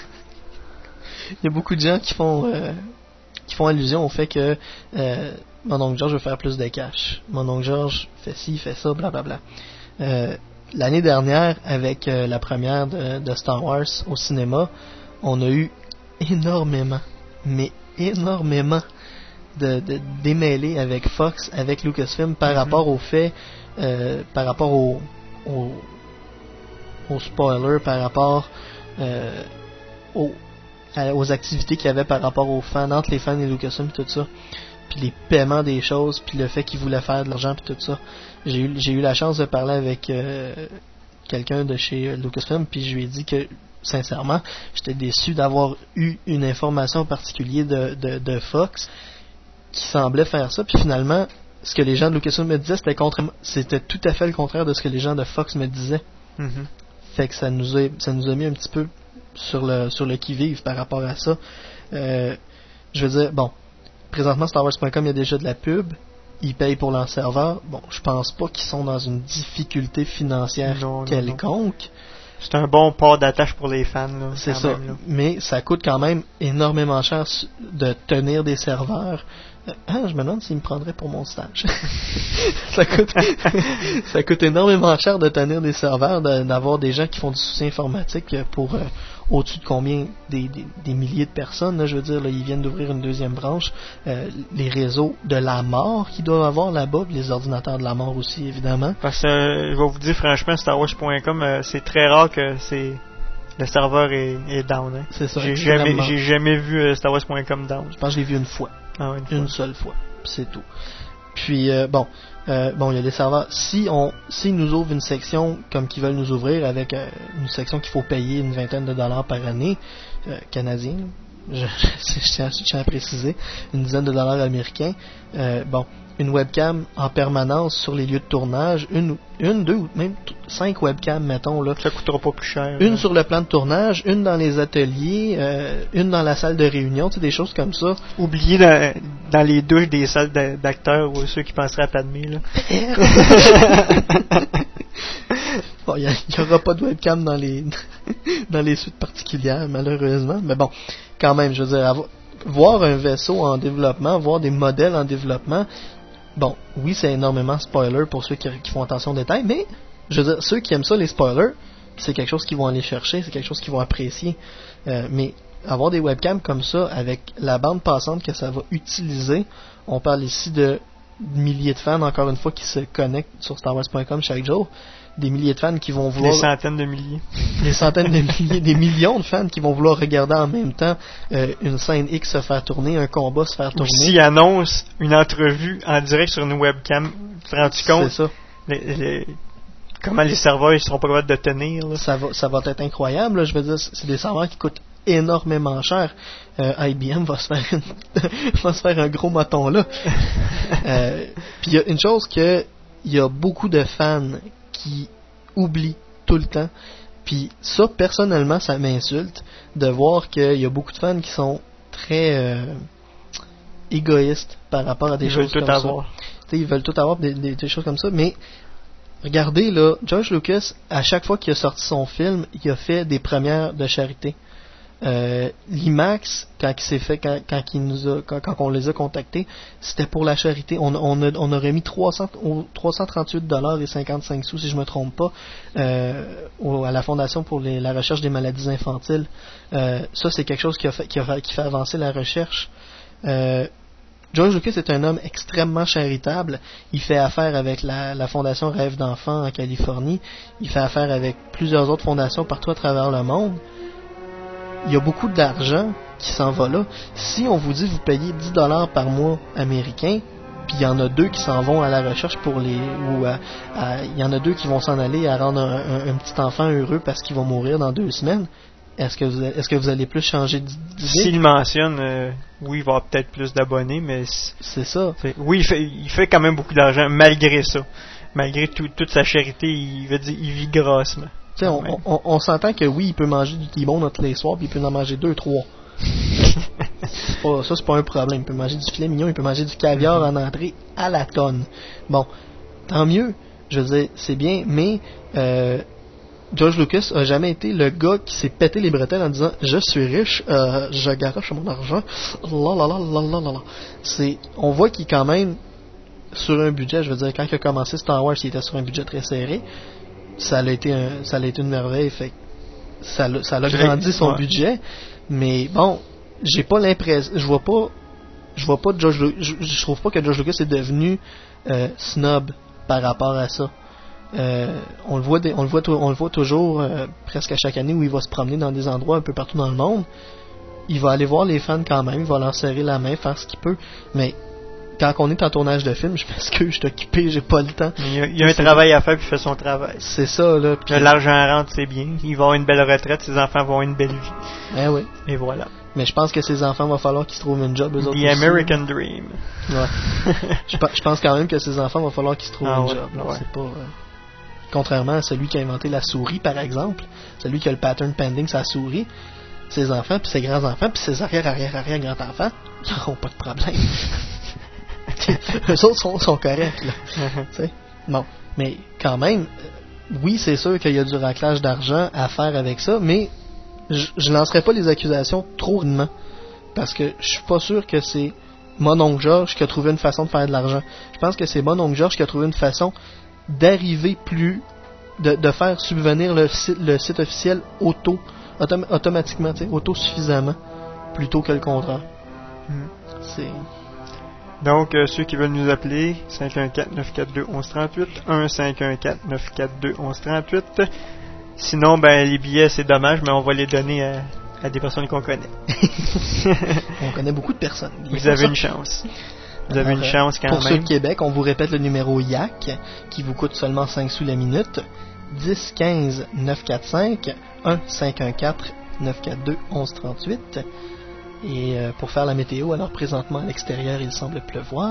il y a beaucoup de gens qui font euh, qui font allusion au fait que euh, mon oncle George veut faire plus de cash. Mon oncle George fait ci, fait ça, blablabla. Euh, l'année dernière, avec euh, la première de, de Star Wars au cinéma, on a eu énormément, mais énormément de, de démêlés avec Fox, avec Lucasfilm par Mhm. rapport au fait, euh, par rapport au, au, au spoiler, par rapport euh, au, à- aux activités qu'il y avait par rapport aux fans, entre les fans et Lucasfilm, tout ça. Puis les paiements des choses, puis le fait qu'ils voulaient faire de l'argent, puis tout ça. J'ai eu, j'ai eu la chance de parler avec euh, quelqu'un de chez Lucasfilm, puis je lui ai dit que, sincèrement, j'étais déçu d'avoir eu une information particulière de, de, de Fox qui semblait faire ça, puis finalement, ce que les gens de Lucasfilm me disaient, c'était, contre, c'était tout à fait le contraire de ce que les gens de Fox me disaient. Mhm. Fait que ça nous a, ça nous a mis un petit peu sur le, sur le qui-vive par rapport à ça. Euh, je veux dire, bon, présentement, Star Wars point com, il y a déjà de la pub. Ils payent pour leur serveur. Bon, je pense pas qu'ils sont dans une difficulté financière Non, non, quelconque. C'est un bon port d'attache pour les fans. Là, C'est quand ça. même, là. Mais ça coûte quand même énormément cher su- de tenir des serveurs. Euh, ah, je me demande s'ils me prendraient pour mon stage. ça coûte ça coûte énormément cher de tenir des serveurs, de- d'avoir des gens qui font du soutien informatique pour euh, au-dessus de combien des, des, des milliers de personnes. Là, je veux dire, là, ils viennent d'ouvrir une deuxième branche. Euh, les réseaux de la mort qu'ils doivent avoir là-bas, puis les ordinateurs de la mort aussi, évidemment. Parce que, euh, je vais vous dire franchement, Star Wars point com, euh, c'est très rare que c'est le serveur est, est down. Hein. C'est ça. J'ai jamais, extrêmement. j'ai jamais vu euh, Star Wars point com down. Je pense que je l'ai vu une fois. Ah, ouais, une Une fois. seule fois. Puis c'est tout. Puis euh, bon, euh, bon, il y a des serveurs. Si on, s'ils nous ouvrent une section comme qu'ils veulent nous ouvrir, avec euh, une section qu'il faut payer une vingtaine de dollars par année, euh, canadien, je, je, tiens, je tiens à préciser, une dizaine de dollars américains. Euh, bon, une webcam en permanence sur les lieux de tournage, une, une, deux ou même t- cinq webcams, mettons là. Ça coûtera pas plus cher. Une là. sur le plan de tournage, une dans les ateliers, euh, une dans la salle de réunion, tu sais, des choses comme ça. Oublié dans, dans les douches des salles d'a- d'acteurs ou ceux qui penseraient à Padmé. Là. Bon, il n'y aura pas de webcam dans les dans les suites particulières, malheureusement. Mais bon, quand même, je veux dire, avo- voir un vaisseau en développement, voir des modèles en développement, bon, oui, c'est énormément spoiler pour ceux qui, qui font attention aux détails, mais je veux dire, ceux qui aiment ça, les spoilers, c'est quelque chose qu'ils vont aller chercher, c'est quelque chose qu'ils vont apprécier. Euh, mais avoir des webcams comme ça, avec la bande passante que ça va utiliser, on parle ici de milliers de fans, encore une fois, qui se connectent sur Star Wars point com chaque jour, des milliers de fans qui vont vouloir... Des centaines de milliers. Des centaines de milliers, des millions de fans qui vont vouloir regarder en même temps euh, une scène X se faire tourner, un combat se faire Ou tourner. s'ils annoncent une entrevue en direct sur une webcam, tu te rends-tu C'est compte ça. les- les- comment les serveurs ils seront pas capables de tenir là? Ça va, ça va être incroyable. Là. Je veux dire, c'est des serveurs qui coûtent énormément cher. Euh, I B M va se faire une, va se faire un gros moton là. euh, Puis il y a une chose que il y a beaucoup de fans qui oublient tout le temps. Puis ça, personnellement, ça m'insulte de voir qu'il y a beaucoup de fans qui sont très euh, égoïstes par rapport à des Ils veulent choses tout comme avoir. ça. T'sais, ils veulent tout avoir, des, des, des choses comme ça, mais regardez là, George Lucas, à chaque fois qu'il a sorti son film, il a fait des premières de charité. Euh, l'IMAX, quand il s'est fait, quand, quand, il nous a, quand, quand on les a contactés, c'était pour la charité. On, on, a, on aurait mis trois cents, trois cent trente-huit dollars et cinquante-cinq sous, si je me trompe pas, euh, au, à la Fondation pour les, la recherche des maladies infantiles. Euh, ça, c'est quelque chose qui, a fait, qui, a, qui fait avancer la recherche. Euh, George Lucas est un homme extrêmement charitable. Il fait affaire avec la, la Fondation Rêve d'enfants en Californie. Il fait affaire avec plusieurs autres fondations partout à travers le monde. Il y a beaucoup d'argent qui s'en va là. Si on vous dit vous payez dix dollars par mois américain, puis il y en a deux qui s'en vont à la recherche pour les... ou à, à, il y en a deux qui vont s'en aller à rendre un, un, un petit enfant heureux parce qu'il va mourir dans deux semaines, est-ce que vous, est-ce que vous allez plus changer d'idée? S'il mentionne, euh, oui, il va y avoir peut-être plus d'abonnés, mais c'est, c'est ça. C'est, oui, il fait, il fait quand même beaucoup d'argent malgré ça. Malgré tout, toute sa charité, il veut dire, il vit grassement. Tu sais, on, on, on s'entend que oui, il peut manger du T-bone tous les soirs, puis il peut en manger deux, trois. c'est pas, ça, c'est pas un problème. Il peut manger du filet mignon, il peut manger du caviar en entrée à la tonne. Bon, tant mieux. je veux dire, c'est bien, mais euh, George Lucas a jamais été le gars qui s'est pété les bretelles en disant je suis riche, euh, je garoche mon argent. La la la la la la la. C'est, on voit qu'il est quand même sur un budget. Je veux dire, quand il a commencé Star Wars, il était sur un budget très serré. Ça a été un, ça a été une merveille. Fait ça l'a, ça l'a grandi son ouais. budget. Mais bon, j'ai pas l'impression, je vois pas, je vois pas George, je, je trouve pas que George Lucas est devenu euh, snob par rapport à ça. Euh, on le voit, des, on le voit, on le voit toujours euh, presque à chaque année où il va se promener dans des endroits un peu partout dans le monde. Il va aller voir les fans quand même, il va leur serrer la main, faire ce qu'il peut. Mais quand on est en tournage de film, je m'excuse, je suis occupé, j'ai pas le temps. Il y a, il y a un travail à faire puis il fait son travail. C'est ça là. Puis l'argent rentre, c'est bien. Il va avoir une belle retraite, ses enfants vont avoir une belle vie. Eh oui. Et voilà. Mais je pense que ses enfants va falloir qu'ils se trouvent une job. Eux The autres aussi. American Dream. Ouais. je, je pense quand même que ses enfants va falloir qu'ils se trouvent ah, une ouais, job. Ouais. C'est pas. Euh... Contrairement à celui qui a inventé la souris, par exemple, celui qui a le pattern pending sa souris, ses enfants, puis ses grands-enfants, puis ses arrière-arrière-arrière-grands-enfants, ils n'auront pas de problème. Eux autres sont, sont corrects, là. T'sais? Bon, mais quand même, oui, c'est sûr qu'il y a du raclage d'argent à faire avec ça, mais je, je lancerai pas les accusations trop rudement, parce que je suis pas sûr que c'est mon oncle George qui a trouvé une façon de faire de l'argent. Je pense que c'est mon oncle George qui a trouvé une façon d'arriver plus, de, de faire subvenir le site, le site officiel auto, autom- automatiquement, tu sais, auto-suffisamment, plutôt que le contraire. Mm. C'est... Donc, euh, ceux qui veulent nous appeler, cinq un quatre neuf quatre deux un un trois huit, un cinq un quatre neuf quatre deux un un trois huit. Sinon, ben, les billets, c'est dommage, mais on va les donner à, à des personnes qu'on connaît. On connaît beaucoup de personnes. Vous avez une chance. Vous avez Alors, une chance quand pour même. Pour ceux de Québec, on vous répète le numéro Y A C qui vous coûte seulement cinq sous la minute. dix quinze neuf cent quarante-cinq un cinq un quatre neuf quatre deux un un trois huit. Et euh, pour faire la météo, alors présentement à l'extérieur, il semble pleuvoir.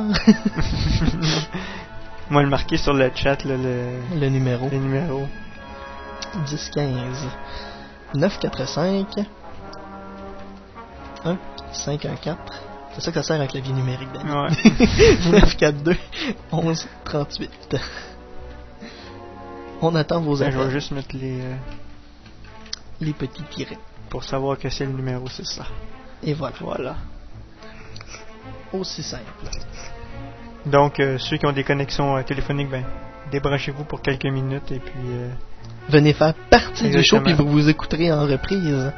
Moi, le marquer sur le chat, là, le... le numéro. Le numéro. dix quinze neuf cent quatre-vingt-cinq un cinq un quatre. C'est ça que ça sert un clavier numérique, Daniel. Ouais. neuf quatre deux un un trois huit. On attend vos appels. Je vais juste mettre les... Euh... les petits tirets. Pour savoir que c'est le numéro, c'est ça. Et voilà. Voilà. Aussi simple. Donc, euh, ceux qui ont des connexions euh, téléphoniques, ben, débranchez-vous pour quelques minutes et puis... Euh... Venez faire partie Exactement. du show puis vous vous écouterez en reprise.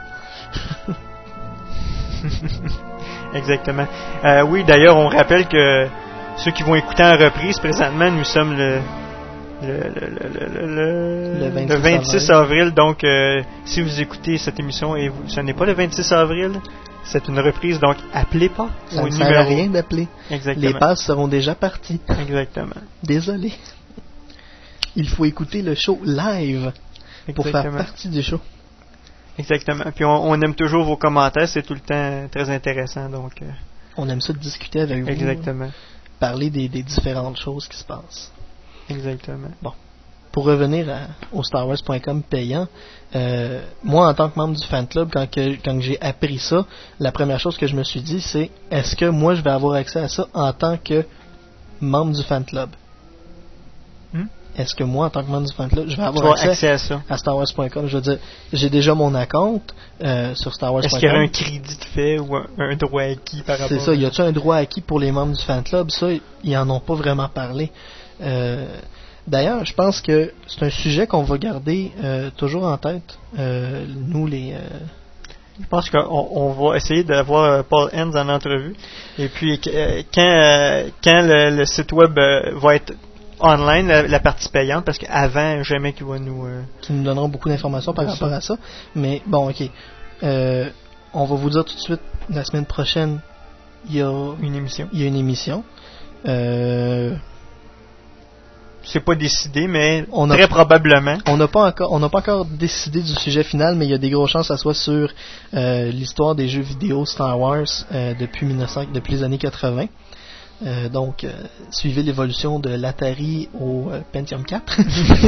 Exactement. Euh, oui, d'ailleurs, on rappelle que ceux qui vont écouter en reprise, présentement, nous sommes le... Le, le, le, le, le, le, vingt-six le vingt-six avril. avril, donc euh, si vous écoutez cette émission et vous, ce n'est pas le vingt-six avril, c'est une reprise, donc appelez pas. Ça ne sert à rien d'appeler. Exactement. Les passes seront déjà parties. Exactement. Désolé. Il faut écouter le show live pour Exactement. faire partie du show. Exactement. Puis on, on aime toujours vos commentaires, c'est tout le temps très intéressant, donc. Euh... On aime ça de discuter avec vous. Exactement. Parler des, des différentes choses qui se passent. Exactement. Bon. Pour revenir à, au Star Wars point com payant, euh, moi en tant que membre du fan club, quand, que, quand j'ai appris ça, la première chose que je me suis dit, c'est est-ce que moi je vais avoir accès à ça en tant que membre du fan club? Hmm? Est-ce que moi en tant que membre du fan club, je vais avoir accès, accès à ça? À Star Wars point com? Je veux dire, j'ai déjà mon account euh, sur Star Wars point com. Est-ce qu'il y aurait un crédit de fait ou un, un droit acquis par rapport? C'est ça, y a-t-il un droit acquis pour les membres du fan club? Ça, ils en ont pas vraiment parlé. Euh, d'ailleurs, je pense que c'est un sujet qu'on va garder euh, toujours en tête, euh, nous les... Euh... Je pense qu'on on va essayer d'avoir Paul Hens en entrevue. Et puis, euh, quand, euh, quand le, le site web euh, va être online, la, la partie payante, parce qu'avant, jamais qu'il va nous... Euh... Qui nous donneront beaucoup d'informations par rapport à ça. Mais bon, ok. Euh, on va vous dire tout de suite, la semaine prochaine, il y a une émission. Il y a une émission. Euh... C'est pas décidé, mais on très a, probablement. On n'a pas encore, on n'a pas encore décidé du sujet final, mais il y a des grosses chances que ça soit sur euh, l'histoire des jeux vidéo Star Wars euh, depuis mille neuf cents, depuis les années quatre-vingts. Euh, donc, euh, suivez l'évolution de l'Atari au euh, Pentium quatre.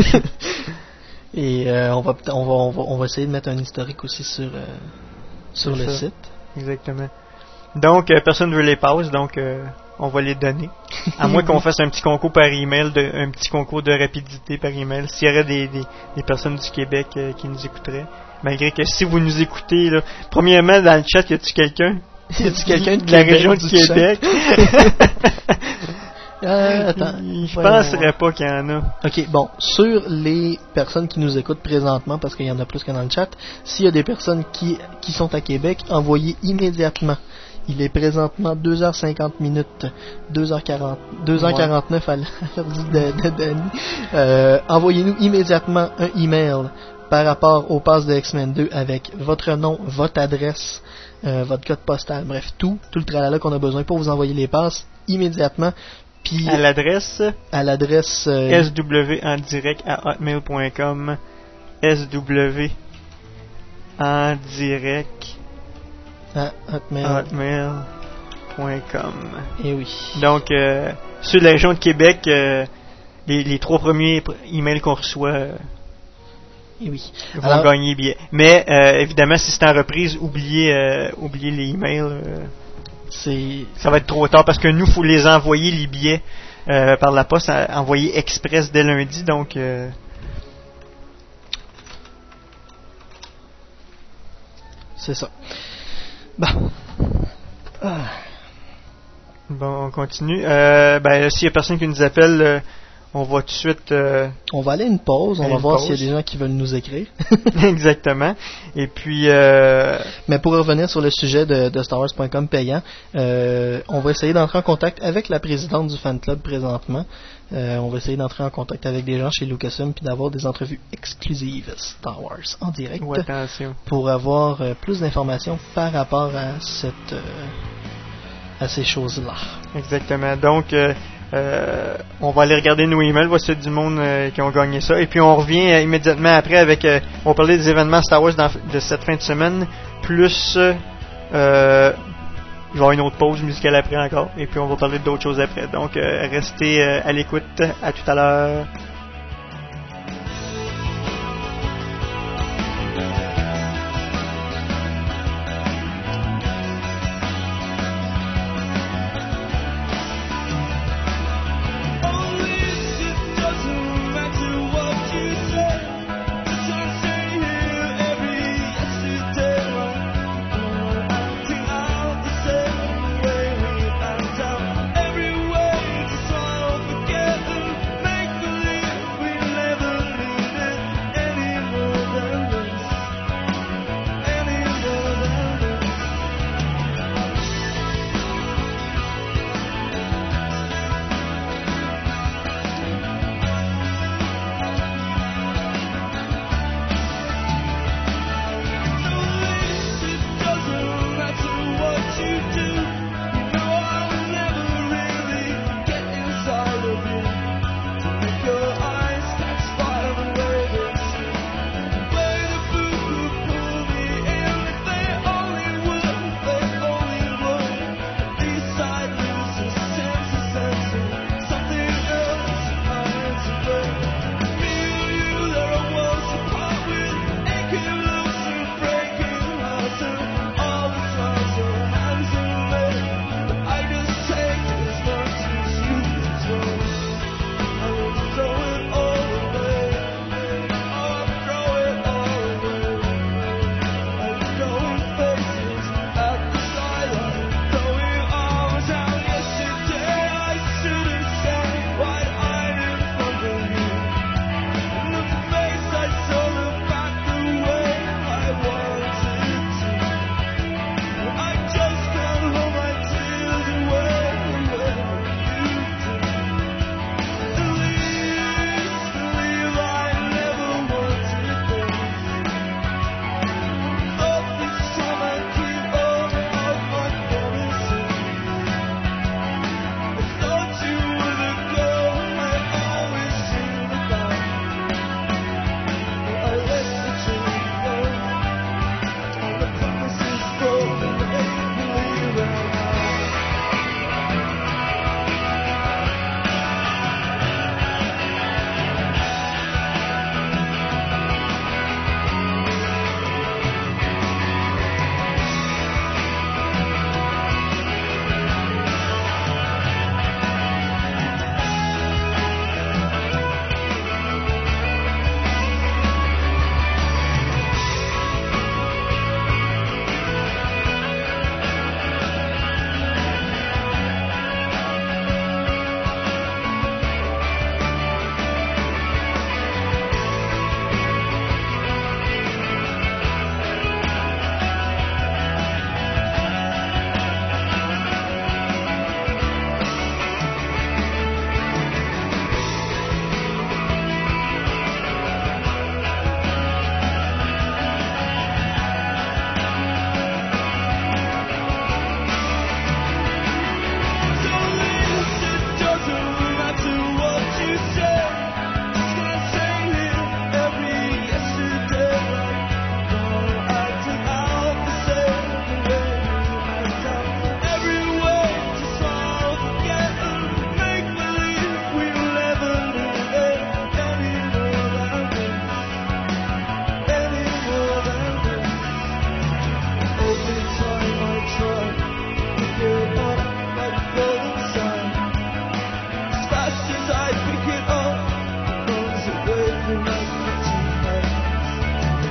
Et euh, on va, on va, on va, on va essayer de mettre un historique aussi sur euh, sur le ça. site. Exactement. Donc, euh, personne ne veut les passes, donc euh, on va les donner. À moins qu'on fasse un petit concours par email, de, un petit concours de rapidité par email. S'il y aurait des, des, des personnes du Québec euh, qui nous écouteraient. Malgré que si vous nous écoutez, là, premièrement, dans le chat, y a-tu quelqu'un? Y a-tu quelqu'un de, de la Québec, région de Québec? euh, attends. Je penserais pas qu'il y en a. Ok, bon, sur les personnes qui nous écoutent présentement, parce qu'il y en a plus que dans le chat, s'il y a des personnes qui, qui sont à Québec, envoyez immédiatement. Il est présentement deux heures cinquante minutes, deux heures quarante, deux heures quarante-neuf à l'heure de, de Danny. Euh, envoyez-nous immédiatement un email par rapport au pass de X-Men deux avec votre nom, votre adresse, euh, votre code postal, bref, tout, tout le tralala qu'on a besoin pour vous envoyer les passes immédiatement. Puis à l'adresse à l'adresse euh, S W en direct à hotmail point com S W en direct à hotmail point com. Et oui. Donc euh, sur la région de Québec, euh, les, les trois premiers emails qu'on reçoit euh, Et oui. vont Alors, gagner billets. Mais euh, évidemment, si c'est en reprise, oubliez, euh, oubliez les emails. Euh, c'est ça va être trop tard parce que nous, faut les envoyer les billets euh, par la poste, à, envoyer express dès lundi. Donc, euh, c'est ça. Bon. Ah. Bon, on continue. Euh, ben, s'il y a personne qui nous appelle. Euh, On va tout de suite... Euh, on va aller à une pause. On va voir pause. s'il y a des gens qui veulent nous écrire. Exactement. Et puis... Euh, Mais pour revenir sur le sujet de, de Star Wars point com payant, euh, on va essayer d'entrer en contact avec la présidente du fan club présentement. Euh, on va essayer d'entrer en contact avec des gens chez Lucasfilm puis d'avoir des entrevues exclusives Star Wars en direct. Ouais, attention. Pour avoir euh, plus d'informations par rapport à cette... Euh, à ces choses-là. Exactement. Donc... Euh, Euh, on va aller regarder nos emails, voici du monde euh, qui ont gagné ça. Et puis on revient euh, immédiatement après avec... Euh, on va parler des événements Star Wars dans, de cette fin de semaine. Plus... Euh, il va y avoir une autre pause musicale après encore. Et puis on va parler d'autres choses après. Donc euh, restez euh, à l'écoute. À tout à l'heure. Every way to solve, forget, and make believe.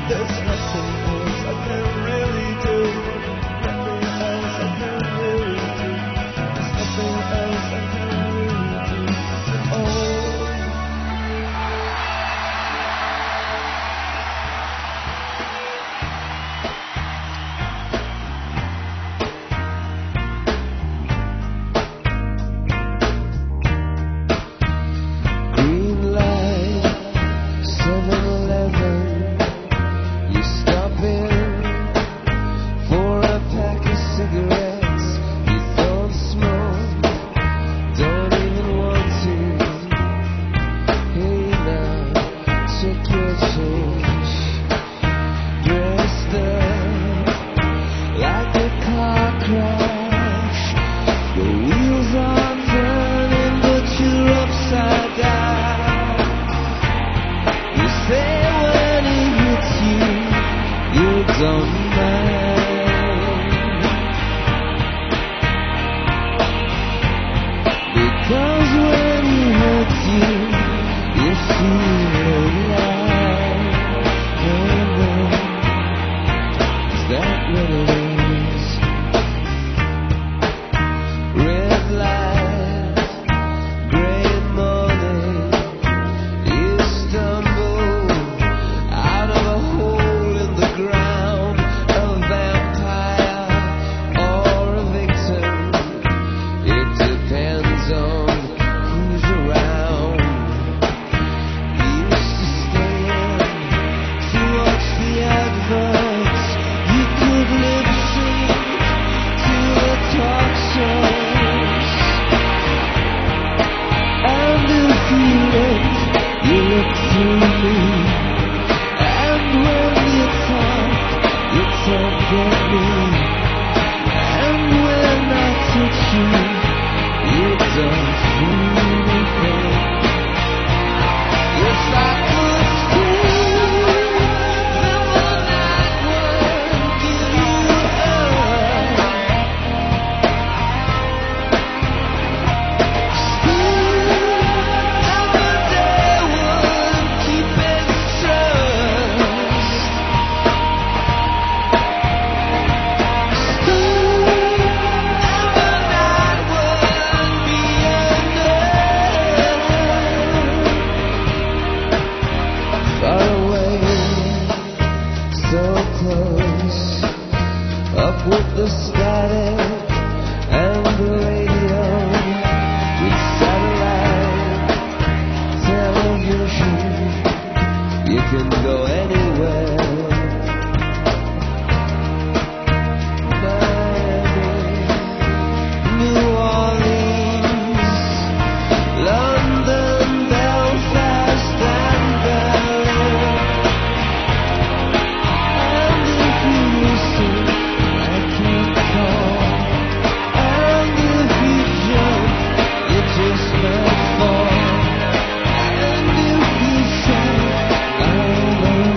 Fall, and if you say I love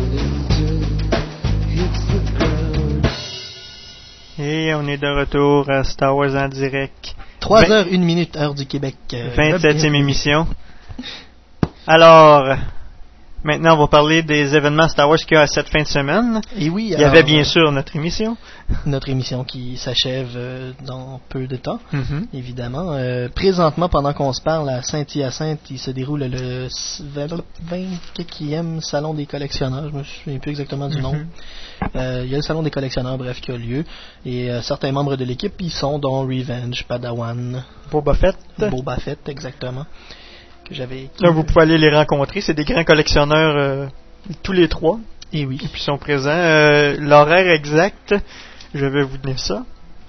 Et on est de retour à Star Wars en direct. trois heures une minute, heure du Québec. Euh, vingt-septième émission. Alors, maintenant on va parler des événements Star Wars qu'il y a cette fin de semaine. Et oui, il y avait bien sûr notre émission. Notre émission qui s'achève euh, dans peu de temps, mm-hmm. évidemment. Euh, présentement, pendant qu'on se parle, à Saint-Hyacinthe, il se déroule le vingt-quatrième Salon des collectionneurs. Je me souviens plus exactement du nom. Mm-hmm. Euh, il y a le Salon des collectionneurs, bref, qui a lieu. Et euh, certains membres de l'équipe, ils sont dont Revenge, Padawan, Boba Fett. Boba Fett, exactement. Que j'avais... Là, vous pouvez aller les rencontrer. C'est des grands collectionneurs, euh, tous les trois. Et oui. Et puis ils sont présents. Euh, l'horaire exact, je vais vous donner ça.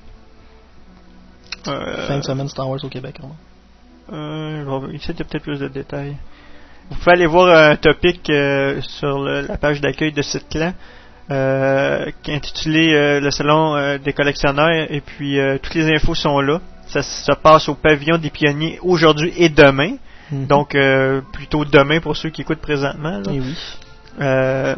Euh, fin de semaine Star Wars au Québec, vraiment. Euh, ici, il y a peut-être plus de détails. Vous pouvez aller voir un topic euh, sur le, la page d'accueil de Site Clan euh, qui est intitulé euh, le Salon euh, des collectionneurs. Et puis, euh, toutes les infos sont là. Ça se passe au pavillon des pionniers aujourd'hui et demain. Mm-hmm. Donc, euh, plutôt demain pour ceux qui écoutent présentement. Là. Et oui. Euh,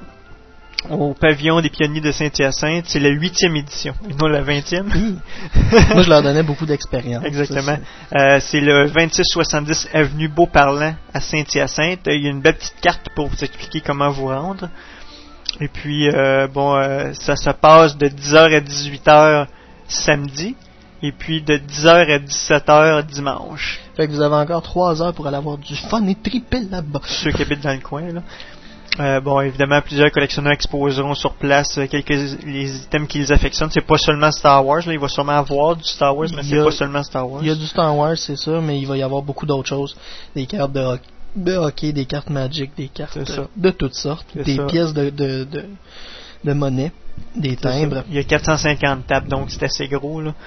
au pavillon des pionniers de Saint-Hyacinthe, c'est la huitième édition, et non la vingtième. Oui. Moi, je leur donnais beaucoup d'expérience. Exactement. C'est, euh, c'est le vingt-six soixante-dix avenue Beauparlant à Saint-Hyacinthe. Il y a une belle petite carte pour vous expliquer comment vous rendre. Et puis, euh, bon, euh, ça se passe de dix heures à dix-huit heures samedi. Et puis de dix heures à dix-sept heures dimanche. Fait que vous avez encore trois heures pour aller avoir du fun et triper là-bas. Ceux qui habitent dans le coin, là. Euh, bon, évidemment, plusieurs collectionneurs exposeront sur place quelques les items qu'ils affectionnent. C'est pas seulement Star Wars, là. Il va sûrement avoir du Star Wars, mais c'est pas seulement Star Wars. Il y a du Star Wars, c'est ça, mais il va y avoir beaucoup d'autres choses. Des cartes de hockey, de hockey des cartes Magic, des cartes de, de toutes sortes, c'est des ça. pièces de, de, de, de monnaie, des timbres. Il y a quatre cent cinquante tables, donc c'est assez gros, là.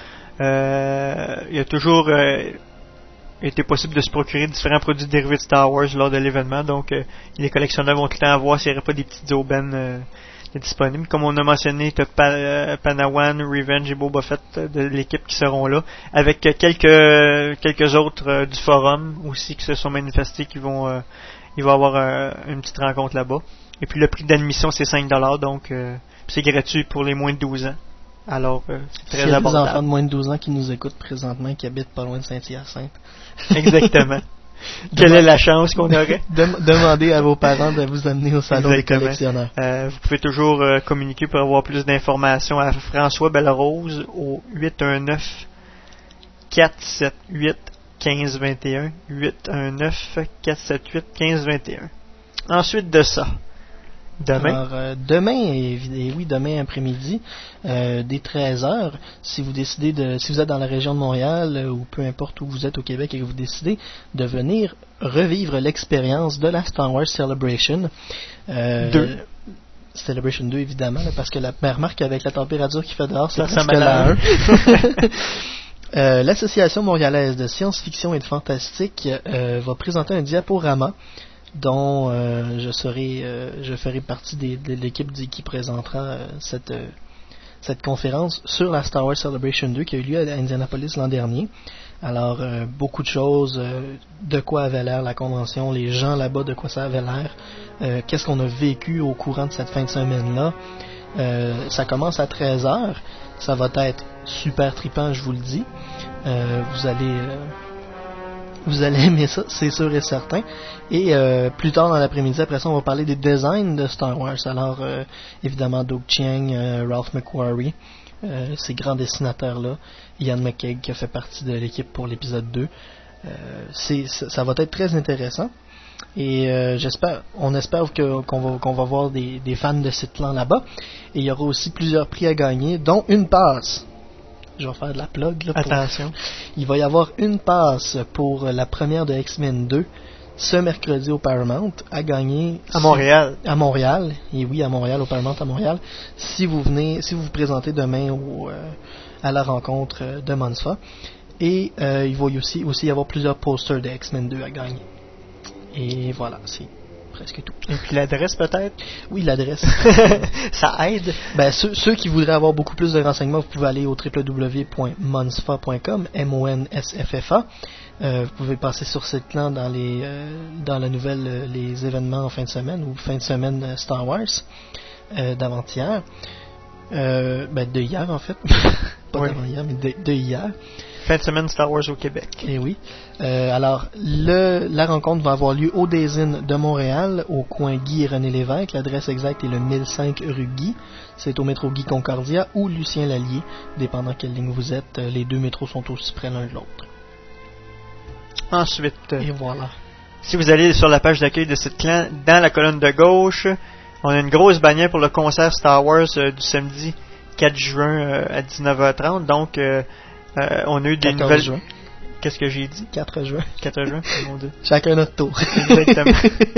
Euh, il y a toujours euh, été possible de se procurer différents produits dérivés de Star Wars lors de l'événement, donc euh, les collectionneurs vont tout le temps voir s'il n'y aurait pas des petites aubaines euh, disponibles. Comme on a mentionné, tu as pa- euh, Padawan, Revenge et Boba Fett euh, de l'équipe qui seront là, avec euh, quelques quelques autres euh, du forum aussi qui se sont manifestés, qui vont euh, il va y avoir euh, une petite rencontre là-bas. Et puis le prix d'admission c'est cinq dollars, donc euh, c'est gratuit pour les moins de douze ans. Alors, euh, c'est très abordable. Il y a des enfants de moins de douze ans qui nous écoutent présentement, qui habitent pas loin de Saint-Hyacinthe. Exactement. Quelle est la chance qu'on aurait? Dem- demandez à vos parents de vous amener au salon Exactement. des collectionneurs. Euh, vous pouvez toujours euh, communiquer pour avoir plus d'informations à François Bellerose au huit un neuf, quatre sept huit, un cinq deux un. huit un neuf, quatre sept huit, un cinq deux un. Ensuite de ça, demain. Alors, euh, demain, et, et oui, demain après-midi, euh, dès treize heures, si vous décidez de, si vous êtes dans la région de Montréal, euh, ou peu importe où vous êtes au Québec et que vous décidez de venir revivre l'expérience de la Star Wars Celebration. Euh, deux. Celebration deux, évidemment, là, parce que la mais remarque avec la température qui fait dehors, c'est ça presque la un. euh, L'Association montréalaise de science-fiction et de fantastique euh, va présenter un diaporama dont euh, je serai, euh, je ferai partie des, de l'équipe qui présentera euh, cette, euh, cette conférence sur la Star Wars Celebration deux qui a eu lieu à Indianapolis l'an dernier. Alors, euh, beaucoup de choses, euh, de quoi avait l'air la convention, les gens là-bas, de quoi ça avait l'air, euh, qu'est-ce qu'on a vécu au courant de cette fin de semaine-là. Euh, ça commence à treize heures, ça va être super trippant, je vous le dis. Euh, vous allez... Euh, Vous allez aimer ça, c'est sûr et certain. Et euh, plus tard dans l'après-midi, après ça, on va parler des designs de Star Wars. Alors, euh, évidemment, Doug Chiang, euh, Ralph McQuarrie, euh, ces grands dessinateurs-là, Ian McKeag qui a fait partie de l'équipe pour l'épisode deux. Euh, c'est, ça, ça va être très intéressant. Et euh, j'espère, on espère que, qu'on, va, qu'on va voir des, des fans de Citlan là-bas. Et il y aura aussi plusieurs prix à gagner, dont une passe. Je vais faire de la plug là. Pour... Attention. Il va y avoir une passe pour la première de X-Men deux ce mercredi au Paramount à gagner à Montréal. À Montréal. Et oui, à Montréal, au Paramount à Montréal. Si vous venez, si vous vous présentez demain au, euh, à la rencontre de Monza. Et euh, il va y aussi, aussi y avoir plusieurs posters de X-Men deux à gagner. Et voilà, c'est presque tout. Et puis l'adresse peut-être? Oui, l'adresse. Ça aide. Ben, ceux, ceux qui voudraient avoir beaucoup plus de renseignements, vous pouvez aller au w w w point monsfa point com, M O N S F F A. Euh, vous pouvez passer sur ce clan dans les euh, dans la nouvelle euh, les événements en fin de semaine ou fin de semaine euh, Star Wars euh, d'avant-hier. Euh, ben, de hier en fait. Pas oui. d'avant-hier, mais de, de hier. Fin de semaine Star Wars au Québec. Et oui. Euh, alors, le, la rencontre va avoir lieu au Daisy de Montréal, au coin Guy et René Lévesque. L'adresse exacte est le mille cinq rue Guy. C'est au métro Guy Concordia ou Lucien Lallier, dépendant quelle ligne vous êtes. Les deux métros sont aussi près l'un de l'autre. Ensuite, et voilà. Si vous allez sur la page d'accueil de cette clan, dans la colonne de gauche, on a une grosse bannière pour le concert Star Wars euh, du samedi quatre juin euh, à dix-neuf heures trente. Donc, euh, euh, on a eu des nouvelles... juin. Qu'est-ce que j'ai dit? quatre juin. quatre juin, mon Dieu. Chacun notre tour. Exactement.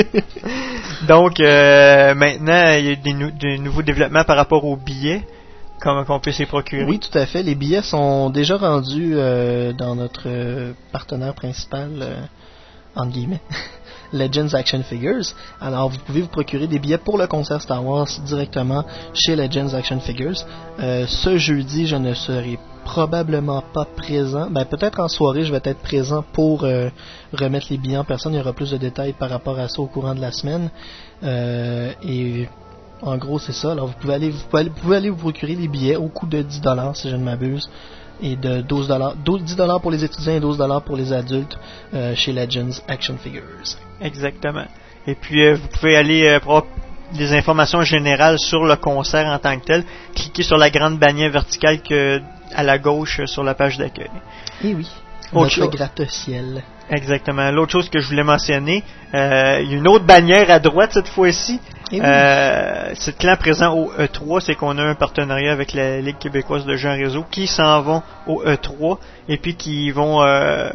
Donc, euh, maintenant, il y a des, nou- des nouveaux développements par rapport aux billets. Comment on peut s'y procurer? Oui, tout à fait. Les billets sont déjà rendus euh, dans notre euh, partenaire principal, euh, entre guillemets, Legends Action Figures. Alors, vous pouvez vous procurer des billets pour le concert Star Wars directement chez Legends Action Figures. Euh, ce jeudi, je ne serai probablement pas présent. Ben, peut-être en soirée, je vais être présent pour euh, remettre les billets en personne. Il y aura plus de détails par rapport à ça au courant de la semaine. Euh, et... En gros, c'est ça. Alors, vous pouvez aller, vous pouvez aller, vous pouvez aller vous procurer des billets au coût de dix dollars, si je ne m'abuse, et de douze dollars, dix dollars pour les étudiants et douze dollars pour les adultes euh, chez Legends Action Figures. Exactement. Et puis, euh, vous pouvez aller euh, pour des informations générales sur le concert en tant que tel. Cliquez sur la grande bannière verticale que, à la gauche euh, sur la page d'accueil. Et oui. Autre Notre gratte-ciel. Exactement. L'autre chose que je voulais mentionner, euh, il y a une autre bannière à droite cette fois-ci. Oui. Euh, c'est clan présent au E trois, c'est qu'on a un partenariat avec la Ligue québécoise de jeux en réseau qui s'en vont au E trois et puis qui vont euh,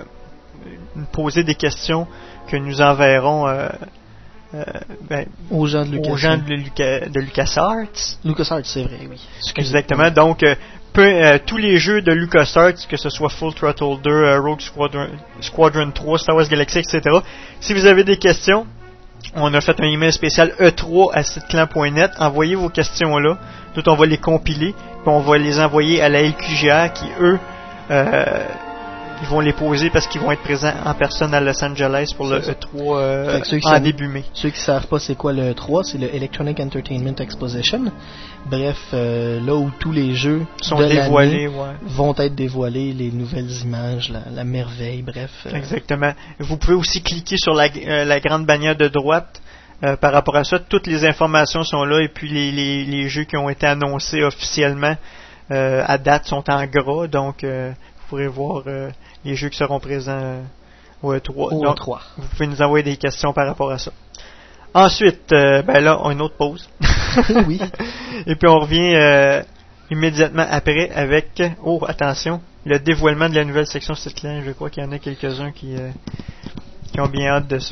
poser des questions que nous enverrons euh, euh, ben, aux gens de Lucas, aux gens de, Luca, de LucasArts. LucasArts, c'est vrai, oui. Exactement. Donc, euh, peu, euh, tous les jeux de LucasArts, que ce soit Full Throttle deux, euh, Rogue Squadron, Squadron trois, Star Wars Galaxy, et cetera. Si vous avez des questions, on a fait un email spécial E trois à siteclan point net. Envoyez vos questions là. Tout, on va les compiler. Puis on va les envoyer à la L Q G A qui, eux, euh, ils vont les poser parce qu'ils vont être présents en personne à Los Angeles pour le E trois euh, en savent, début mai. Ceux qui ne savent pas c'est quoi le E trois, c'est le Electronic Entertainment Exposition. Bref, euh, là où tous les jeux sont de dévoilés, ouais. vont être dévoilés, les nouvelles images, la, la merveille, bref. Euh... Exactement. Vous pouvez aussi cliquer sur la, euh, la grande bannière de droite. Euh, par rapport à ça, toutes les informations sont là et puis les, les, les jeux qui ont été annoncés officiellement euh, à date sont en gras, donc euh, vous pourrez voir euh, les jeux qui seront présents euh, au E trois. Au donc, E trois. Vous pouvez nous envoyer des questions par rapport à ça. Ensuite, euh, ben là, on a une autre pause. Oui. Et puis on revient euh, immédiatement après avec, oh attention, le dévoilement de la nouvelle section Siteclan. Je crois qu'il y en a quelques-uns qui, euh, qui ont bien hâte de ça.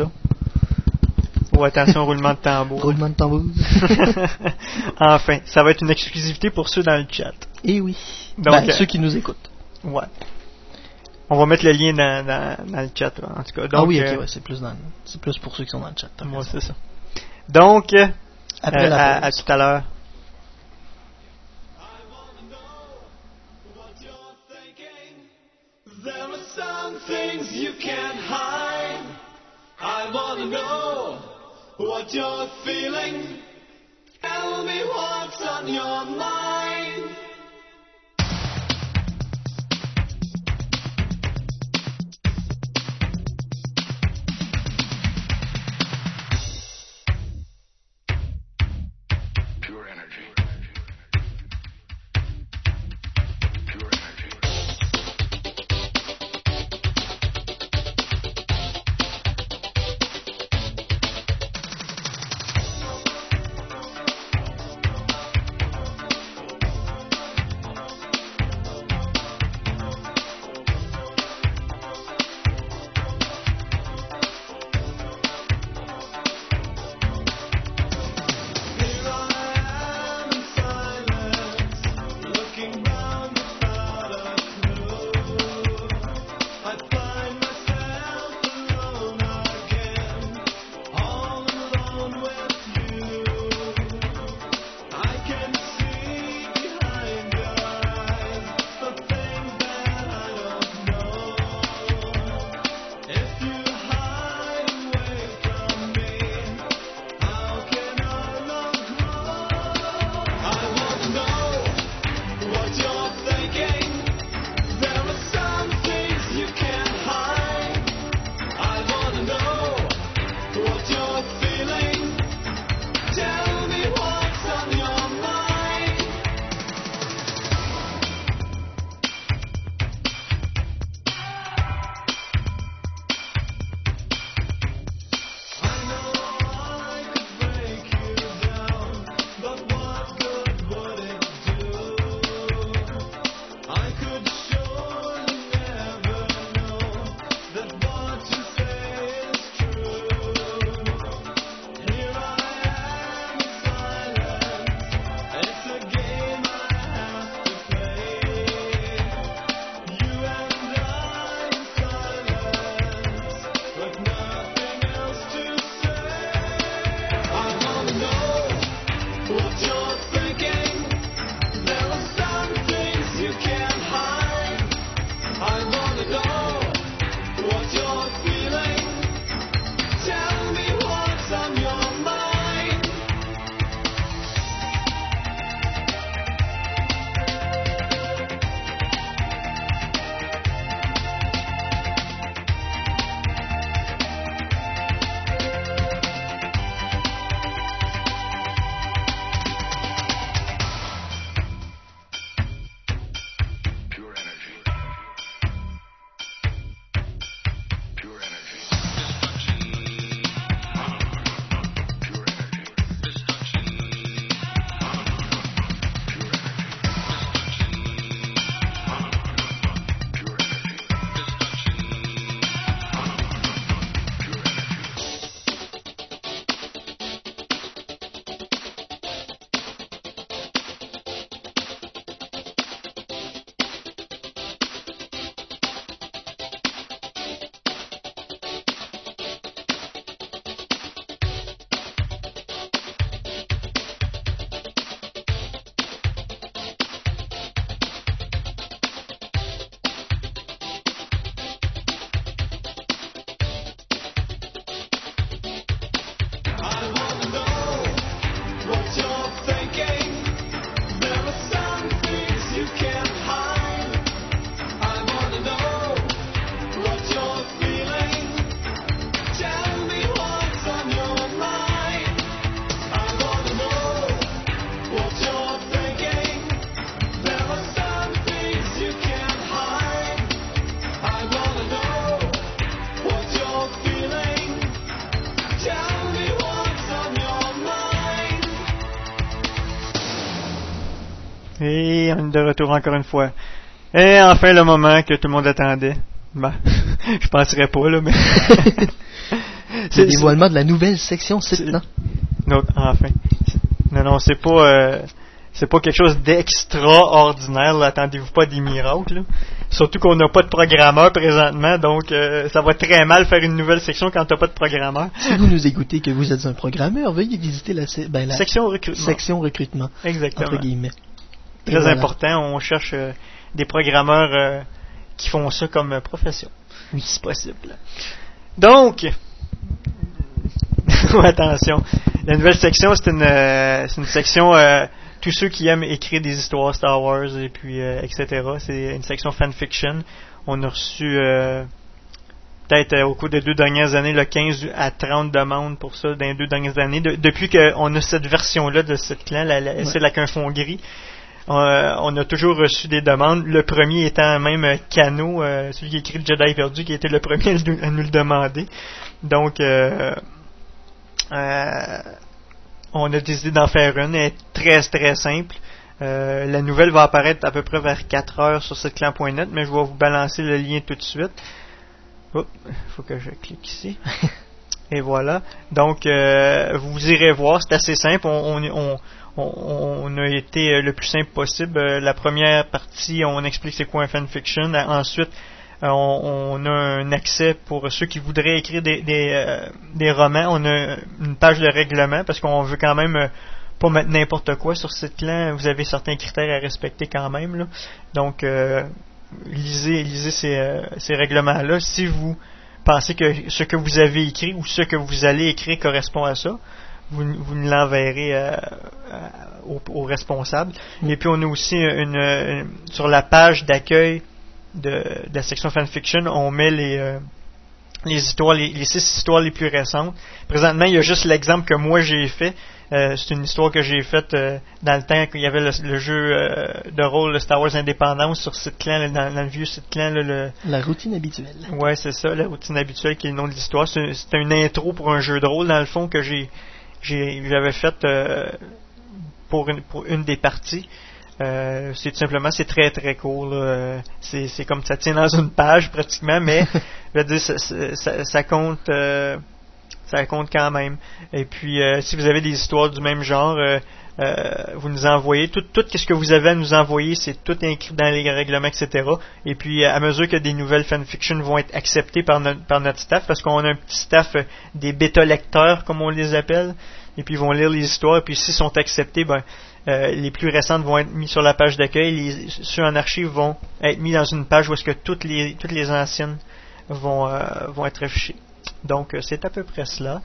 Oh, attention, roulement de tambour. Roulement de tambour. Enfin, ça va être une exclusivité pour ceux dans le chat. Et oui. Donc, ben, euh, ceux qui nous écoutent. Ouais. On va mettre le lien dans, dans, dans le chat, en tout cas. Donc, ah oui, ok, euh, ouais, c'est plus dans, c'est plus pour ceux qui sont dans le chat. Moi, c'est ça. Donc, après euh, la à, à tout à l'heure. I wanna know what you're feeling. Tell me what's on your mind. Pure energy. Et on est de retour encore une fois. Et enfin le moment que tout le monde attendait. Ben, je penserais pas là, mais... c'est le dévoilement de la nouvelle section Sitlan. Non, enfin. Non, non, c'est pas... Euh, c'est pas quelque chose d'extraordinaire, là. Attendez-vous pas des miracles, là. Surtout qu'on n'a pas de programmeur présentement, donc euh, ça va très mal faire une nouvelle section quand t'as pas de programmeur. Si vous nous écoutez que vous êtes un programmeur, veuillez visiter la, ben, la section recrutement. Section recrutement. Exactement. Entre guillemets. Très voilà. Important, on cherche euh, des programmeurs euh, qui font ça comme euh, profession. Oui, c'est possible. Donc, attention, la nouvelle section, c'est une, euh, c'est une section, euh, tous ceux qui aiment écrire des histoires Star Wars et puis euh, et cetera. C'est une section fanfiction. On a reçu euh, peut-être euh, au cours des deux dernières années, le quinze à trente demandes pour ça dans les deux dernières années. De, depuis qu'on a cette version-là de cette clan, la, la, ouais. C'est la qu'un fond gris. Euh, on a toujours reçu des demandes. Le premier étant même euh, Kano, euh, celui qui a écrit le Jedi perdu, qui était le premier à nous le demander. Donc, euh, euh, on a décidé d'en faire une. Elle est très très simple. Euh, la nouvelle va apparaître à peu près vers quatre heures sur setclan point net, mais je vais vous balancer le lien tout de suite. Il faut que je clique ici. Et voilà. Donc, euh, vous irez voir. C'est assez simple. On... on, on On a été le plus simple possible. La première partie, on explique c'est quoi un fanfiction. Ensuite, on, on a un accès pour ceux qui voudraient écrire des, des, euh, des romans. On a une page de règlement parce qu'on veut quand même pas mettre n'importe quoi sur Sitlan. Vous avez certains critères à respecter quand même, là. Donc, euh, lisez, lisez ces, euh, ces règlements-là. Si vous pensez que ce que vous avez écrit ou ce que vous allez écrire correspond à ça, Vous, vous nous l'enverrez euh, euh, aux, aux responsables. Et puis on a aussi une, une sur la page d'accueil de, de la section fanfiction, on met les euh, les histoires, les, les six histoires les plus récentes. Présentement, il y a juste l'exemple que moi j'ai fait. Euh, c'est une histoire que j'ai faite euh, dans le temps qu'il y avait le, le jeu euh, de rôle le Star Wars Indépendance sur Sitclan, dans, dans le vieux Sitclan. Là, le... La routine habituelle. Ouais, c'est ça, la routine habituelle qui est le nom de l'histoire. C'est, c'est une intro pour un jeu de rôle dans le fond que j'ai J'ai, j'avais fait euh, pour, une, pour une des parties. Euh, c'est tout simplement, c'est très très court. Là. C'est, c'est comme ça tient dans une page pratiquement, mais je veux dire, ça, ça, ça compte, euh, ça compte quand même. Et puis, euh, si vous avez des histoires du même genre, euh, euh, vous nous envoyez tout, tout ce que vous avez à nous envoyer, c'est tout écrit dans les règlements, et cetera. Et puis, à mesure que des nouvelles fanfictions vont être acceptées par notre, par notre staff, parce qu'on a un petit staff euh, des bêta-lecteurs, comme on les appelle, et puis ils vont lire les histoires, et puis s'ils sont acceptés, ben, euh, les plus récentes vont être mis sur la page d'accueil, les, ceux en archive vont être mis dans une page où est-ce que toutes les, toutes les anciennes vont, euh, vont être affichées. Donc, euh, c'est à peu près cela.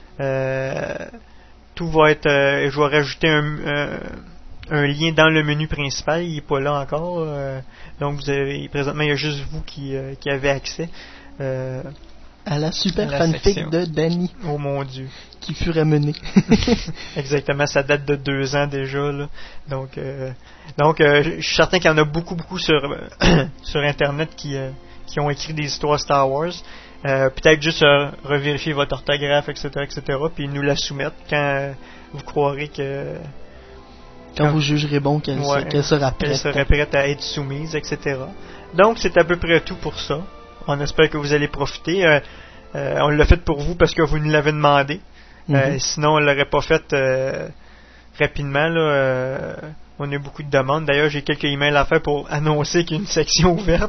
Euh, tout va être... Euh, je vais rajouter un, euh, un lien dans le menu principal. Il n'est pas là encore. Euh, donc, vous avez, présentement, il y a juste vous qui, euh, qui avez accès. Euh, à la super à la fanfic section de Danny. Oh mon Dieu. Qui fut ramené. Exactement, ça date de deux ans déjà. Là. Donc, euh, donc euh, je suis certain qu'il y en a beaucoup, beaucoup sur, sur Internet qui, euh, qui ont écrit des histoires Star Wars. Euh, peut-être juste euh, revérifier votre orthographe, et cetera, et cetera, puis nous la soumettre quand euh, vous croirez que... Quand, quand vous jugerez bon qu'elle, ouais, se, qu'elle sera prête. Qu'elle serait prête à être soumise, et cetera. Donc, c'est à peu près tout pour ça. On espère que vous allez profiter. Euh, euh, on l'a fait pour vous parce que vous nous l'avez demandé. Mm-hmm. Euh, sinon, on l'aurait pas fait euh, rapidement. Là, euh, on a eu beaucoup de demandes. D'ailleurs, j'ai quelques emails à faire pour annoncer qu'il y a une section ouverte.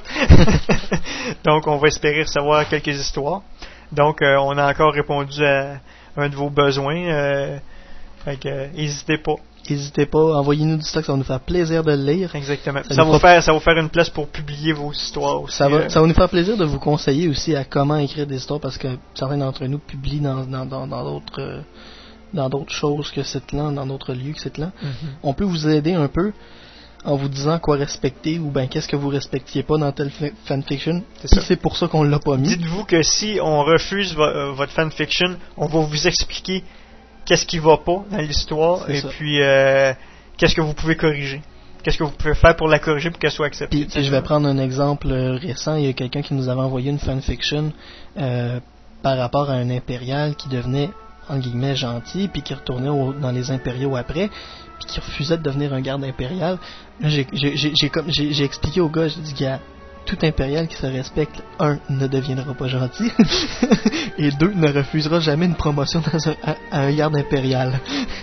Donc, on va espérer recevoir quelques histoires. Donc, euh, on a encore répondu à un de vos besoins. Euh, fait que, euh, n'hésitez pas. N'hésitez pas, envoyez-nous du stock, ça va nous faire plaisir de le lire. Exactement. Ça, ça va vous faire, ça va faire une place pour publier vos histoires aussi. Ça va, euh... ça va nous faire plaisir de vous conseiller aussi à comment écrire des histoires parce que certains d'entre nous publient dans, dans, dans, dans d'autres, euh, dans d'autres choses que Sitlan, dans d'autres lieux que Sitlan. Mm-hmm. On peut vous aider un peu en vous disant quoi respecter ou ben qu'est-ce que vous respectiez pas dans telle fa- fanfiction. C'est, c'est pour ça qu'on l'a pas mis. Dites-vous que si on refuse vo- euh, votre fanfiction, on va vous expliquer qu'est-ce qui va pas dans l'histoire c'est et ça. Puis euh, qu'est-ce que vous pouvez corriger. Qu'est-ce que vous pouvez faire pour la corriger pour qu'elle soit acceptée. Puis, je vais prendre un exemple récent. Il y a quelqu'un qui nous avait envoyé une fanfiction euh, par rapport à un impérial qui devenait en guillemets gentil, puis qui retournait au, dans les impériaux après, puis qui refusait de devenir un garde impérial. Là, j'ai, j'ai, j'ai, j'ai, comme, j'ai, j'ai expliqué au gars, j'ai dit, gars, tout impérial qui se respecte, un, ne deviendra pas gentil, et deux, ne refusera jamais une promotion dans un, à, à un garde impérial.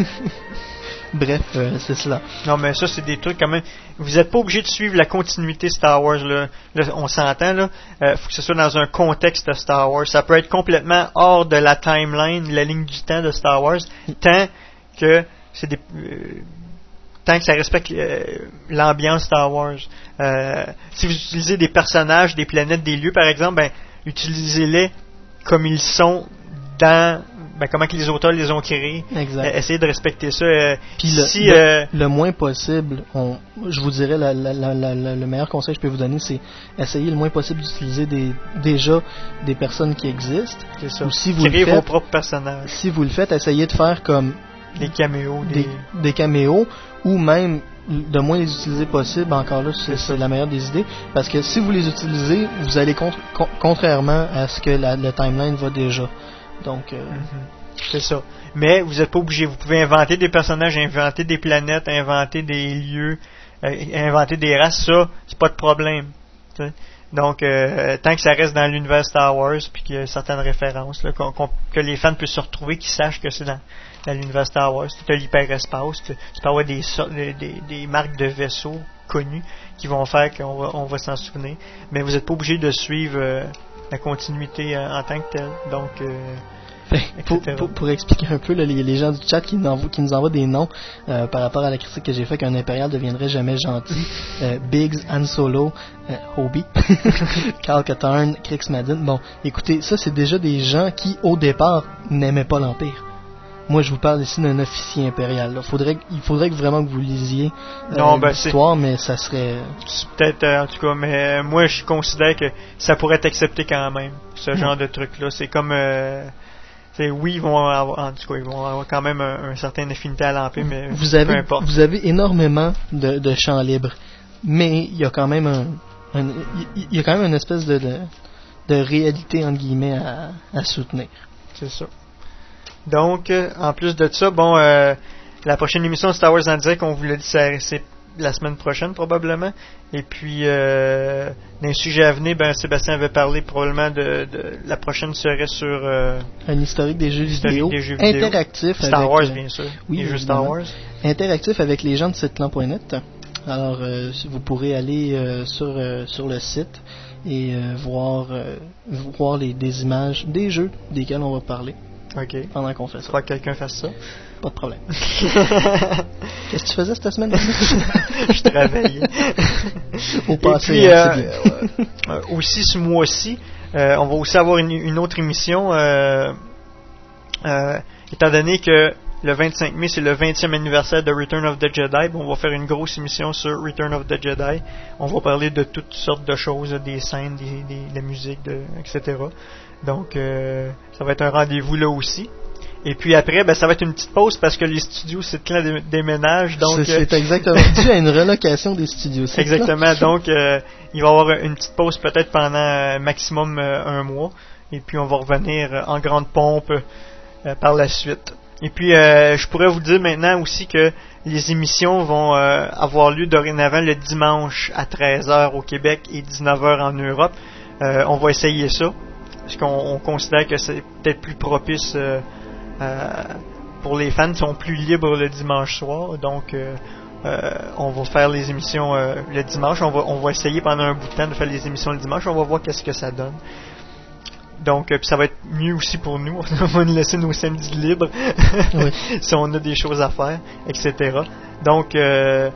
Bref, euh, c'est cela. Non, mais ça, c'est des trucs quand même. Vous n'êtes pas obligé de suivre la continuité Star Wars, là. Là, on s'entend, là. Euh, faut que ce soit dans un contexte de Star Wars. Ça peut être complètement hors de la timeline, la ligne du temps de Star Wars, tant que c'est des. Euh, tant que ça respecte euh, l'ambiance Star Wars. Euh, si vous utilisez des personnages, des planètes, des lieux, par exemple, ben, utilisez-les comme ils sont dans. Ben, comment que les auteurs les ont créés. Exact. Euh, essayez de respecter ça. Euh, Puis le, si, le, euh, le moins possible, on, je vous dirais, la, la, la, la, la, le meilleur conseil que je peux vous donner, c'est essayer le moins possible d'utiliser des, déjà des personnes qui existent. C'est ça. Ou si vous Créez le faites, vos propres personnages. Si vous le faites, essayez de faire comme des caméos. Des, des... des caméos, ou même de moins les utiliser possible. Encore là, c'est, c'est la meilleure des idées. Parce que si vous les utilisez, vous allez contre, con, contrairement à ce que la, le timeline va déjà. Donc, euh, mm-hmm. C'est ça. Mais vous n'êtes pas obligé. Vous pouvez inventer des personnages, inventer des planètes, inventer des lieux, euh, inventer des races. Ça, c'est pas de problème. T'sais. Donc, euh, tant que ça reste dans l'univers Star Wars, puis qu'il y a certaines références, là, qu'on, qu'on, que les fans puissent se retrouver, qu'ils sachent que c'est dans, dans l'univers Star Wars. Tu as l'hyperespace, tu, tu peux avoir des, des, des, des marques de vaisseaux connus qui vont faire qu'on va, on va s'en souvenir. Mais vous n'êtes pas obligé de suivre euh, la continuité en, en tant que telle. Donc, euh, Pour, pour, pour expliquer un peu là, les, les gens du chat qui nous envoient, qui nous envoient des noms euh, par rapport à la critique que j'ai fait qu'un impérial deviendrait jamais gentil, euh, Biggs, Han Solo, euh, Hobie, Carl Katarn, Crix Madden. Bon, écoutez, ça c'est déjà des gens qui au départ n'aimaient pas l'Empire. Moi, je vous parle ici d'un officier impérial. Là. Faudrait, il faudrait que vraiment que vous lisiez euh, non, ben l'histoire, mais ça serait... C'est peut-être, euh, en tout cas, mais euh, moi, je considère que ça pourrait être accepté quand même, ce mmh. genre de truc-là. C'est comme... Euh, c'est, oui, ils vont avoir, en tout cas, ils vont avoir quand même un, un certain affinité à l'Empire, mais vous avez, peu importe. Vous avez énormément de, de champs libres, mais il y a quand même un... un il y a quand même une espèce de, de, de réalité, entre guillemets, à, à soutenir. C'est ça. Donc, euh, en plus de ça, bon, euh, la prochaine émission de Star Wars en direct, on vous l'a dit, c'est, c'est la semaine prochaine probablement. Et puis, euh, d'un sujet à venir, ben Sébastien avait parlé probablement de, de la prochaine serait sur euh, un historique des jeux vidéo, des jeux vidéo interactif, Star avec, Wars bien sûr, oui, les jeux Star Wars, interactif avec les gens de siteclan point net. Alors, euh, vous pourrez aller euh, sur euh, sur le site et euh, voir euh, voir les des images des jeux desquels on va parler. Ok. Pendant qu'on fait ça. Il faudra que quelqu'un fasse ça. Pas de problème. Qu'est-ce que tu faisais cette semaine? Je travaillais. Au passé. Et puis, euh, euh, aussi ce mois-ci, euh, on va aussi avoir une, une autre émission, euh, euh, étant donné que le vingt-cinq mai, c'est le vingtième anniversaire de Return of the Jedi. On va faire une grosse émission sur Return of the Jedi. On va parler de toutes sortes de choses, des scènes, des, des, de la musique, de, et cetera. Donc, euh, ça va être un rendez-vous là aussi. Et puis après, ben, ça va être une petite pause parce que les studios Siteclan déménagent. Donc, c'est, c'est exactement dû à une relocation des studios Siteclan. Exactement. Donc, euh, il va y avoir une petite pause peut-être pendant euh, maximum euh, un mois. Et puis, on va revenir euh, en grande pompe euh, par la suite. Et puis, euh, je pourrais vous dire maintenant aussi que les émissions vont euh, avoir lieu dorénavant le dimanche à treize heures au Québec et dix-neuf heures en Europe. Euh, on va essayer ça. Parce qu'on on considère que c'est peut-être plus propice euh, euh, pour les fans qui sont plus libres le dimanche soir. Donc, euh, euh, on va faire les émissions euh, le dimanche. On va, on va essayer pendant un bout de temps de faire les émissions le dimanche. On va voir qu'est-ce que ça donne. Donc, euh, puis ça va être mieux aussi pour nous. On va nous laisser nos samedis libres oui. si on a des choses à faire, et cetera. Donc, euh,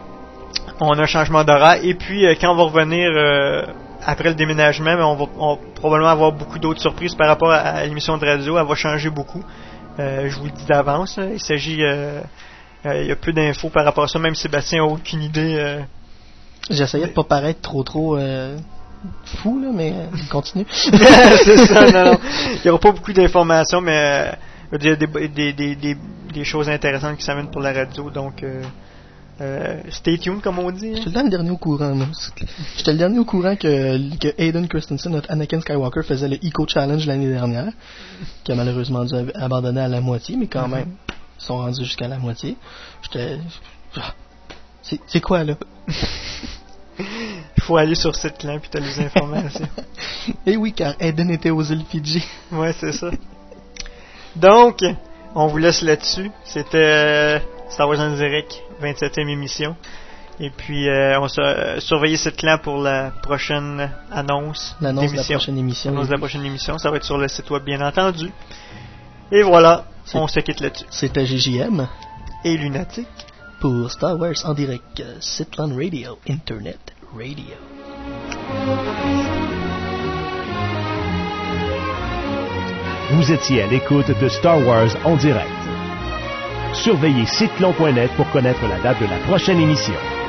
on a un changement d'horaire. Et puis, euh, quand on va revenir... Euh, après le déménagement, on va, on va probablement avoir beaucoup d'autres surprises par rapport à, à l'émission de radio. Elle va changer beaucoup. Euh, je vous le dis d'avance. Là. Il s'agit... Euh, euh, il y a peu d'infos par rapport à ça. Même Sébastien n'a aucune idée. Euh, J'essayais de pas paraître trop trop euh, fou, là, mais euh, continue. C'est ça, non, non. Il n'y aura pas beaucoup d'informations, mais euh, il y a des, des, des, des, des choses intéressantes qui s'amènent pour la radio. Donc, euh, Euh, stay tuned, comme on dit. Hein? J'étais le dernier au courant, moi. J'étais le dernier au courant que, que Hayden Christensen, notre Anakin Skywalker, faisait le Eco Challenge l'année dernière, qui a malheureusement dû abandonner à la moitié, mais quand mm-hmm. même, ils sont rendus jusqu'à la moitié. J'étais... C'est, c'est quoi, là? Il faut aller sur cette clan puis t'as les informations. Et oui, car Hayden était aux îles Fidji. Ouais, c'est ça. Donc, on vous laisse là-dessus. C'était euh, Star Wars en direct, vingt-septième émission. Et puis, euh, on se euh, surveillez cette clan pour la prochaine annonce. L'annonce de la prochaine émission. L'annonce de la prochaine émission. Ça va être sur le site web, bien entendu. Et voilà, c'est, on se quitte là-dessus. C'était G J M. Et Lunatic. Pour Star Wars en direct, euh, Sitlan Radio, Internet Radio. Vous étiez à l'écoute de Star Wars en direct. Surveillez Sitlan point net pour connaître la date de la prochaine émission.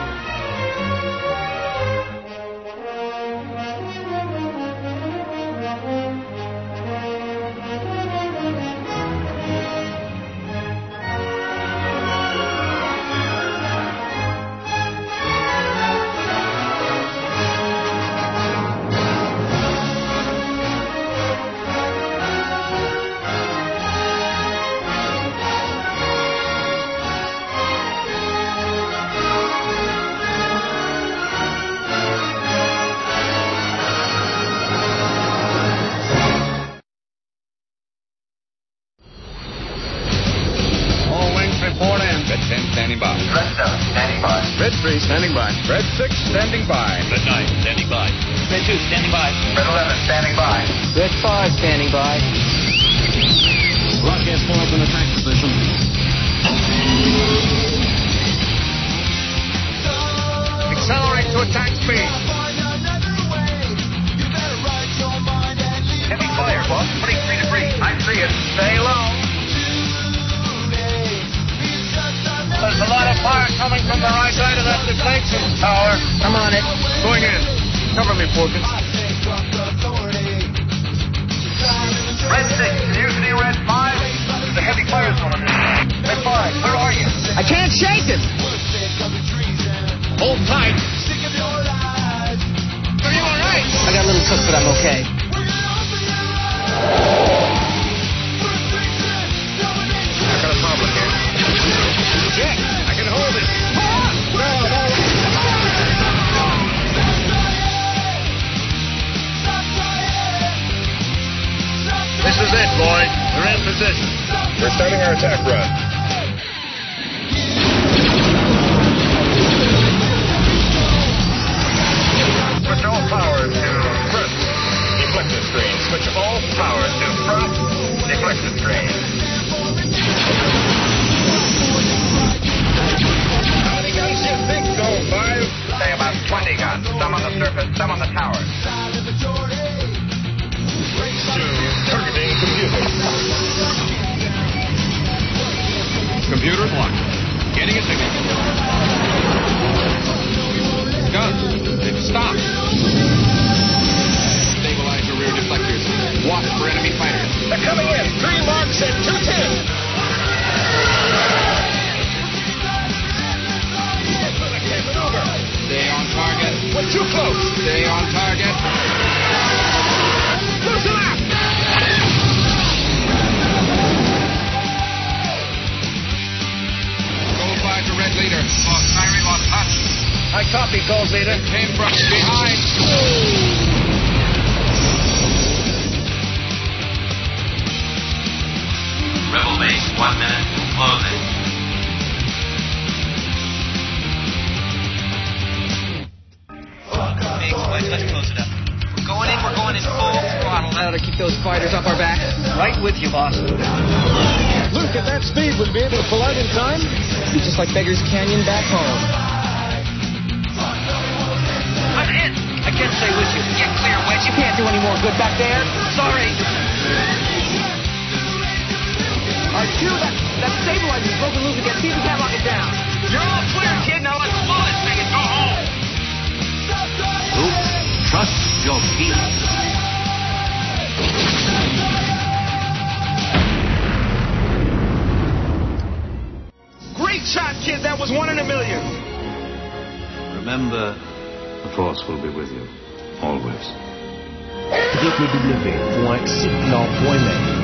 Beggar's Canyon back home. I'm in. I can't stay with you. Get clear, Wedge. You can't do any more good back there. Sorry. R two, that, that stabilizer's broken loose again. See if we can't lock it down. You're all clear, kid. Now let's blow this thing and go home. Luke, trust your feelings. Great shot, kid. That was one in a million. Remember, the Force will be with you, always. w w w point site plan point net